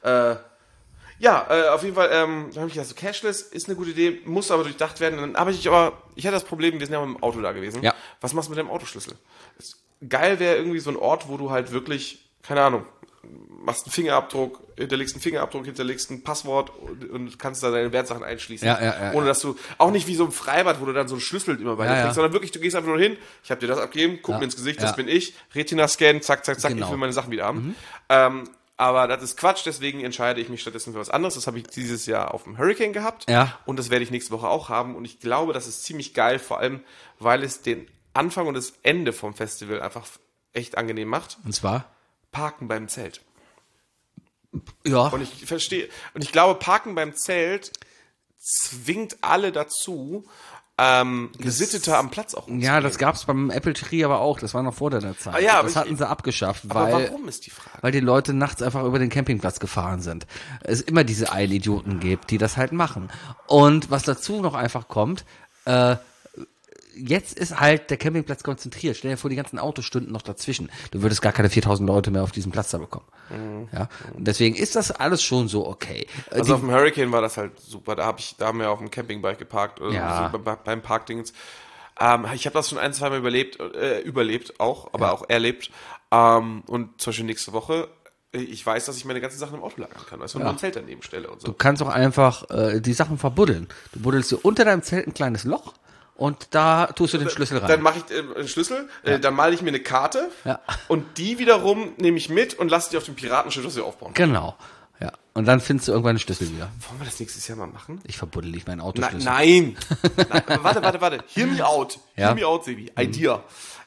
Auf jeden Fall, da habe ich gedacht, so Cashless ist eine gute Idee, muss aber durchdacht werden. Dann habe ich hatte das Problem, wir sind ja mit dem Auto da gewesen. Ja. Was machst du mit dem Autoschlüssel? Geil wäre irgendwie so ein Ort, wo du halt wirklich, keine Ahnung, machst einen Fingerabdruck, hinterlegst ein Passwort und kannst da deine Wertsachen einschließen. Ja. Ohne dass du, auch nicht wie so im Freibad, wo du dann so einen Schlüssel immer bei dir kriegst, sondern wirklich, du gehst einfach nur hin, ich habe dir das abgegeben, guck mir ins Gesicht, das bin ich, Retina-Scan, zack, Genau. ich will meine Sachen wieder haben. Aber das ist Quatsch, deswegen entscheide ich mich stattdessen für was anderes. Das habe ich dieses Jahr auf dem Hurricane gehabt. Ja. Und das werde ich nächste Woche auch haben. Und ich glaube, das ist ziemlich geil, vor allem, weil es den Anfang und das Ende vom Festival einfach echt angenehm macht. Und zwar? Parken beim Zelt. Ja. Und ich glaube, Parken beim Zelt zwingt alle dazu, gesitteter am Platz auch Ja, das gab's beim Apple Tree aber auch. Das war noch vor deiner Zeit. Ja, das hatten sie abgeschafft, aber weil, warum ist die Frage? Weil die Leute nachts einfach über den Campingplatz gefahren sind. Es immer diese Eilidioten gibt, die das halt machen. Und was dazu noch einfach kommt, jetzt ist halt der Campingplatz konzentriert. Stell dir vor, die ganzen Autostunden noch dazwischen. Du würdest gar keine 4000 Leute mehr auf diesem Platz da bekommen. Ja. Und deswegen ist das alles schon so okay. Also auf dem Hurricane war das halt super. Da haben wir auf dem Campingbike geparkt, Ja. so beim Parkdings. Ich habe das schon 1-2 Mal überlebt auch, aber auch erlebt. Und zum Beispiel nächste Woche, ich weiß, dass ich meine ganzen Sachen im Auto lagern kann, also nur ein Zelt daneben stelle und so. Du kannst auch einfach die Sachen verbuddeln. Du buddelst dir unter deinem Zelt ein kleines Loch und da tust du den Schlüssel rein. Dann mache ich den Schlüssel, dann male ich mir eine Karte Ja. und die wiederum nehme ich mit und lasse die auf dem Piratenschiff, das wir aufbauen. Genau. Ja. Und dann findest du irgendwann den Schlüssel wieder. Wollen wir das nächstes Jahr mal machen? Ich verbuddel nicht meinen Autoschlüssel. Nein. Warte. Hear me out. Ja? Hear me out, Sebi. Idea.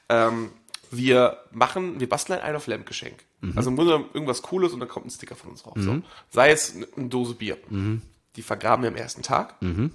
Wir basteln ein Isle of Lamp Geschenk. Also im Grunde irgendwas Cooles und dann kommt ein Sticker von uns raus. So. Sei es eine Dose Bier. Die vergraben wir am ersten Tag.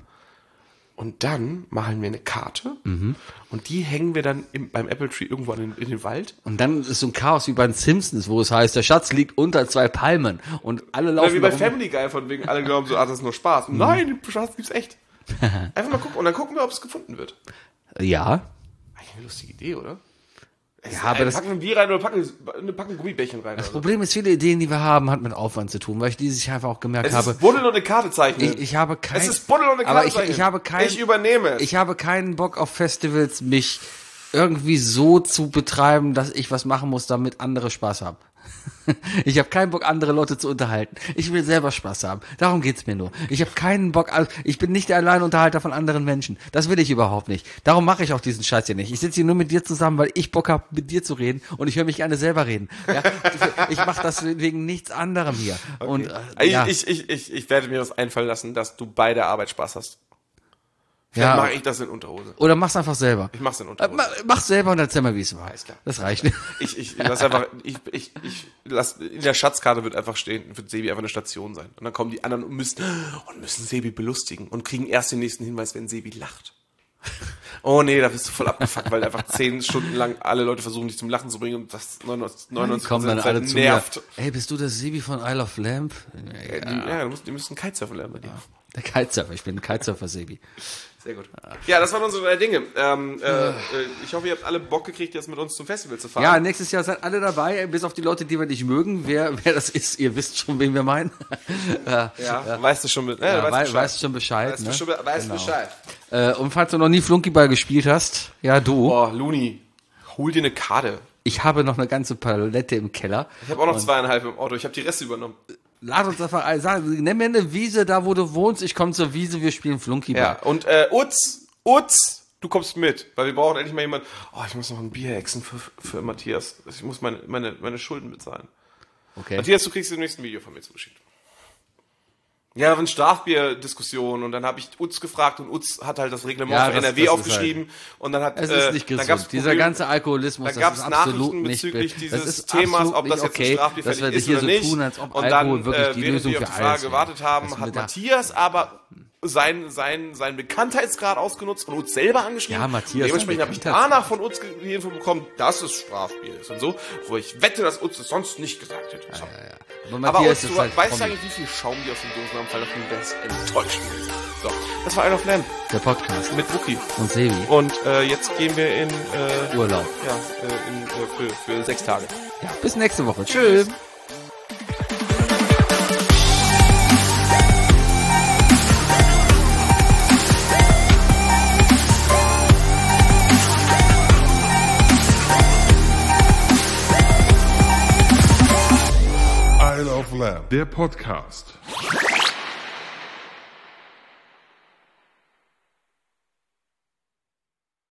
Und dann malen wir eine Karte und die hängen wir dann beim Apple Tree irgendwo in den Wald. Und dann ist so ein Chaos wie bei den Simpsons, wo es heißt, der Schatz liegt unter 2 Palmen und alle laufen. Oder wie bei Family Guy, von wegen alle glauben so, das ist nur Spaß. Nein, den Schatz gibt's echt. Einfach mal gucken und dann gucken wir, ob es gefunden wird. Ja. Eigentlich eine lustige Idee, oder? Ja, aber packen ein Bier rein oder packen Gummibärchen rein. Das Problem ist, viele Ideen, die wir haben, hat mit Aufwand zu tun, weil ich dieses Jahr einfach auch gemerkt habe. Es ist Buddeln und eine Karte zeichnen. Ich habe kein, es ist Buddeln und eine Karte zeichnen. Ich übernehme es. Ich habe keinen Bock auf Festivals, mich irgendwie so zu betreiben, dass ich was machen muss, damit andere Spaß haben. Ich habe keinen Bock, andere Leute zu unterhalten. Ich will selber Spaß haben. Darum geht's mir nur. Ich habe keinen Bock, ich bin nicht der Alleinunterhalter von anderen Menschen. Das will ich überhaupt nicht. Darum mache ich auch diesen Scheiß hier nicht. Ich sitze hier nur mit dir zusammen, weil ich Bock habe, mit dir zu reden und ich höre mich gerne selber reden. Ja? Ich mache das wegen nichts anderem hier. Okay. Und, ja. Ich werde mir das einfallen lassen, dass du bei der Arbeit Spaß hast. Vielleicht mache ich das in Unterhose. Oder mach's einfach selber. Ich mach's in Unterhose. Mach's selber und erzähl mal, wie es war. Alles klar. Das reicht. Ich lass einfach, lass, in der Schatzkarte wird einfach stehen, wird Sebi einfach eine Station sein. Und dann kommen die anderen und müssen Sebi belustigen und kriegen erst den nächsten Hinweis, wenn Sebi lacht. Oh nee, da bist du voll abgefuckt, weil einfach 10 Stunden lang alle Leute versuchen, dich zum Lachen zu bringen und das 99% dann alle zu nervt. Ey, bist du der Sebi von Isle of Lamp? Ja, die müssen Kitesurfen lernen bei dir. Der Kitesurfer, ich bin ein Kitesurfer-Sebi. Sehr gut. Ja, das waren unsere 3 Dinge. Ich hoffe, ihr habt alle Bock gekriegt, jetzt mit uns zum Festival zu fahren. Ja, nächstes Jahr seid alle dabei, bis auf die Leute, die wir nicht mögen. Wer das ist, ihr wisst schon, wen wir meinen. Weißt du schon, weißt schon Bescheid. Weißt Bescheid. Und falls du noch nie Flunkyball gespielt hast, ja, du. Boah, Luni, hol dir eine Karte. Ich habe noch eine ganze Palette im Keller. Ich habe auch noch 2,5 im Auto. Ich habe die Reste übernommen. Lad uns einfach sagen, nenn mir eine Wiese da, wo du wohnst. Ich komme zur Wiese, wir spielen Flunkyball. Ja, und Utz, du kommst mit, weil wir brauchen endlich mal jemanden. Oh, ich muss noch ein Bier exen für Matthias. Ich muss meine Schulden bezahlen. Okay. Matthias, du kriegst im nächsten Video von mir zugeschickt. Ja, da war eine Strafbier-Diskussion und dann habe ich Utz gefragt und Utz hat halt das Reglement für NRW aufgeschrieben halt. Und dann hat es ist nicht gesund. Dann Dieser ganze Alkoholismus, da gab es Nachrichten bezüglich dieses Themas, ob das jetzt strafbierfällig ist oder so nicht. Tun, als ob und Alkohol dann, wirklich die während Lösung wir auf für die Frage alles gewartet haben, hat Matthias aber seinen Bekanntheitsgrad ausgenutzt und Utz selber angeschrieben. Ja, Matthias. Dementsprechend habe ich danach von Utz die Info bekommen, dass es Strafbier ist und so, wo ich wette, dass Utz es sonst nicht gesagt hätte. So. Ja. Aber Utz, du weißt eigentlich, wie viel Schaum die aus den Dosen haben, weil auf den West enttäuscht gewesen. So, das war Isle of Lamp. Der Podcast. Mit Wookie. Und Sebi. Und jetzt gehen wir in Urlaub. Ja, für 6 Tage. Ja, bis nächste Woche. Tschüss. Isle of Lamp, der Podcast.